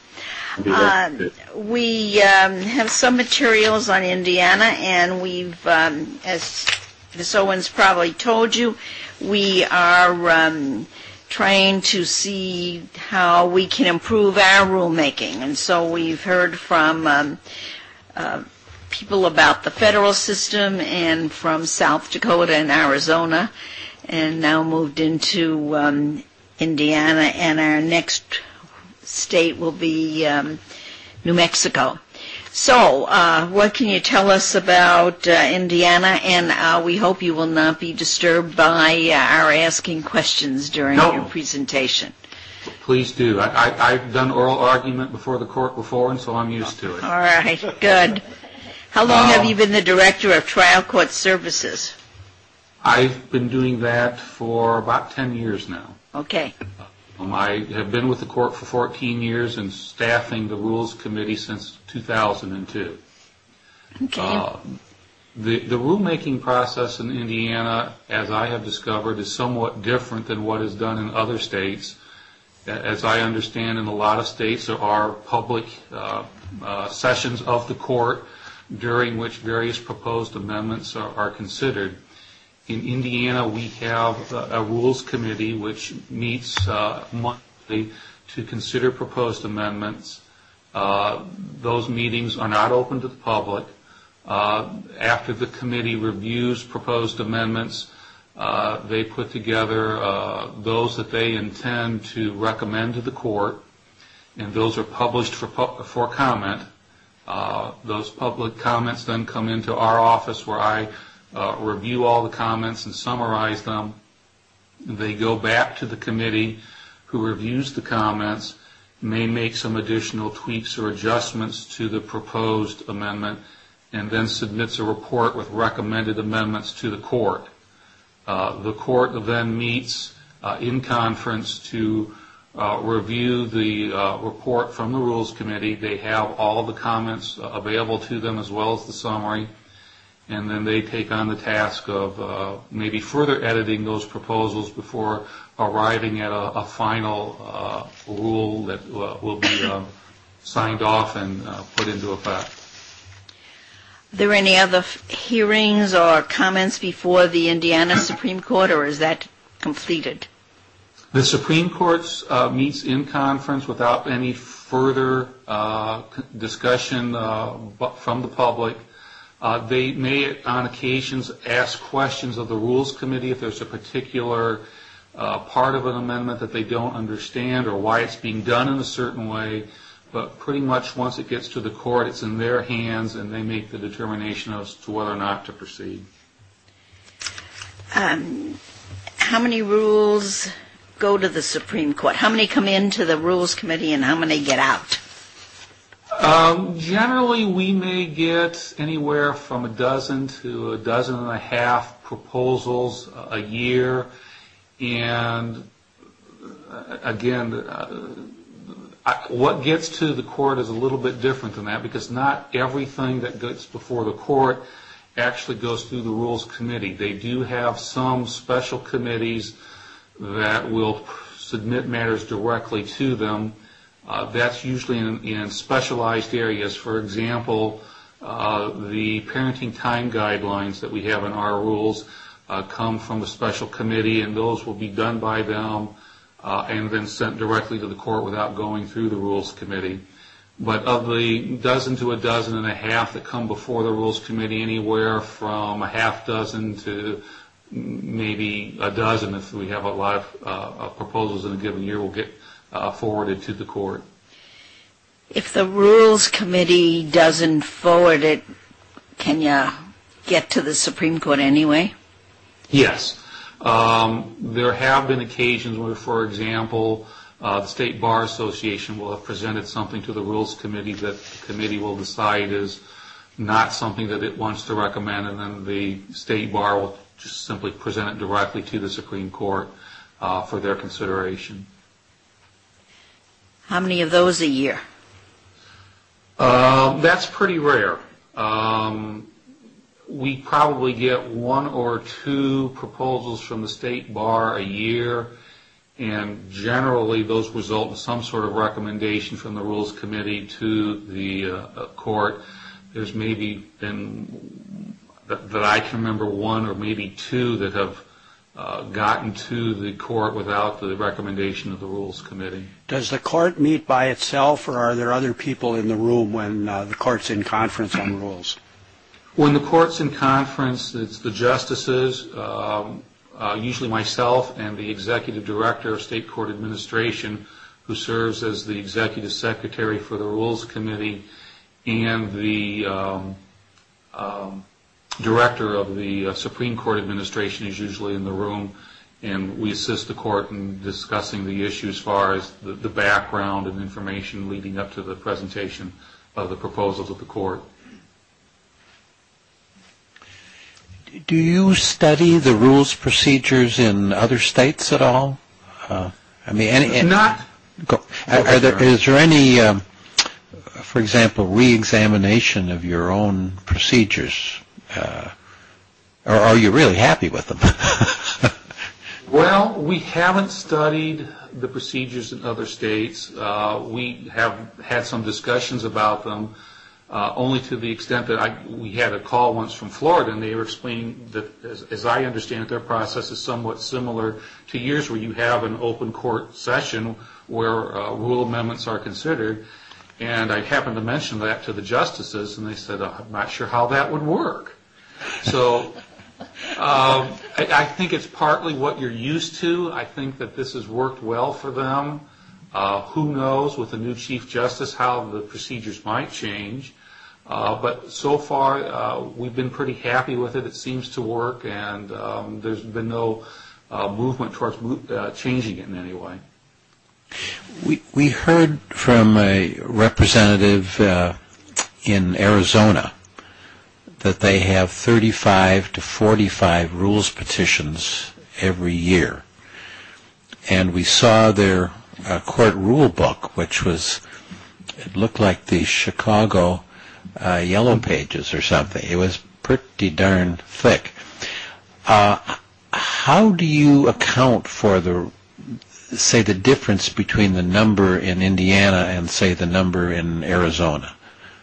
We have some materials on Indiana, and we've, as Ms. Owens probably told you, we are trying to see how we can improve our rulemaking. And so we've heard from people about the federal system and from South Dakota and Arizona, and now moved into Indiana, and our next state will be New Mexico. So, what can you tell us about Indiana? And we hope you will not be disturbed by our asking questions during your presentation. Please do. I've done oral argument before the court before, and so I'm used to it. All right, good. How long have you been the director of trial court services? I've been doing that for about 10 years now. Okay. I have been with the court for 14 years and staffing the Rules Committee since 2002. Okay. The rulemaking process in Indiana, as I have discovered, is somewhat different than what is done in other states. As I understand, in a lot of states there are public sessions of the court during which various proposed amendments are considered. In Indiana, we have a Rules Committee which meets monthly to consider proposed amendments. Those meetings are not open to the public. After the committee reviews proposed amendments, they put together those that they intend to recommend to the court, and those are published for comment. Those public comments then come into our office where I review all the comments and summarize them. They go back to the committee who reviews the comments, may make some additional tweaks or adjustments to the proposed amendment, and then submits a report with recommended amendments to the court. The court then meets in conference to review the report from the Rules Committee. They have all the comments available to them as well as the summary, and then they take on the task of maybe further editing those proposals before arriving at a final rule that will be signed off and put into effect. Are there any other hearings or comments before the Indiana Supreme Court, or is that completed? The Supreme Court meets in conference without any further discussion from the public. They may, on occasions, ask questions of the Rules Committee if there's a particular part of an amendment that they don't understand or why it's being done in a certain way. But pretty much once it gets to the court, it's in their hands, and they make the determination as to whether or not to proceed. How many rules go to the Supreme Court? How many come into the Rules Committee, and how many get out? Generally, we may get anywhere from a dozen to a dozen and a half proposals a year. And again, what gets to the court is a little bit different than that, because not everything that gets before the court actually goes through the Rules Committee. They do have some special committees that will submit matters directly to them. That's usually in specialized areas. For example, the parenting time guidelines that we have in our rules come from a special committee, and those will be done by them and then sent directly to the court without going through the Rules Committee. But of the dozen to a dozen and a half that come before the Rules Committee, anywhere from a half dozen to maybe a dozen, if we have a lot of proposals in a given year, will get forwarded to the court. If the Rules Committee doesn't forward it, can you get to the Supreme Court anyway? Yes. There have been occasions where, for example, the State Bar Association will have presented something to the Rules Committee that the committee will decide is not something that it wants to recommend, and then the State Bar will just simply present it directly to the Supreme Court for their consideration. How many of those a year? That's pretty rare. We probably get one or two proposals from the State Bar a year, and generally those result in some sort of recommendation from the Rules Committee to the court. There's maybe been, that I can remember, one or maybe two that have gotten to the court without the recommendation of the Rules Committee. Does the court meet by itself, or are there other people in the room when the court's in conference on rules? When the court's in conference, it's the justices, usually myself and the executive director of state court administration, who serves as the executive secretary for the Rules Committee, and the director of the Supreme Court administration is usually in the room, and we assist the court in discussing the issue as far as the background and information leading up to the presentation of the proposals of the court. Do you study the rules procedures in other states at all? Not. Is there any, for example, re-examination of your own procedures? Or are you really happy with them? Well, we haven't studied the procedures in other states. We have had some discussions about them, only to the extent that we had a call once from Florida, and they were explaining that, as I understand it, their process is somewhat similar to yours, where you have an open court session where rule amendments are considered. And I happened to mention that to the justices, and they said, I'm not sure how that would work. So I think it's partly what you're used to. I think that this has worked well for them. Who knows, with a new Chief Justice, how the procedures might change. But so far, we've been pretty happy with it. It seems to work, and there's been no movement towards changing it in any way. We heard from a representative in Arizona that they have 35 to 45 rules petitions every year. And we saw their court rule book, which it looked like the Chicago Yellow Pages or something. It was pretty darn thick. How do you account for the difference between the number in Indiana and, say, the number in Arizona?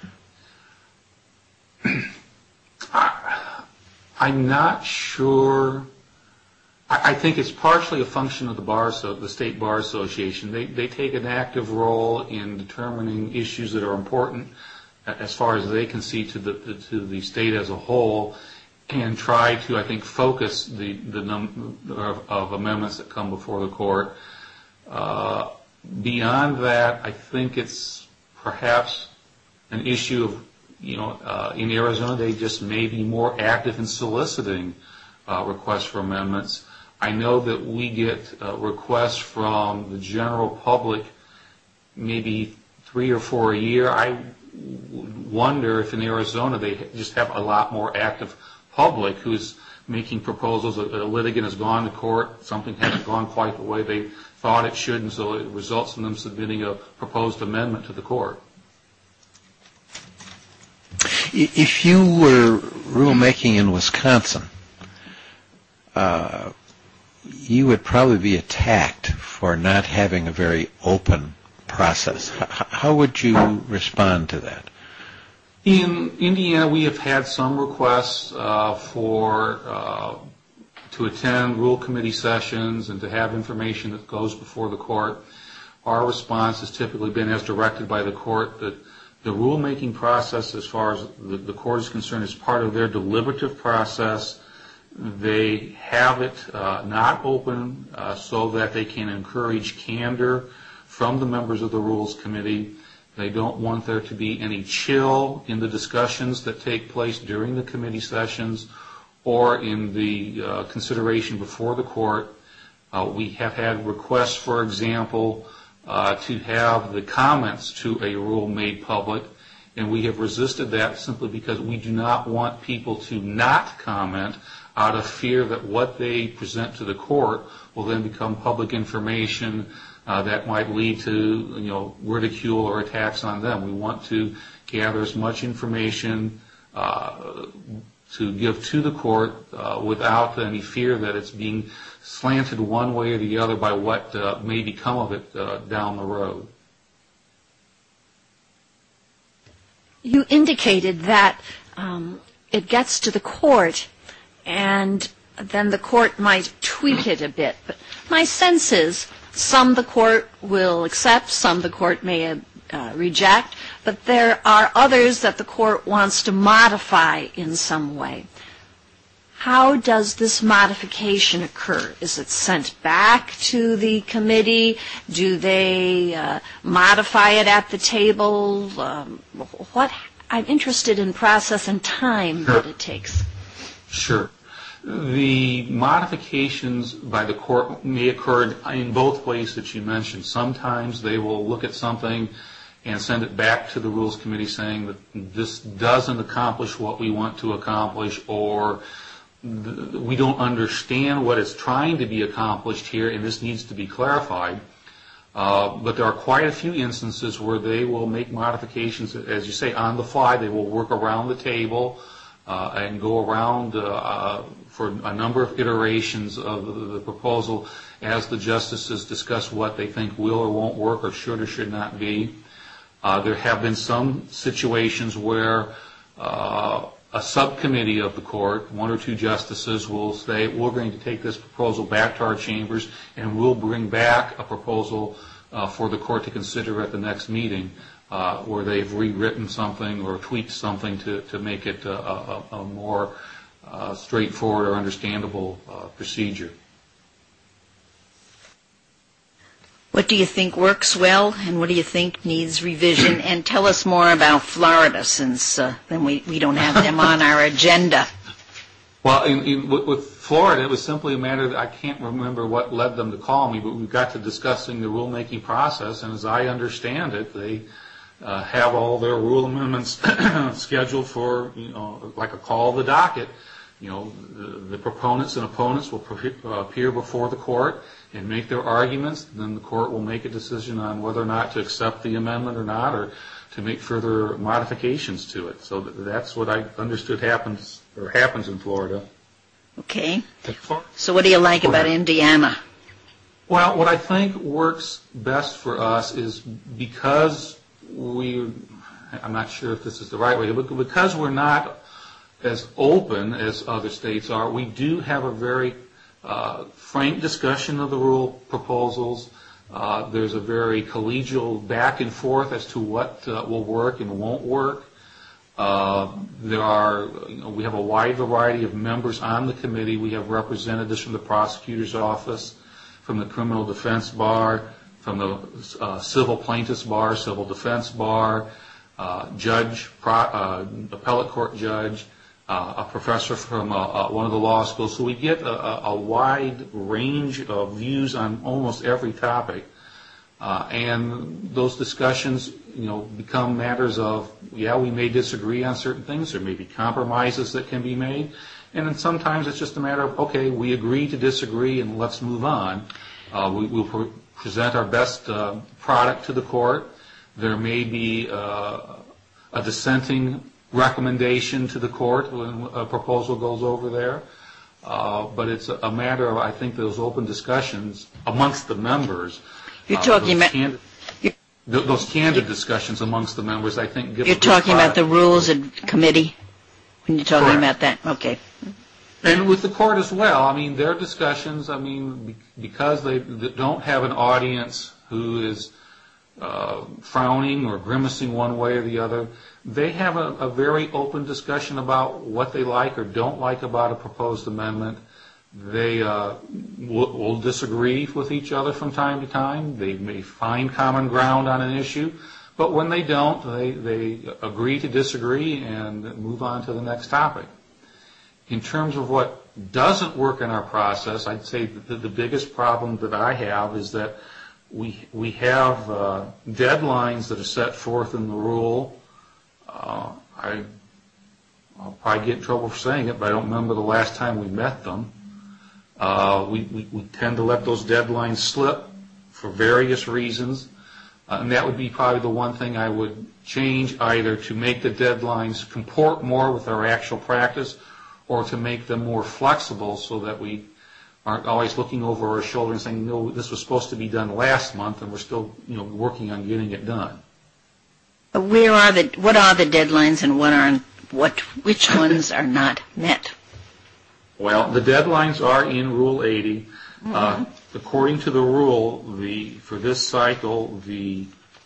I'm not sure. I think it's partially a function of the State Bar Association. They take an active role in determining issues that are important as far as they can see to the state as a whole, and try to, I think, focus the number of amendments that come before the court. Beyond that, I think it's perhaps an issue of, in Arizona, they just may be more active in soliciting requests for amendments. I know that we get requests from the general public maybe 3 or 4 a year. I wonder if in Arizona they just have a lot more active public who's making proposals. A litigant has gone to court, something hasn't gone quite the way they thought it should, and so it results in them submitting a proposed amendment to the court. If you were rulemaking in Wisconsin, you would probably be attacked for not having a very open process. How would you respond to that? In Indiana, we have had some requests to attend rule committee sessions and to have information that goes before the court. Our response has typically been, as directed by the court, that the rulemaking process, as far as the court is concerned, is part of their deliberative process. They have it not open so that they can encourage candor from the members of the Rules Committee. They don't want there to be any chill in the discussions that take place during the committee sessions or in the consideration before the court. We have had requests, for example, to have the comments to a rule made public, and we have resisted that simply because we do not want people to not comment out of fear that what they present to the court will then become public information that might lead to ridicule or attacks on them. We want to gather as much information to give to the court without any fear that it's being slanted one way or the other by what may become of it down the road. You indicated that it gets to the court and then the court might tweak it a bit. But my sense is some the court will accept, some the court may reject, but there are others that the court wants to modify in some way. How does this modification occur? Is it sent back to the committee? Do they modify it at the table? I'm interested in process and time that it takes. Sure. The modifications by the court may occur in both ways that you mentioned. Sometimes they will look at something and send it back to the Rules Committee saying that this doesn't accomplish what we want to accomplish, or we don't understand what is trying to be accomplished here and this needs to be clarified. But there are quite a few instances where they will make modifications, as you say, on the fly. They will work around the table and go around for a number of iterations of the proposal as the justices discuss what they think will or won't work or should not be. There have been some situations where a subcommittee of the court, one or two justices, will say, we're going to take this proposal back to our chambers and we'll bring back a proposal for the court to consider at the next meeting, where they've rewritten something or tweaked something to make it a more straightforward or understandable procedure. What do you think works well, and what do you think needs revision? And tell us more about Florida, since then we don't have them on our agenda. Well, with Florida, it was simply a matter that I can't remember what led them to call me, but we got to discussing the rulemaking process, and as I understand it, they have all their rule amendments scheduled for, like a call of the docket. The proponents and opponents will appear before the court and make their arguments. Then the court will make a decision on whether or not to accept the amendment or not, or to make further modifications to it. So that's what I understood happens in Florida. Okay. So what do you like about Indiana? Well, what I think works best for us is because I'm not sure if this is the right way, but because we're not as open as other states are, we do have a very frank discussion of the rule proposals. There's a very collegial back and forth as to what will work and won't work. We have a wide variety of members on the committee. We have representatives from the prosecutor's office, from the criminal defense bar, from the civil plaintiff's bar, civil defense bar, judge, appellate court judge, a professor from one of the law schools. So we get a wide range of views on almost every topic. And those discussions, become matters of, we may disagree on certain things. There may be compromises that can be made. And then sometimes it's just a matter of, okay, we agree to disagree and let's move on. We'll present our best product to the court. There may be a dissenting recommendation to the court when a proposal goes over there. But it's a matter of, I think, those open discussions amongst the members. You're talking about those candid discussions amongst the members, I think, give You're talking about the rules and committee when you're talking about that? Okay. And with the court as well, their discussions, because they don't have an audience who is frowning or grimacing one way or the other, they have a very open discussion about what they like or don't like about a proposed amendment. They will disagree with each other from time to time. They may find common ground on an issue, but when they don't, they agree to disagree and move on to the next topic. In terms of what doesn't work in our process, I'd say that the biggest problem that I have is that we have deadlines that are set forth in the rule. I'll probably get in trouble for saying it, but I don't remember the last time we met them. We tend to let those deadlines slip for various reasons, and that would be probably the one thing I would change, either to make the deadlines comport more with our actual practice or to make them more flexible so that we aren't always looking over our shoulder and saying, no, this was supposed to be done last month and we're still working on getting it done. What are the deadlines and which ones are not met? Well, the deadlines are in Rule 80. According to the rule, for this cycle, the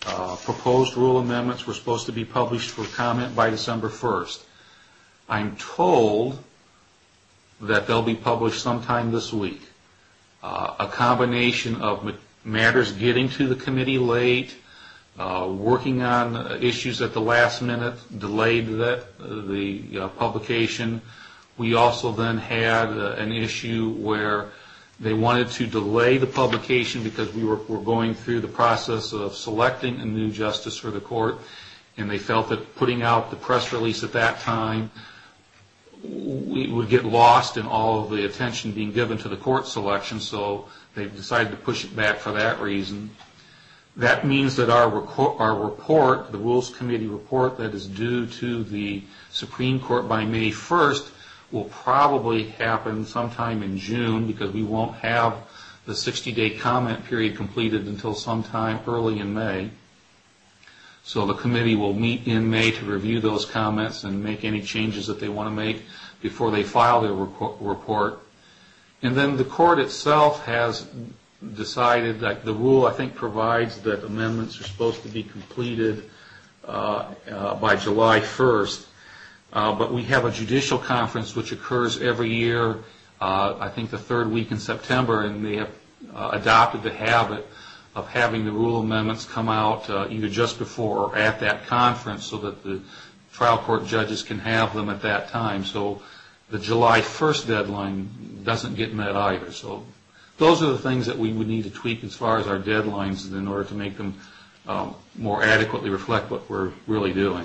proposed rule amendments were supposed to be published for comment by December 1st. I'm told that they'll be published sometime this week. A combination of matters getting to the committee late, working on issues at the last minute, delayed the publication. We also then had an issue where they wanted to delay the publication because we were going through the process of selecting a new justice for the court, and they felt that putting out the press release at that time we would get lost in all of the attention being given to the court selection, so they decided to push it back for that reason. That means that our report, the Rules Committee report that is due to the Supreme Court by May 1st, will probably happen sometime in June because we won't have the 60-day comment period completed until sometime early in May. So the committee will meet in May to review those comments and make any changes that they want to make before they file their report. And then the court itself has decided that the rule, I think, provides that amendments are supposed to be completed by July 1st. But we have a judicial conference which occurs every year, I think the third week in September, and they have adopted the habit of having the rule amendments come out either just before or at that conference so that the trial court judges can have them at that time. So the July 1st deadline doesn't get met either. So those are the things that we would need to tweak as far as our deadlines in order to make them more adequately reflect what we're really doing.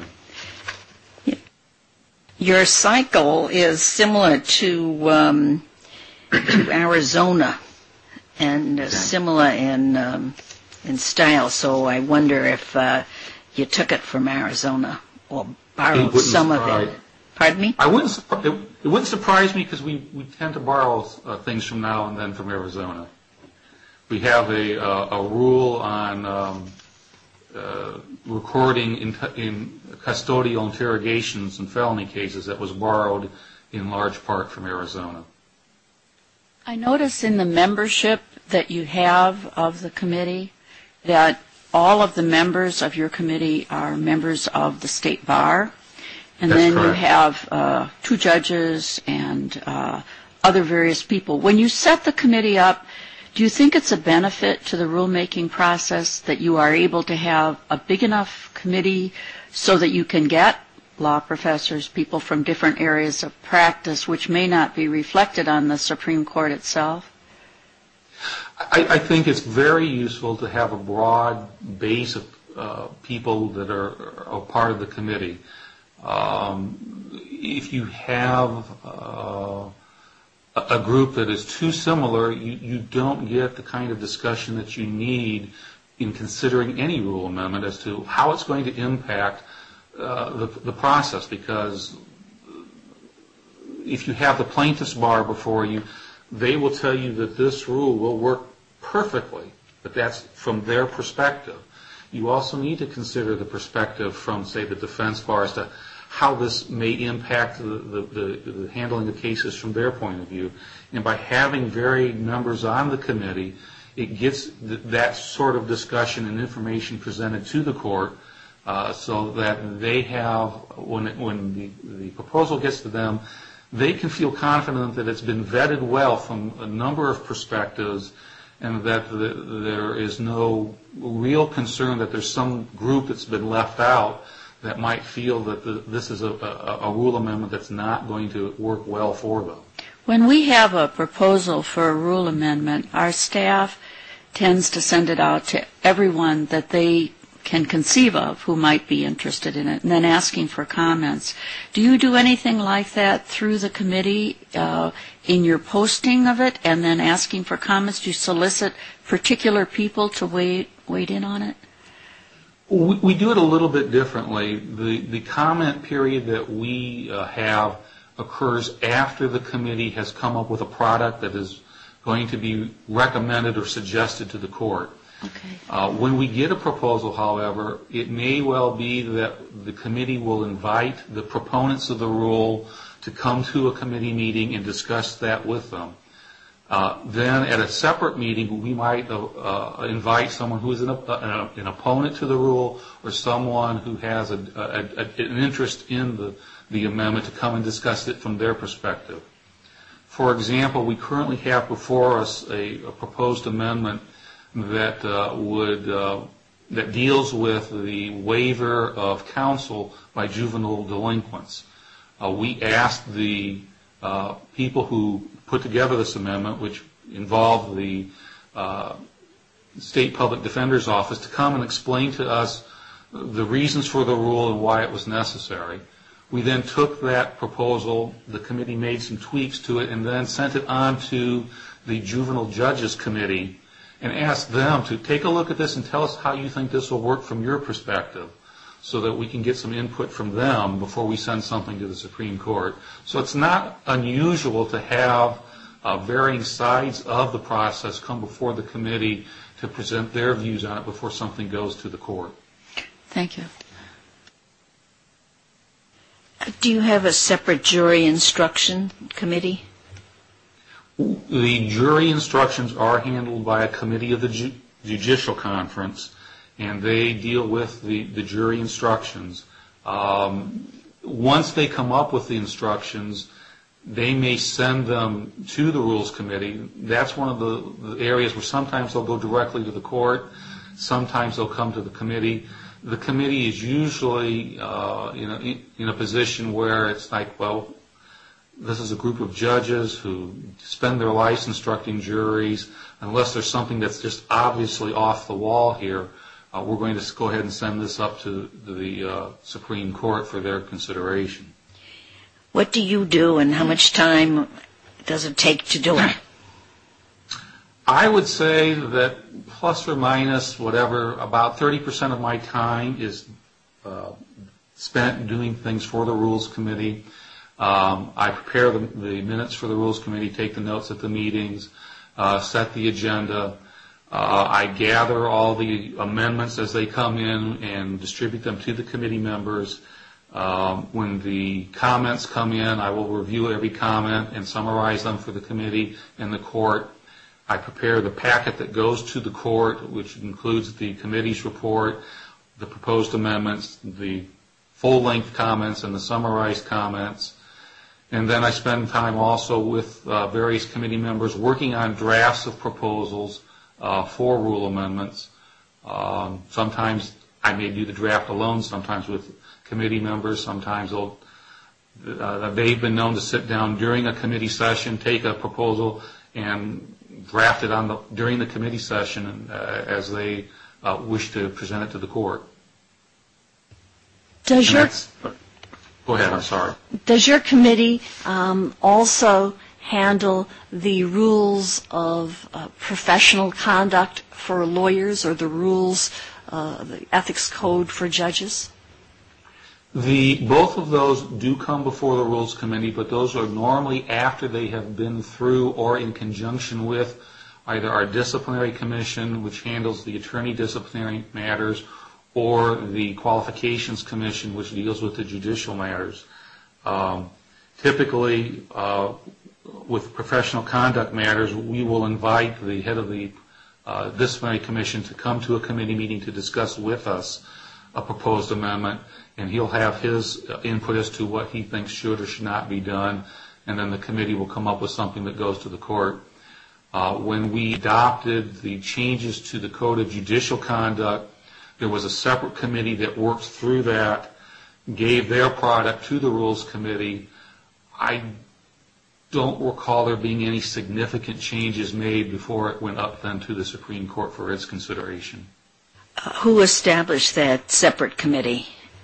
Your cycle is similar to Arizona and similar in style, so I wonder if you took it from Arizona or borrowed some of it. Pardon me? It wouldn't surprise me because we tend to borrow things from now and then from Arizona. We have a rule on recording in custodial interrogations and felony cases that was borrowed in large part from Arizona. I notice in the membership that you have of the committee that all of the members of your committee are members of the state bar. And That's then correct. You have 2 judges and other various people. When you set the committee up, do you think it's a benefit to the rulemaking process that you are able to have a big enough committee so that you can get law professors, people from different areas of practice, which may not be reflected on the Supreme Court itself? I think it's very useful to have a broad base of people that are a part of the committee. If you have a group that is too similar, you don't get the kind of discussion that you need in considering any rule amendment as to how it's going to impact the process. Because if you have the plaintiff's bar before you, they will tell you that this rule will work perfectly, but that's from their perspective. You also need to consider the perspective from, say, the defense bar as to how this may impact the handling of cases from their point of view. And by having varied members on the committee, it gets that sort of discussion and information presented to the court so that they have, when the proposal gets to them, they can feel confident that it's been vetted well from a number of perspectives and that there is no real concern that there's some group that's been left out that might feel that this is a rule amendment that's not going to work well for them. When we have a proposal for a rule amendment, our staff tends to send it out to everyone that they can conceive of who might be interested in it, and then asking for comments. Do you do anything like that through the committee in your posting of it, and then asking for comments? Do you solicit particular people to weigh in on it? We do it a little bit differently. The comment period that we have occurs after the committee has come up with a product that is going to be recommended or suggested to the court. Okay. When we get a proposal, however, it may well be that the committee will invite the proponents of the rule to come to a committee meeting and discuss that with them. Then at a separate meeting, we might invite someone who is an opponent to the rule or someone who has an interest in the amendment to come and discuss it from their perspective. For example, we currently have before us a proposed amendment that that deals with the waiver of counsel by juvenile delinquents. We asked the people who put together this amendment, which involved the State Public Defender's Office, to come and explain to us the reasons for the rule and why it was necessary. We then took that proposal, the committee made some tweaks to it, and then sent it on to the Juvenile Judges Committee and asked them to take a look at this and tell us how you think this will work from your perspective, so that we can get some input from them before we send something to the Supreme Court. So it's not unusual to have varying sides of the process come before the committee to present their views on it before something goes to the court. Thank you. Do you have a separate jury instruction committee? The jury instructions are handled by a committee of the Judicial Conference, and they deal with the jury instructions. Once they come up with the instructions, they may send them to the Rules Committee. That's one of the areas where sometimes they'll go directly to the court, sometimes they'll come to the committee. The committee is usually in a position where it's like, well, this is a group of judges who spend their lives instructing juries. Unless there's something that's just obviously off the wall here, we're going to go ahead and send this up to the Supreme Court for their consideration. What do you do, and how much time does it take to do it? I would say that plus or minus whatever, about 30% of my time is spent doing things for the Rules Committee. I prepare the minutes for the Rules Committee, take the notes at the meetings, set the agenda. I gather all the amendments as they come in and distribute them to the committee members. When the comments come in, I will review every comment and summarize them for the committee and the court. I prepare the packet that goes to the court, which includes the committee's report, the proposed amendments, the full-length comments, and the summarized comments. And then I spend time also with various committee members working on drafts of proposals for rule amendments. Sometimes I may do the draft alone, sometimes with committee members. Sometimes they've been known to sit down during a committee session, take a proposal, and draft it during the committee session as they wish to present it to the court. Go ahead, I'm sorry. Does your committee also handle the rules of professional conduct for lawyers or the rules, the ethics code for judges? Both of those do come before the Rules Committee, but those are normally after they have been through or in conjunction with either our disciplinary commission, which handles the attorney disciplinary matters, or the qualifications commission, which deals with the judicial matters. Typically, with professional conduct matters, we will invite the head of the disciplinary commission to come to a committee meeting to discuss with us a proposed amendment, and he'll have his input as to what he thinks should or should not be done, and then the committee will come up with something that goes to the court. When we adopted the changes to the Code of Judicial Conduct, there was a separate committee that worked through that, gave their product to the Rules Committee. I don't recall there being any significant changes made before it went up then to the Supreme Court for its consideration. Who established that separate committee?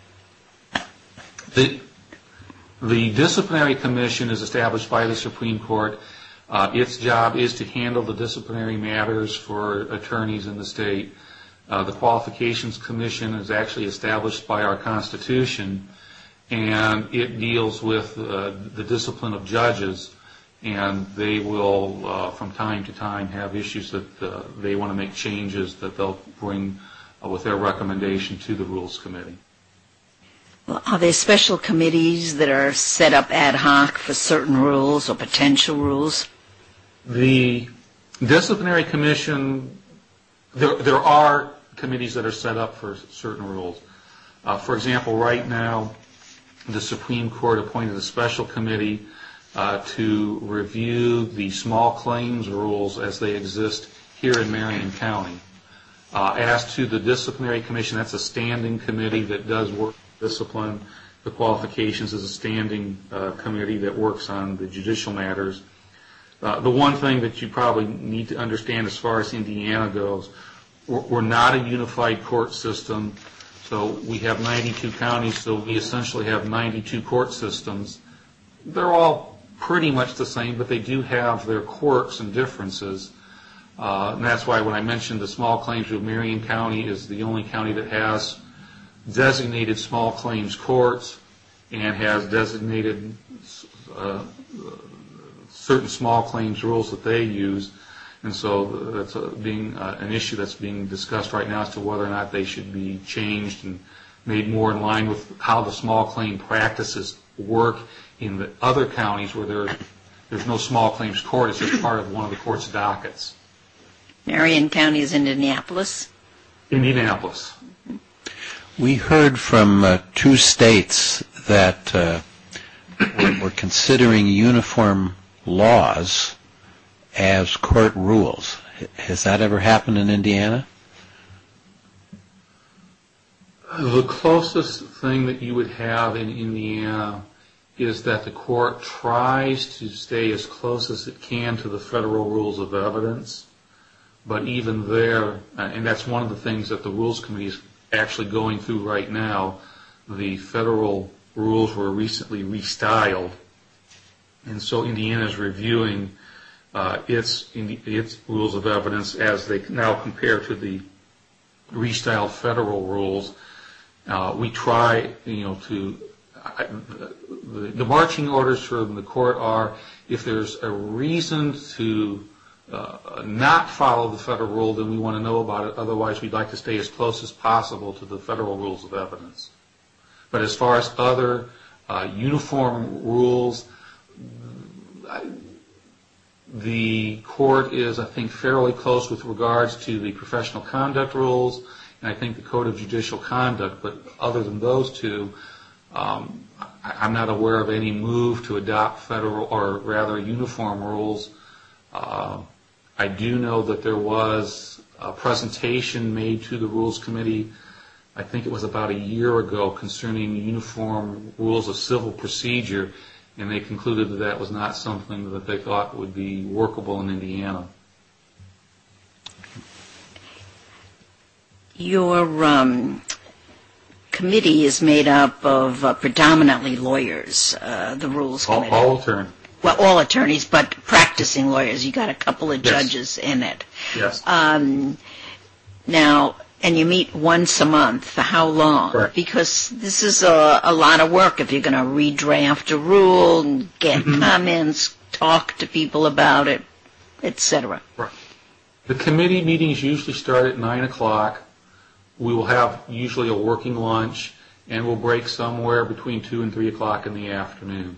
The disciplinary commission is established by the Supreme Court. Its job is to handle the disciplinary matters for attorneys in the state. The qualifications commission is actually established by our Constitution, and it deals with the discipline of judges, and they will, from time to time, have issues that they want to make changes that they'll bring with their recommendation to the Rules Committee. Well, are there special committees that are set up ad hoc for certain rules or potential rules? The disciplinary commission, there are committees that are set up for certain rules. For example, right now, the Supreme Court appointed a special committee to review the small claims rules as they exist here in Marion County. As to the disciplinary commission, that's a standing committee that does work discipline. The qualifications is a standing committee that works on the judicial matters. The one thing that you probably need to understand as far as Indiana goes, we're not a unified court system. So we have 92 counties, so we essentially have 92 court systems. They're all pretty much the same, but they do have their quirks and differences. And that's why when I mentioned the small claims group, Marion County is the only county that has designated small claims courts and has designated certain small claims rules that they use. And so that's being an issue that's being discussed right now as to whether or not they should be changed and made more in line with how the small claim practices work in the other counties where there's no small claims court. It's just part of one of the court's dockets. Marion County is in Indianapolis? Indianapolis. We heard from 2 states that were considering uniform laws as court rules. Has that ever happened in Indiana? The closest thing that you would have in Indiana is that the court tries to stay as close as it can to the federal rules of evidence. But even there, and that's one of the things that the Rules Committee is actually going through right now, the federal rules were recently restyled. And so Indiana is reviewing its rules of evidence as they now compare to the restyled federal rules. We try, the marching orders from the court are, if there's a reason to not follow the federal rule, then we want to know about it. Otherwise, we'd like to stay as close as possible to the federal rules of evidence. But as far as other uniform rules, the court is, I think, fairly close with regards to the professional conduct rules, and I think the Code of Judicial Conduct. But other than those two, I'm not aware of any move to adopt federal, or rather uniform rules. I do know that there was a presentation made to the Rules Committee, I think it was about a year ago, concerning uniform rules of civil procedure, and they concluded that that was not something that they thought would be workable in Indiana. Your committee is made up of predominantly lawyers, the Rules Committee. All attorneys. Well, all attorneys, but practicing lawyers. You got a couple of judges in it. Yes. Now, and you meet once a month. For how long? Correct. Because this is a lot of work if you're going to redraft a rule and get comments, talk to people about it, etc. Right. The committee meetings usually start at 9 o'clock. We will have usually a working lunch, and we'll break somewhere between 2 and 3 o'clock in the afternoon.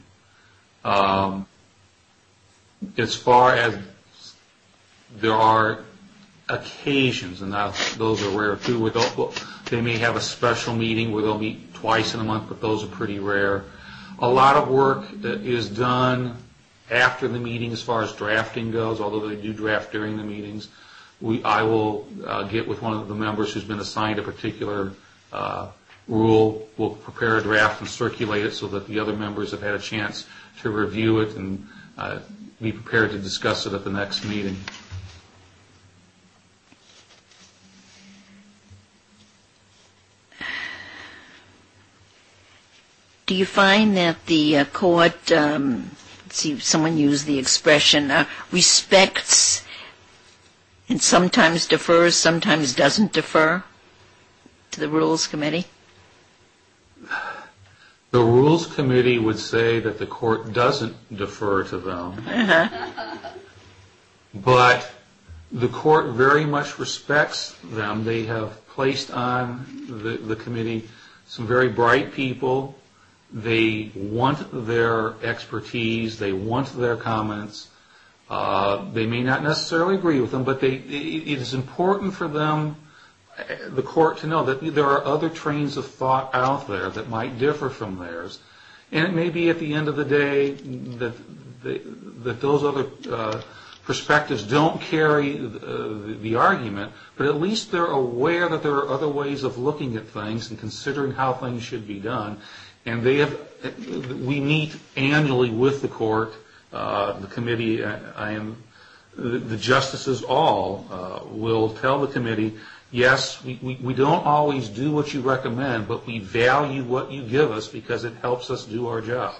As far as there are occasions, and those are rare too, where they may have a special meeting where they'll meet twice in a month, but those are pretty rare. A lot of work is done after the meeting as far as drafting goes, although they do draft during the meetings. I will get with one of the members who's been assigned a particular rule. We'll prepare a draft and circulate it so that the other members have had a chance to review it and be prepared to discuss it at the next meeting. Do you find that the court, someone used the expression, respects and sometimes defers, sometimes doesn't defer to the Rules Committee? The Rules Committee would say that the court doesn't defer to them. But the court very much respects them. They have placed on the committee some very bright people. They want their expertise. They want their comments. They may not necessarily agree with them, but it is important for them, the court, to know that there are other trains of thought out there that might differ from theirs. And it may be at the end of the day that those other perspectives don't carry the argument, but at least they're aware that there are other ways of looking at things and considering how things should be done. And we meet annually with the court, the committee, the justices all will tell the committee, yes, we don't always do what you recommend, but we value what you give us because it helps us do our job.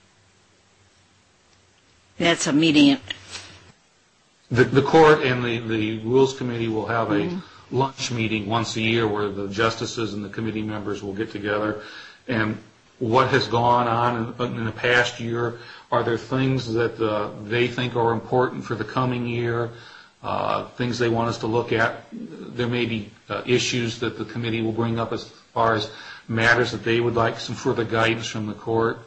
That's a meeting. The court and the Rules Committee will have a lunch meeting once a year where the justices and the committee members will get together. And what has gone on in the past year? Are there things that they think are important for the coming year? Things they want us to look at? There may be issues that the committee will bring up as far as matters that they would like some further guidance from the court.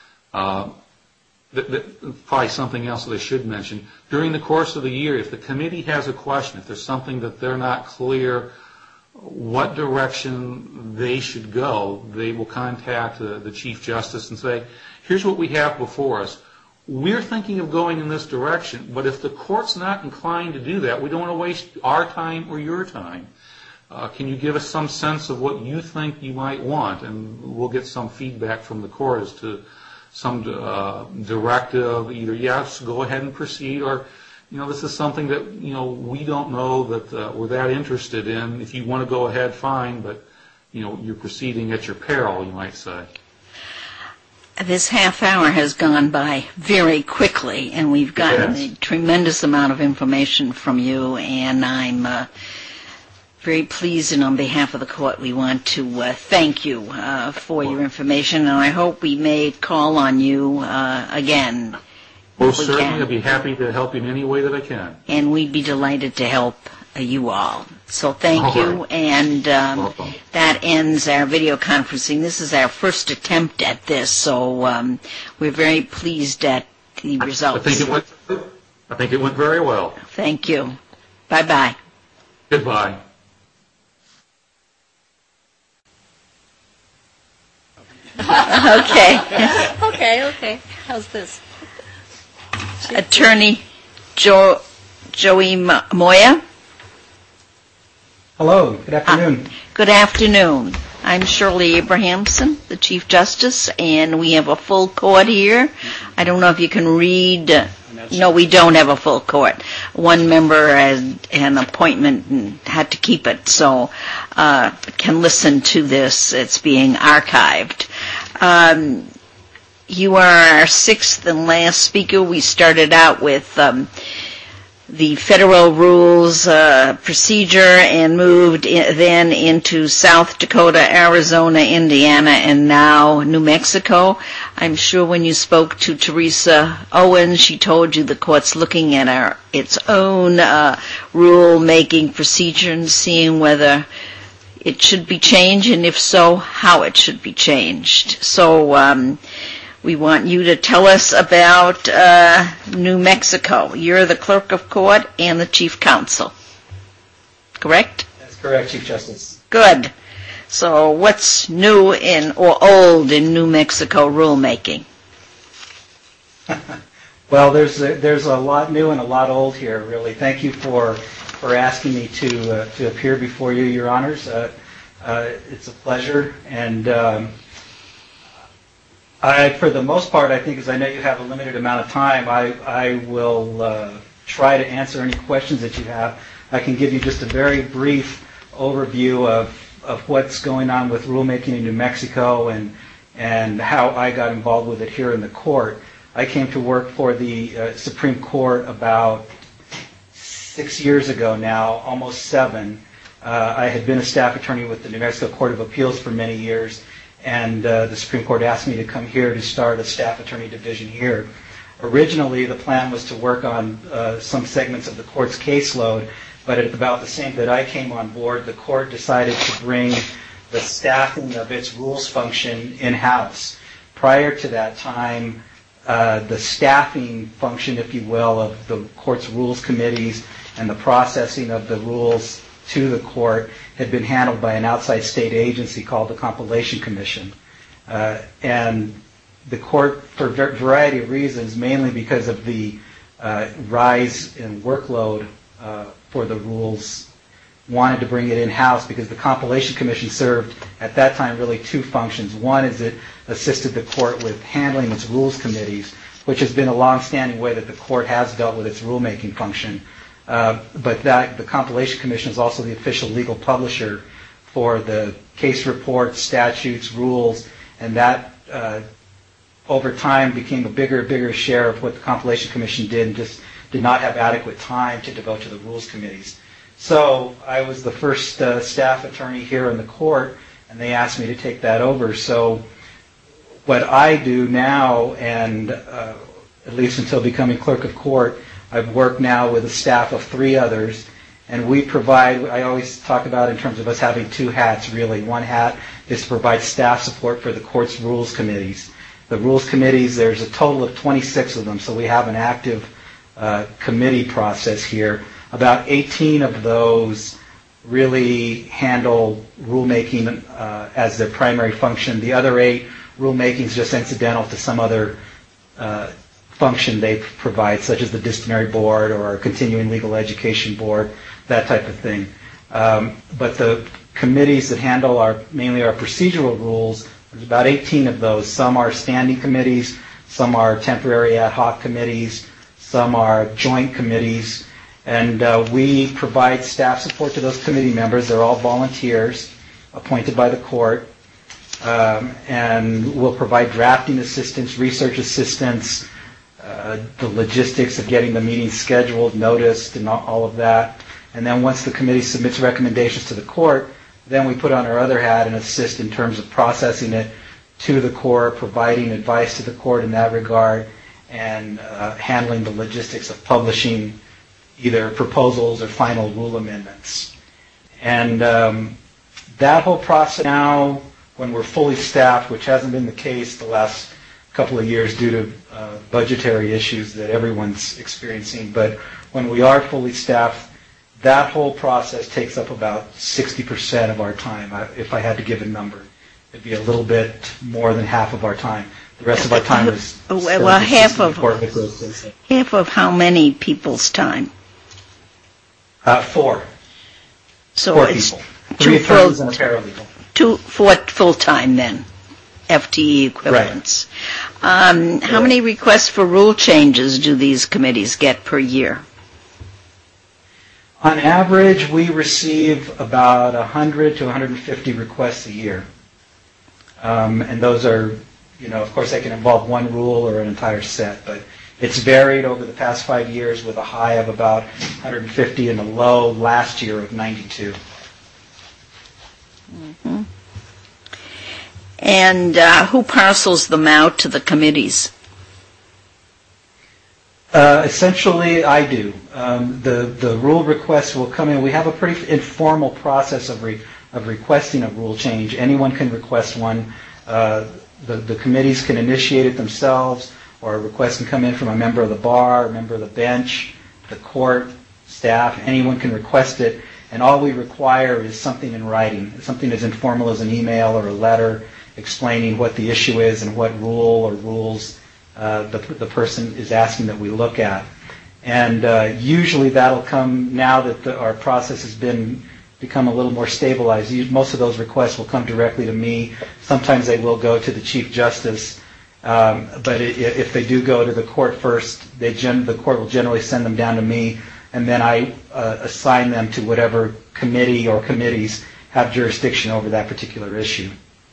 Probably something else that I should mention. During the course of the year, if the committee has a question, if there's something that they're not clear what direction they should go, they will contact the Chief Justice and say, here's what we have before us. We're thinking of going in this direction, but if the court's not inclined to do that, we don't want to waste our time or your time. Can you give us some sense of what you think you might want? And we'll get some feedback from the court as to some directive, either yes, go ahead and proceed, or this is something that we don't know that we're that interested in. If you want to go ahead, fine, but you're proceeding at your peril, you might say. This half hour has gone by very quickly, and we've gotten a tremendous amount of information from you, and I'm very pleased, and on behalf of the court, we want to thank you for your information, and I hope we may call on you again. Well, certainly, I'd be happy to help you in any way that I can. And we'd be delighted to help you all. So thank you, and that ends our video conferencing. This is our first attempt at this, so we're very pleased at the results. I think it went very well. Thank you. Bye-bye. Goodbye. Okay. How's this? Attorney Joey Moya. Hello, good afternoon. Good afternoon. I'm Shirley Abrahamson, the Chief Justice, and we have a full court here. I don't know if you can read. No, we don't have a full court. One member had an appointment and had to keep it, so can listen to this. It's being archived. You are our sixth and last speaker. We started out with the federal rules procedure and moved then into South Dakota, Arizona, Indiana, and now New Mexico. I'm sure when you spoke to Teresa Owens, she told you the court's looking at its own rule-making procedure and seeing whether it should be changed, and if so, how it should be changed. So we want you to tell us about New Mexico. You're the clerk of court and the chief counsel, correct? That's correct, Chief Justice. Good. So what's new or old in New Mexico rulemaking? Well, there's a lot new and a lot old here, really. Thank you for asking me to appear before you, Your Honors. It's a pleasure, and for the most part, I think, as I know you have a limited amount of time, I will try to answer any questions that you have. I can give you just a very brief overview of what's going on with rulemaking in New Mexico and how I got involved with it here in the court. I came to work for the Supreme Court about 6 years ago now, almost 7. I had been a staff attorney with the New Mexico Court of Appeals for many years, and the Supreme Court asked me to come here to start a staff attorney division here. Originally, the plan was to work on some segments of the court's caseload, but at about the same that I came on board, the court decided to bring the staffing of its rules function in-house. Prior to that time, the staffing function, if you will, of the court's rules committees and the processing of the rules to the court had been handled by an outside state agency called the Compilation Commission. And the court, for a variety of reasons, mainly because of the rise in workload for the rules, wanted to bring it in-house because the Compilation Commission served, at that time, really two functions. One is it assisted the court with handling its rules committees, which has been a long-standing way that the court has dealt with its rulemaking function. But the Compilation Commission is also the official legal publisher for the case reports, statutes, rules, and that over time became a bigger share of what the Compilation Commission did and just did not have adequate time to devote to the rules committees. So I was the first staff attorney here in the court, and they asked me to take that over. So what I do now, and at least until becoming clerk of court, I've worked now with a staff of 3 others, and we provide, I always talk about in terms of us having 2 hats, really. One hat is to provide staff support for the court's rules committees. The rules committees, there's a total of 26 of them, so we have an active committee process here. About 18 of those really handle rulemaking as their primary function. The other 8, rulemaking is just incidental to some other function they provide, such as the disciplinary board or a continuing legal education board, that type of thing. But the committees that handle mainly our procedural rules, there's about 18 of those. Some are standing committees, some are temporary ad hoc committees, some are joint committees, and we provide staff support to those committee members. They're all volunteers appointed by the court, and we'll provide drafting assistance, research assistance, the logistics of getting the meeting scheduled, noticed, and all of that. And then once the committee submits recommendations to the court, then we put on our other hat and assist in terms of processing it to the court, providing advice to the court in that regard, and handling the logistics of publishing either proposals or final rule amendments. And that whole process now, when we're fully staffed, which hasn't been the case the last couple of years due to budgetary issues that everyone's experiencing, but when we are fully staffed, that whole process takes up about 60% of our time. If I had to give a number, it'd be a little bit more than half of our time. The rest of our time is well, half of how many people's time? 4. So 4 it's people. 3 attorneys and a paralegal. 2 full-time then, FTE equivalents. Right. How many requests for rule changes do these committees get per year? On average, we receive about 100 to 150 requests a year. And those are, of course, they can involve one rule or an entire set, but it's varied over the past 5 years with a high of about 150 and a low last year of 92. Mm-hmm. And who parcels them out to the committees? Essentially, I do. The rule requests will come in. We have a pretty informal process of requesting a rule change. Anyone can request one. The committees can initiate it themselves, or a request can come in from a member of the bar, a member of the bench, the court, staff. Anyone can request it, and all we require is something in writing, something as informal as an email or a letter explaining what the issue is and what rule or rules the person is asking that we look at. And usually that'll come now that our process has become a little more stabilized. Most of those requests will come directly to me. Sometimes they will go to the Chief Justice. But if they do go to the court first, the court will generally send them down to me, and then I assign them to whatever committee or committees have jurisdiction over that particular issue.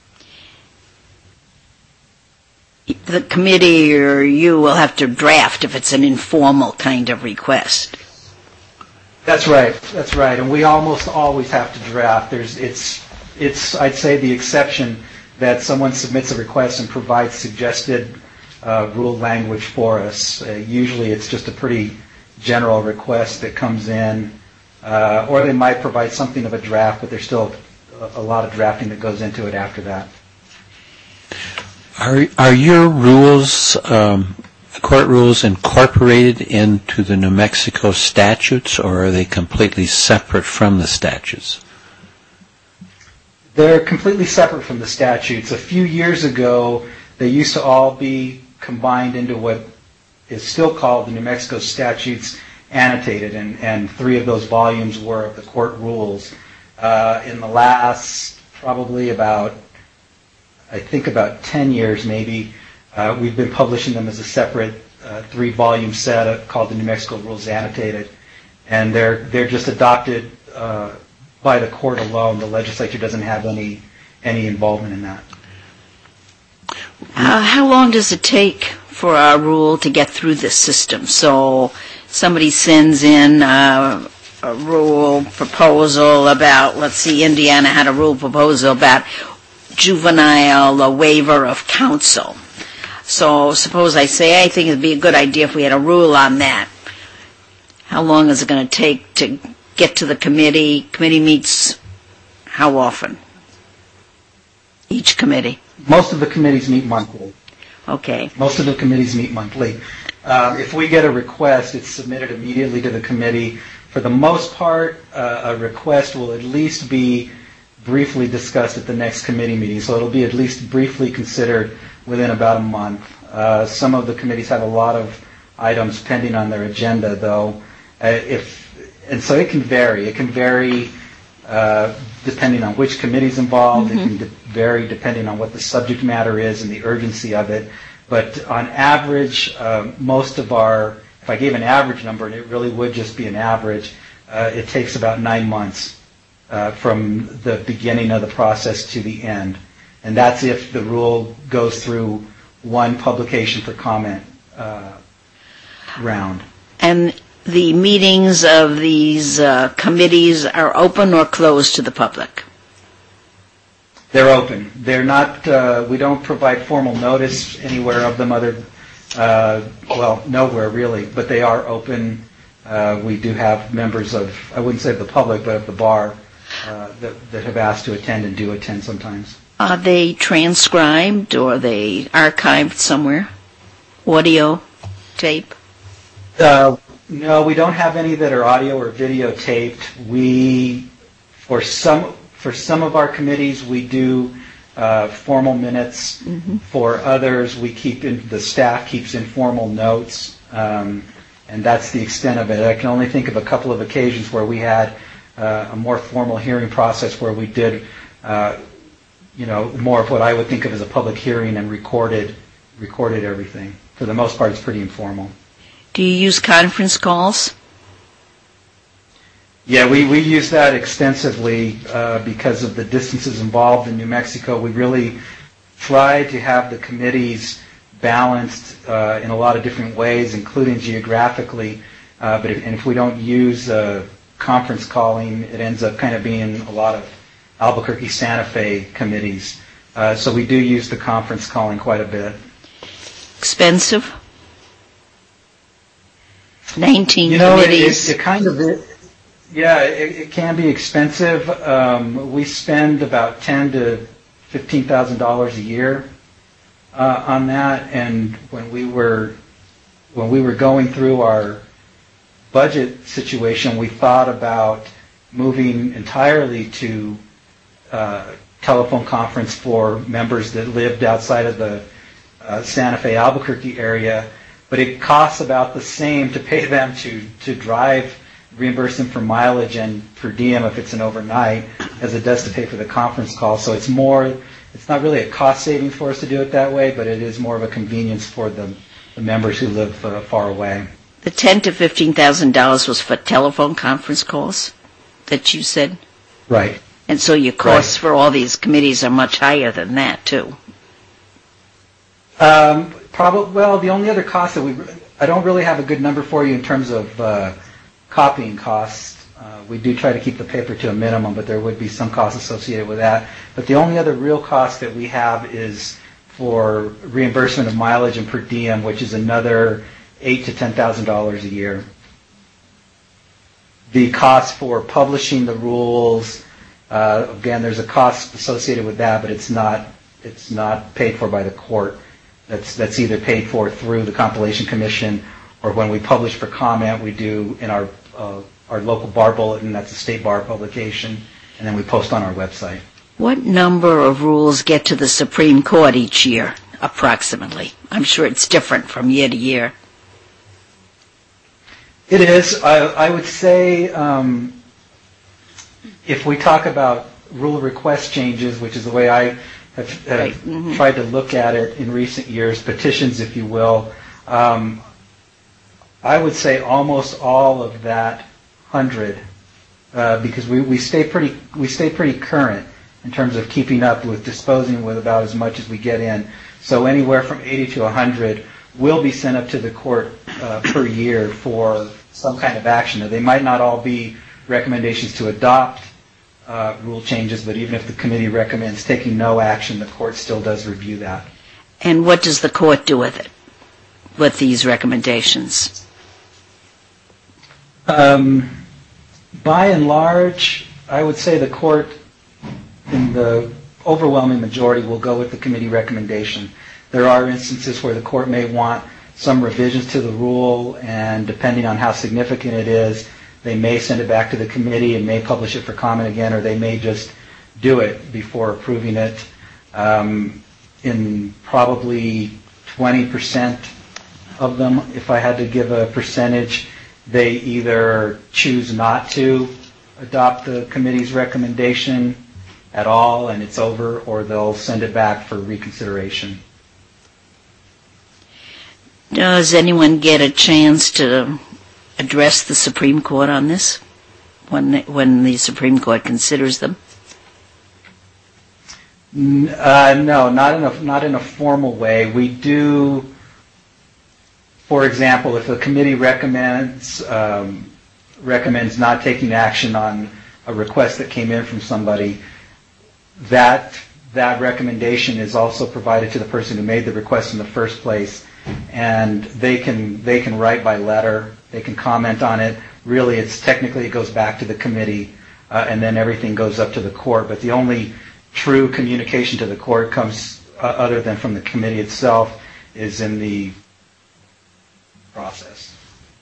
The committee or you will have to draft if it's an informal kind of request. That's right. That's right. And we almost always have to draft. It's I'd say the exception that someone submits a request and provides suggested rule language for us. Usually it's just a pretty general request that comes in, or they might provide something of a draft, but there's still a lot of drafting that goes into it after that. Are your rules, court rules, incorporated into the New Mexico statutes, or are they completely separate from the statutes? They're completely separate from the statutes. A few years ago, they used to all be combined into what is still called the New Mexico Statutes Annotated, and 3 of those volumes were of the court rules. In the last probably about 10 years maybe, we've been publishing them as a separate 3-volume set called the New Mexico Rules Annotated, and they're just adopted by the court alone. The legislature doesn't have any involvement in that. How long does it take for our rule to get through this system? So somebody sends in a rule proposal about, let's see, Indiana had a rule proposal about juvenile waiver of counsel. So suppose I say, I think it'd be a good idea if we had a rule on that. How long is it going to take to get to the committee? Committee meets how often? Each committee? Most of the committees meet monthly. Okay. Most of the committees meet monthly. If we get a request, it's submitted immediately to the committee. For the most part, a request will at least be briefly discussed at the next committee meeting, so it'll be at least briefly considered within about a month. Some of the committees have a lot of items pending on their agenda, though. And so it can vary. It can vary depending on which committee's involved. Mm-hmm. It can vary depending on what the subject matter is and the urgency of it. But on average, most of our, if I gave an average number, and it really would just be an average, it takes about 9 months from the beginning of the process to the end. And that's if the rule goes through one publication for comment round. And the meetings of these committees are open or closed to the public? They're open. They're not, we don't provide formal notice anywhere of them nowhere really, but they are open. We do have members of, I wouldn't say the public, but of the bar that have asked to attend and do attend sometimes. Are they transcribed or are they archived somewhere? Audio, tape? No, we don't have any that are audio or videotaped. For some of our committees, we do formal minutes. Mm-hmm. For others, the staff keeps informal notes, and that's the extent of it. I can only think of a couple of occasions where we had a more formal hearing process where we did, more of what I would think of as a public hearing and recorded everything. For the most part, it's pretty informal. Do you use conference calls? Yeah, we use that extensively because of the distances involved in New Mexico. We really try to have the committees balanced in a lot of different ways, including geographically. But if we don't use conference calling, it ends up kind of being a lot of Albuquerque, Santa Fe committees. So we do use the conference calling quite a bit. Expensive? 19 committees. It kind of is. Yeah, it can be expensive. We spend about $10,000 to $15,000 a year on that. And when we were going through our budget situation, we thought about moving entirely to telephone conference for members that lived outside of the Santa Fe, Albuquerque area. But it costs about the same to pay them to drive, reimburse them for mileage and per diem if it's an overnight, as it does to pay for the conference call. So it's not really a cost saving for us to do it that way, but it is more of a convenience for the members who live far away. The $10,000 to $15,000 was for telephone conference calls that you said? Right. And so your costs for all these committees are much higher than that, too. The only other cost I don't really have a good number for you in terms of copying costs. We do try to keep the paper to a minimum, but there would be some costs associated with that. But the only other real cost that we have is for reimbursement of mileage and per diem, which is another $8,000 to $10,000 a year. The cost for publishing the rules, again, there's a cost associated with that, but it's not it's not paid for by the court. That's either paid for through the Compilation Commission, or when we publish for comment, we do in our local bar bulletin. That's a state bar publication, and then we post on our website. What number of rules get to the Supreme Court each year, approximately? I'm sure it's different from year to year. It is. I would say if we talk about rule request changes, which is the way I have tried to look at it in recent years, petitions, if you will, I would say almost all of that 100, because we stay pretty current in terms of keeping up with disposing with about as much as we get in. So anywhere from 80 to 100 will be sent up to the court per year for some kind of action. Now, they might not all be recommendations to adopt rule changes, but even if the committee recommends taking no action, the court still does review that. And what does the court do with it, with these recommendations? By and large, I would say the court, in the overwhelming majority, will go with the committee recommendation. There are instances where the court may want some revisions to the rule, and depending on how significant it is, they may send it back to the committee and may publish it for comment again, or they may just do it before approving it. In probably 20% of them, if I had to give a percentage, they either choose not to adopt the committee's recommendation at all and it's over, or they'll send it back for reconsideration. Does anyone get a chance to address the Supreme Court on this when the Supreme Court considers them? No, not in a formal way. We do, for example, if a committee recommends not taking action on a request that came in from somebody, that recommendation is also provided to the person who made the request in the first place, and they can write by letter, they can comment on it. Really, it goes back to the committee, and then everything goes up to the court. But the only true communication to the court comes, other than from the committee itself, is in the process.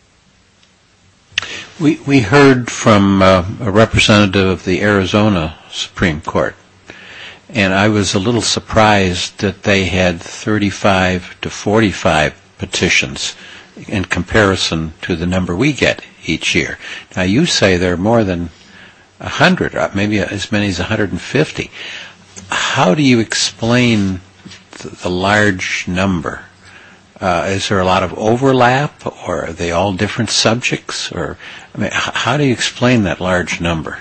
We heard from a representative of the Arizona Supreme Court, and I was a little surprised that they had 35 to 45 petitions in comparison to the number we get each year. Now, you say there are more than 100, maybe as many as 150. How do you explain the large number? Is there a lot of overlap, or are they all different subjects? Or, how do you explain that large number?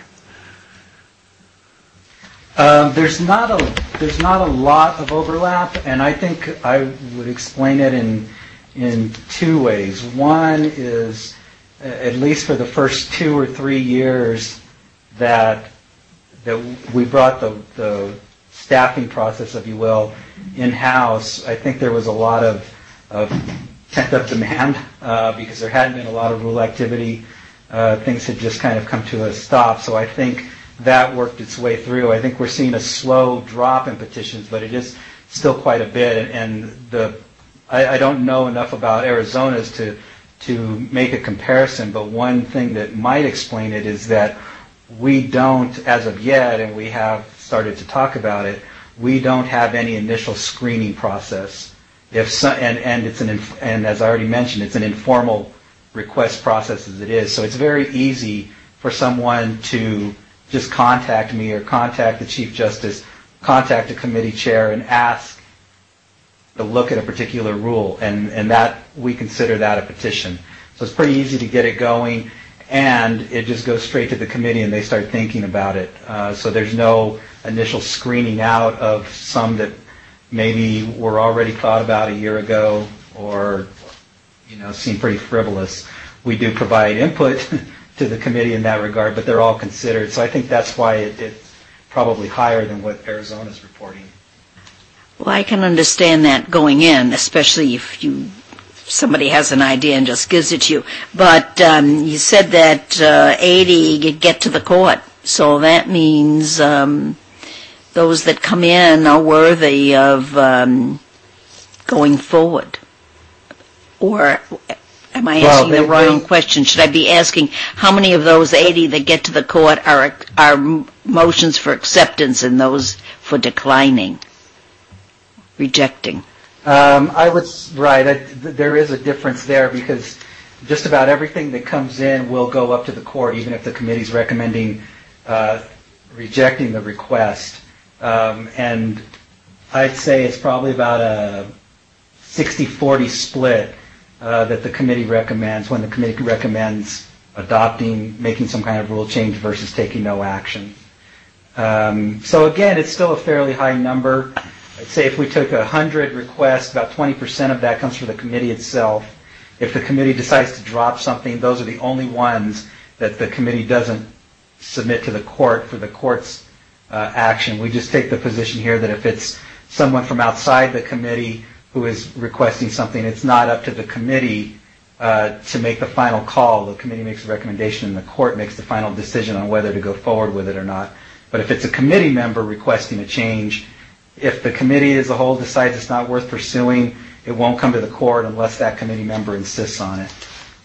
There's not a lot of overlap, and I think I would explain it in two ways. One is, at least for the first 2 or 3 years that we brought the staffing process, if you will, in-house, I think there was a lot of pent-up demand because there hadn't been a lot of rule activity. Things had just kind of come to a stop, so I think that worked its way through. I think we're seeing a slow drop in petitions, but it is still quite a bit. And I don't know enough about Arizona's to make a comparison, but one thing that might explain it is that we don't, as of yet, and we have started to talk about it, we don't have any initial screening process. And as I already mentioned, it's an informal request process as it is. So it's very easy for someone to just contact me or contact the Chief Justice, contact a committee chair, and ask to look at a particular rule, and that we consider that a petition. So it's pretty easy to get it going, and it just goes straight to the committee, and they start thinking about it. So there's no initial screening out of some that maybe were already thought about a year ago or seem pretty frivolous. We do provide input to the committee in that regard, but they're all considered. So I think that's why it's probably higher than what Arizona's reporting. Well, I can understand that going in, especially if somebody has an idea and just gives it to you. But you said that 80 get to the court, so that means the those that come in are worthy of going forward? Or am I asking the wrong question? Should I be asking how many of those 80 that get to the court are motions for acceptance and those for declining, rejecting? There is a difference there because just about everything that comes in will go up to the court, even if the committee's recommending rejecting the request. And I'd say it's probably about a 60-40 split that the committee recommends when the committee recommends adopting, making some kind of rule change versus taking no action. So again, it's still a fairly high number. I'd say if we took 100 requests, about 20% of that comes from the committee itself. If the committee decides to drop something, those are the only ones that the committee doesn't submit to the court for the court's action. We just take the position here that if it's someone from outside the committee who is requesting something, it's not up to the committee to make the final call. The committee makes a recommendation and the court makes the final decision on whether to go forward with it or not. But if it's a committee member requesting a change, if the committee as a whole decides it's not worth pursuing, it won't come to the court unless that committee member insists on it.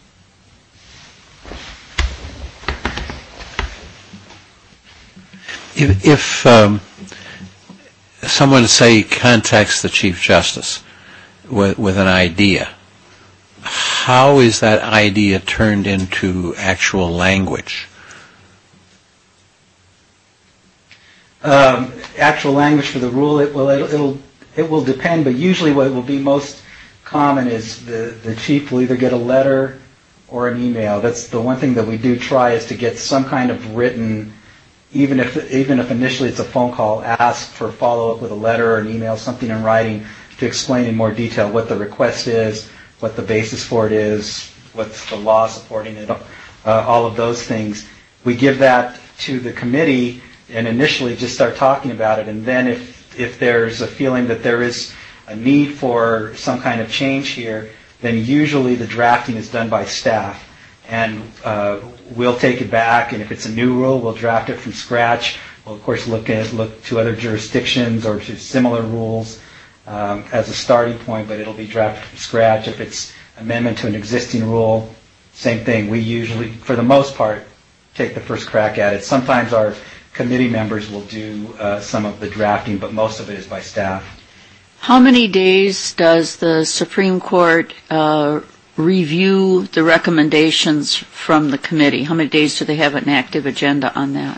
If someone, say, contacts the Chief Justice with an idea, how is that idea turned into actual language? Actual language for the rule, it will depend, but usually what will be most common is the chief will either get a letter or an email. That's the one thing that we do try is to get some kind of written, even if initially it's a phone call, ask for follow-up with a letter or an email, something in writing to explain in more detail what the request is, what the basis for it is, what's the law supporting it, all of those things. We give that to the committee and initially just start talking about it, and then if there's a feeling that there is a need for some kind of change here, then usually the drafting is done by staff. And we'll take it back, and if it's a new rule, we'll draft it from scratch. We'll, of course, look to other jurisdictions or to similar rules as a starting point, but it'll be drafted from scratch. If it's amendment to an existing rule, same thing. We usually, for the most part, take the first crack at it. Sometimes our committee members will do some of the drafting, but most of it is by staff. How many days does the Supreme Court review the recommendations from the committee? How many days do they have an active agenda on that?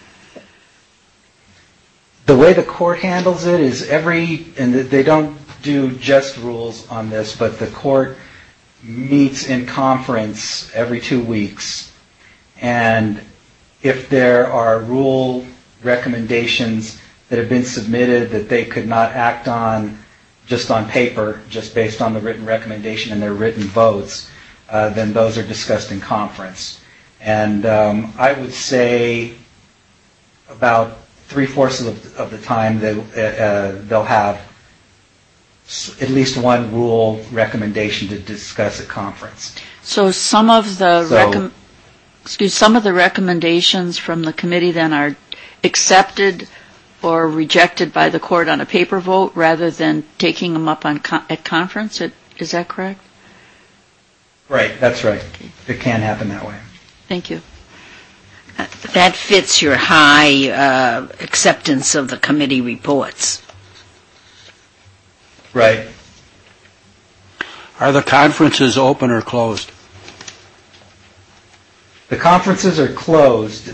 The way the court handles it is and they don't do just rules on this, but the court meets in conference every 2 weeks. And if there are rule recommendations that have been submitted that they could not act on just on paper, just based on the written recommendation and their written votes, then those are discussed in conference. And I would say about 3/4 of the time they'll have at least one rule recommendation to discuss at conference. So some of the some of the recommendations from the committee then are accepted or rejected by the court on a paper vote rather than taking them up at conference? Is that correct? Right, that's right. It can happen that way. Thank you. That fits your high acceptance of the committee reports. Right. Are the conferences open or closed? The conferences are closed.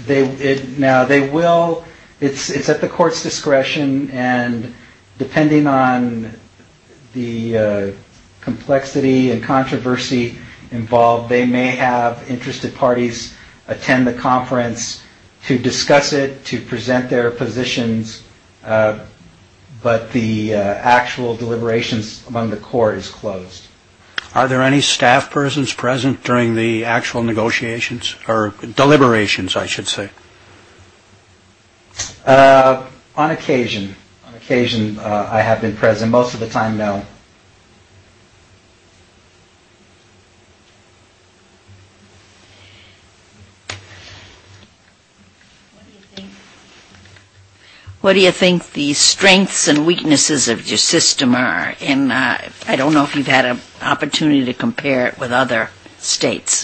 It's at the court's discretion, and depending on the complexity and controversy involved, they may have interested parties attend the conference to discuss it, to present their positions, but the actual deliberations among the court is closed. Are there any staff persons present during the actual negotiations, or deliberations, I should say? On occasion, I have been present. Most of the time, no. What do you think? What do you think the strengths and weaknesses of your system are? And I don't know if you've had an opportunity to compare it with other states.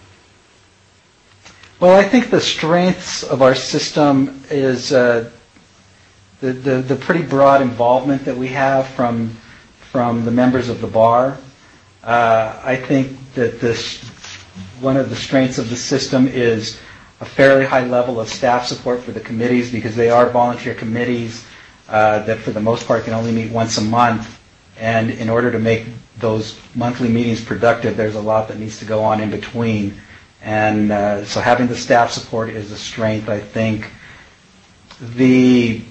Well, I think the strengths of our system is the pretty broad involvement that we have from the members of the bar. I think that one of the strengths of the system is a fairly high level of staff support for the committees, because they are volunteer committees that for the most part can only meet once a month. And in order to make those monthly meetings productive, there's a lot that needs to go on in between. And so having the staff support is a strength, I think. The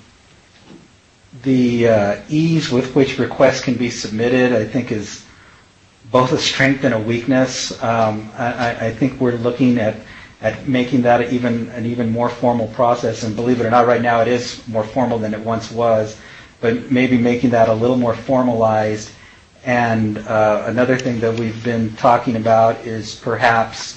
ease with which requests can be submitted, I think, is both a strength and a weakness. I think we're looking at making that an even more formal process. And believe it or not, right now it is more formal than it once was, but maybe making that a little more formalized. And another thing that we've been talking about is perhaps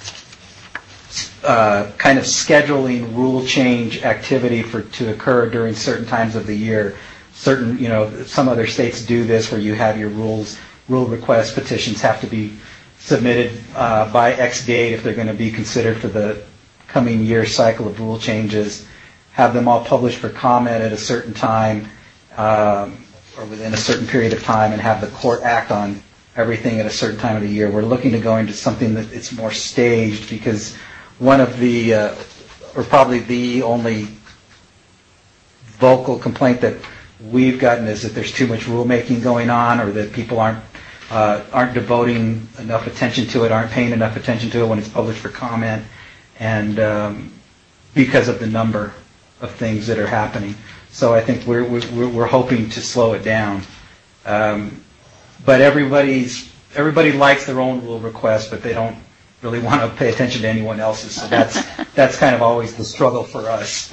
kind of scheduling rule change activity to occur during certain times of the year. Some other states do this, where you have your rule request petitions have to be submitted by X date if they're going to be considered for the coming year cycle of rule changes. Have them all published for comment at a certain time or within a certain period of time, and have the court act on everything at a certain time of the year. We're looking to go into something that it's more staged, because one of the, or probably the only vocal complaint that we've gotten is that there's too much rulemaking going on, or that people aren't devoting enough attention to it, aren't paying enough attention to it when it's published for comment, and because of the number of things that are happening. So I think we're hoping to slow it down. But everybody likes their own rule request, but they don't really want to pay attention to anyone else's. So that's kind of always the struggle for us.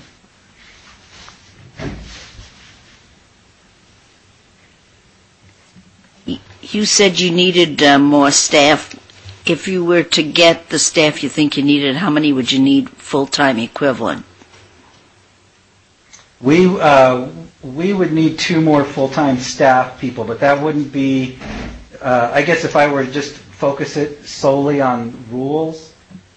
You said you needed more staff. If you were to get the staff you think you needed, how many would you need full-time equivalent? We would need 2 more full-time staff people, but that wouldn't be, I guess if I were to just focus it solely on rules,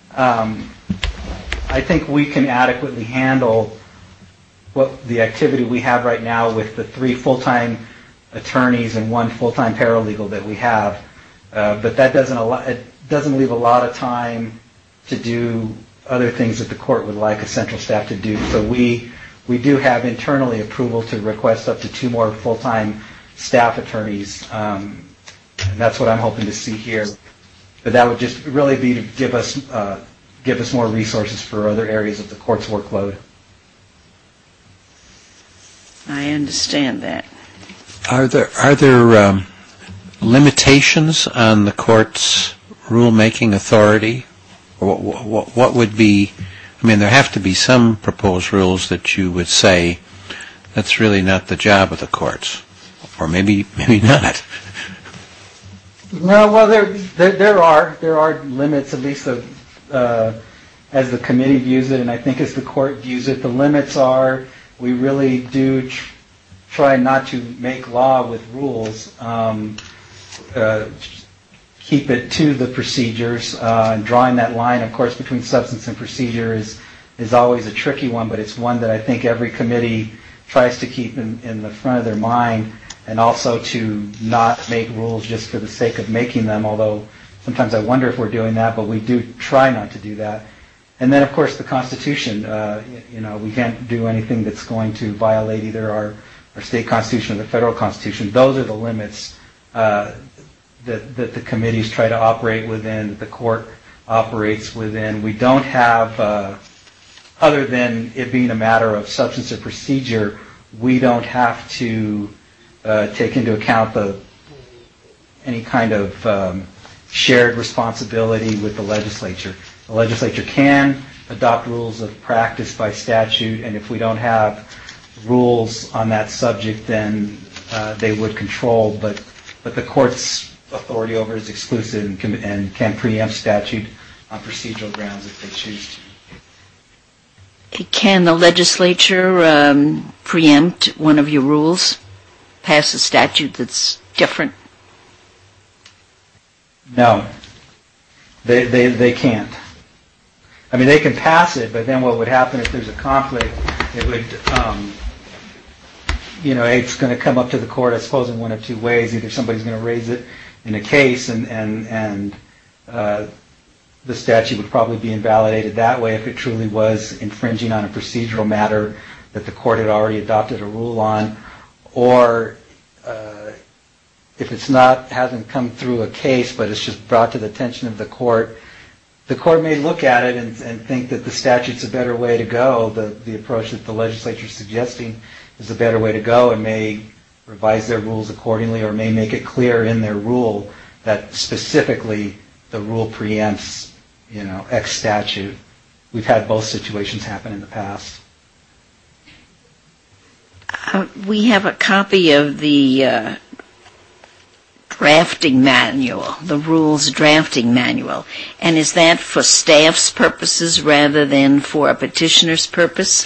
I think we can adequately handle what the activity we have right now with the 3 full-time attorneys and 1 full-time paralegal that we have. But that doesn't leave a lot of time to do other things that the court would like a central staff to do. So we do have internally approval to request up to 2 more full-time staff attorneys, and that's what I'm hoping to see here. But that would just really be to give us more resources for other areas of the court's workload. I understand that. Are there limitations on the court's rulemaking authority? What would be? I mean, there have to be some proposed rules that you would say that's really not the job of the courts, or maybe not. No, well, there are limits, at least as the committee views it, and I think as the court views it. The limits are, we really do try not to make law with rules. Keep it to the procedures. And drawing that line, of course, between substance and procedure is always a tricky one, but it's one that I think every committee tries to keep in the front of their mind, and also to not make rules just for the sake of making them, although sometimes I wonder if we're doing that, but we do try not to do that. And then, of course, the Constitution. We can't do anything that's going to violate either our state constitution or the federal constitution. Those are the limits that the committees try to operate within, that the court operates within. We don't have, other than it being a matter of substance or procedure, we don't have to take into account any kind of shared responsibility with the legislature. The legislature can adopt rules of practice by statute, and if we don't have rules on that subject, then they would control. But the court's authority over it is exclusive and can preempt statute on procedural grounds if they choose to. Can the legislature preempt one of your rules, pass a statute that's different? No, they can't. I mean, they can pass it, but then what would happen if there's a conflict? It would, it's going to come up to the court, I suppose, in one of two ways. Either somebody's going to raise it in a case, and the statute would probably be invalidated that way if it truly was infringing on a procedural matter that the court had already adopted a rule on, or if it's hasn't come through a case, but it's just brought to the attention of the court may look at it and think that the statute's a better way to go. The approach that the legislature is suggesting is a better way to go, and may revise their rules accordingly, or may make it clear in their rule that specifically the rule preempts, X statute. We've had both situations happen in the past. We have a copy of the drafting manual, the rules drafting manual. And is that for staff's purposes rather than for a petitioner's purpose?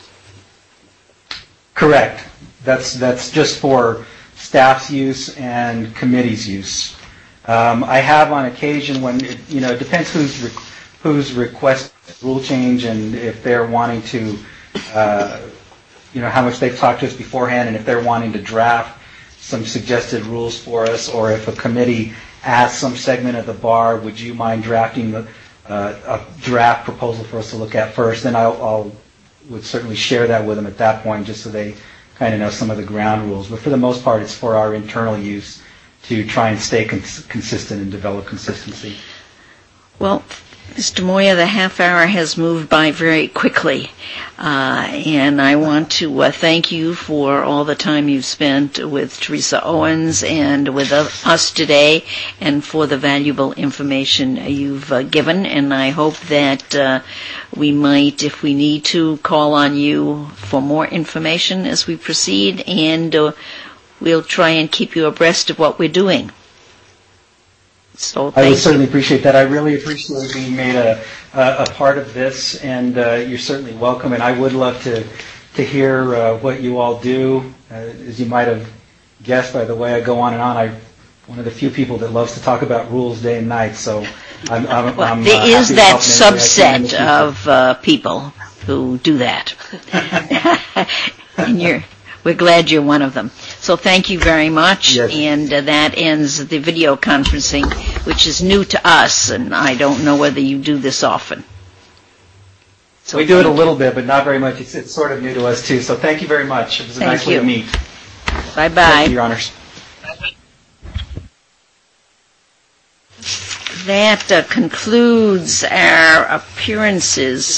Correct. That's just for staff's use and committee's use. I have on occasion when, it depends who's requesting rule change and if they're wanting to, how much they've talked to us beforehand, and if they're wanting to draft some suggested rules for us, or if a committee asks some segment of the bar, would you mind drafting a draft proposal for us to look at first, then I would certainly share that with them at that point, just so they kind of know some of the ground rules. But for the most part, it's for our internal use to try and stay consistent and develop consistency. Well, Mr. Moya, the half hour has moved by very quickly, and I want to thank you for all the time you've spent with Teresa Owens and with us today, and for the valuable information you've given. And I hope that we might, if we need to, call on you for more information as we proceed, and we'll try and keep you abreast of what we're doing. So I would certainly appreciate that. I really appreciate being made a part of this, and you're certainly welcome. And I would love to hear what you all do. As you might have guessed by the way I go on and on, I'm one of the few people that loves to talk about rules day and night. So I'm there is that subset of people who do that, and we're glad you're one of them. So thank you very much. Yes. And that ends the video conferencing, which is new to us, and I don't know whether you do this often. So we do it a little bit, but not very much. It's sort of new to us, too. So thank you very much. It was a nice way to meet. Bye-bye. Thank you, Your Honors. That concludes our appearances.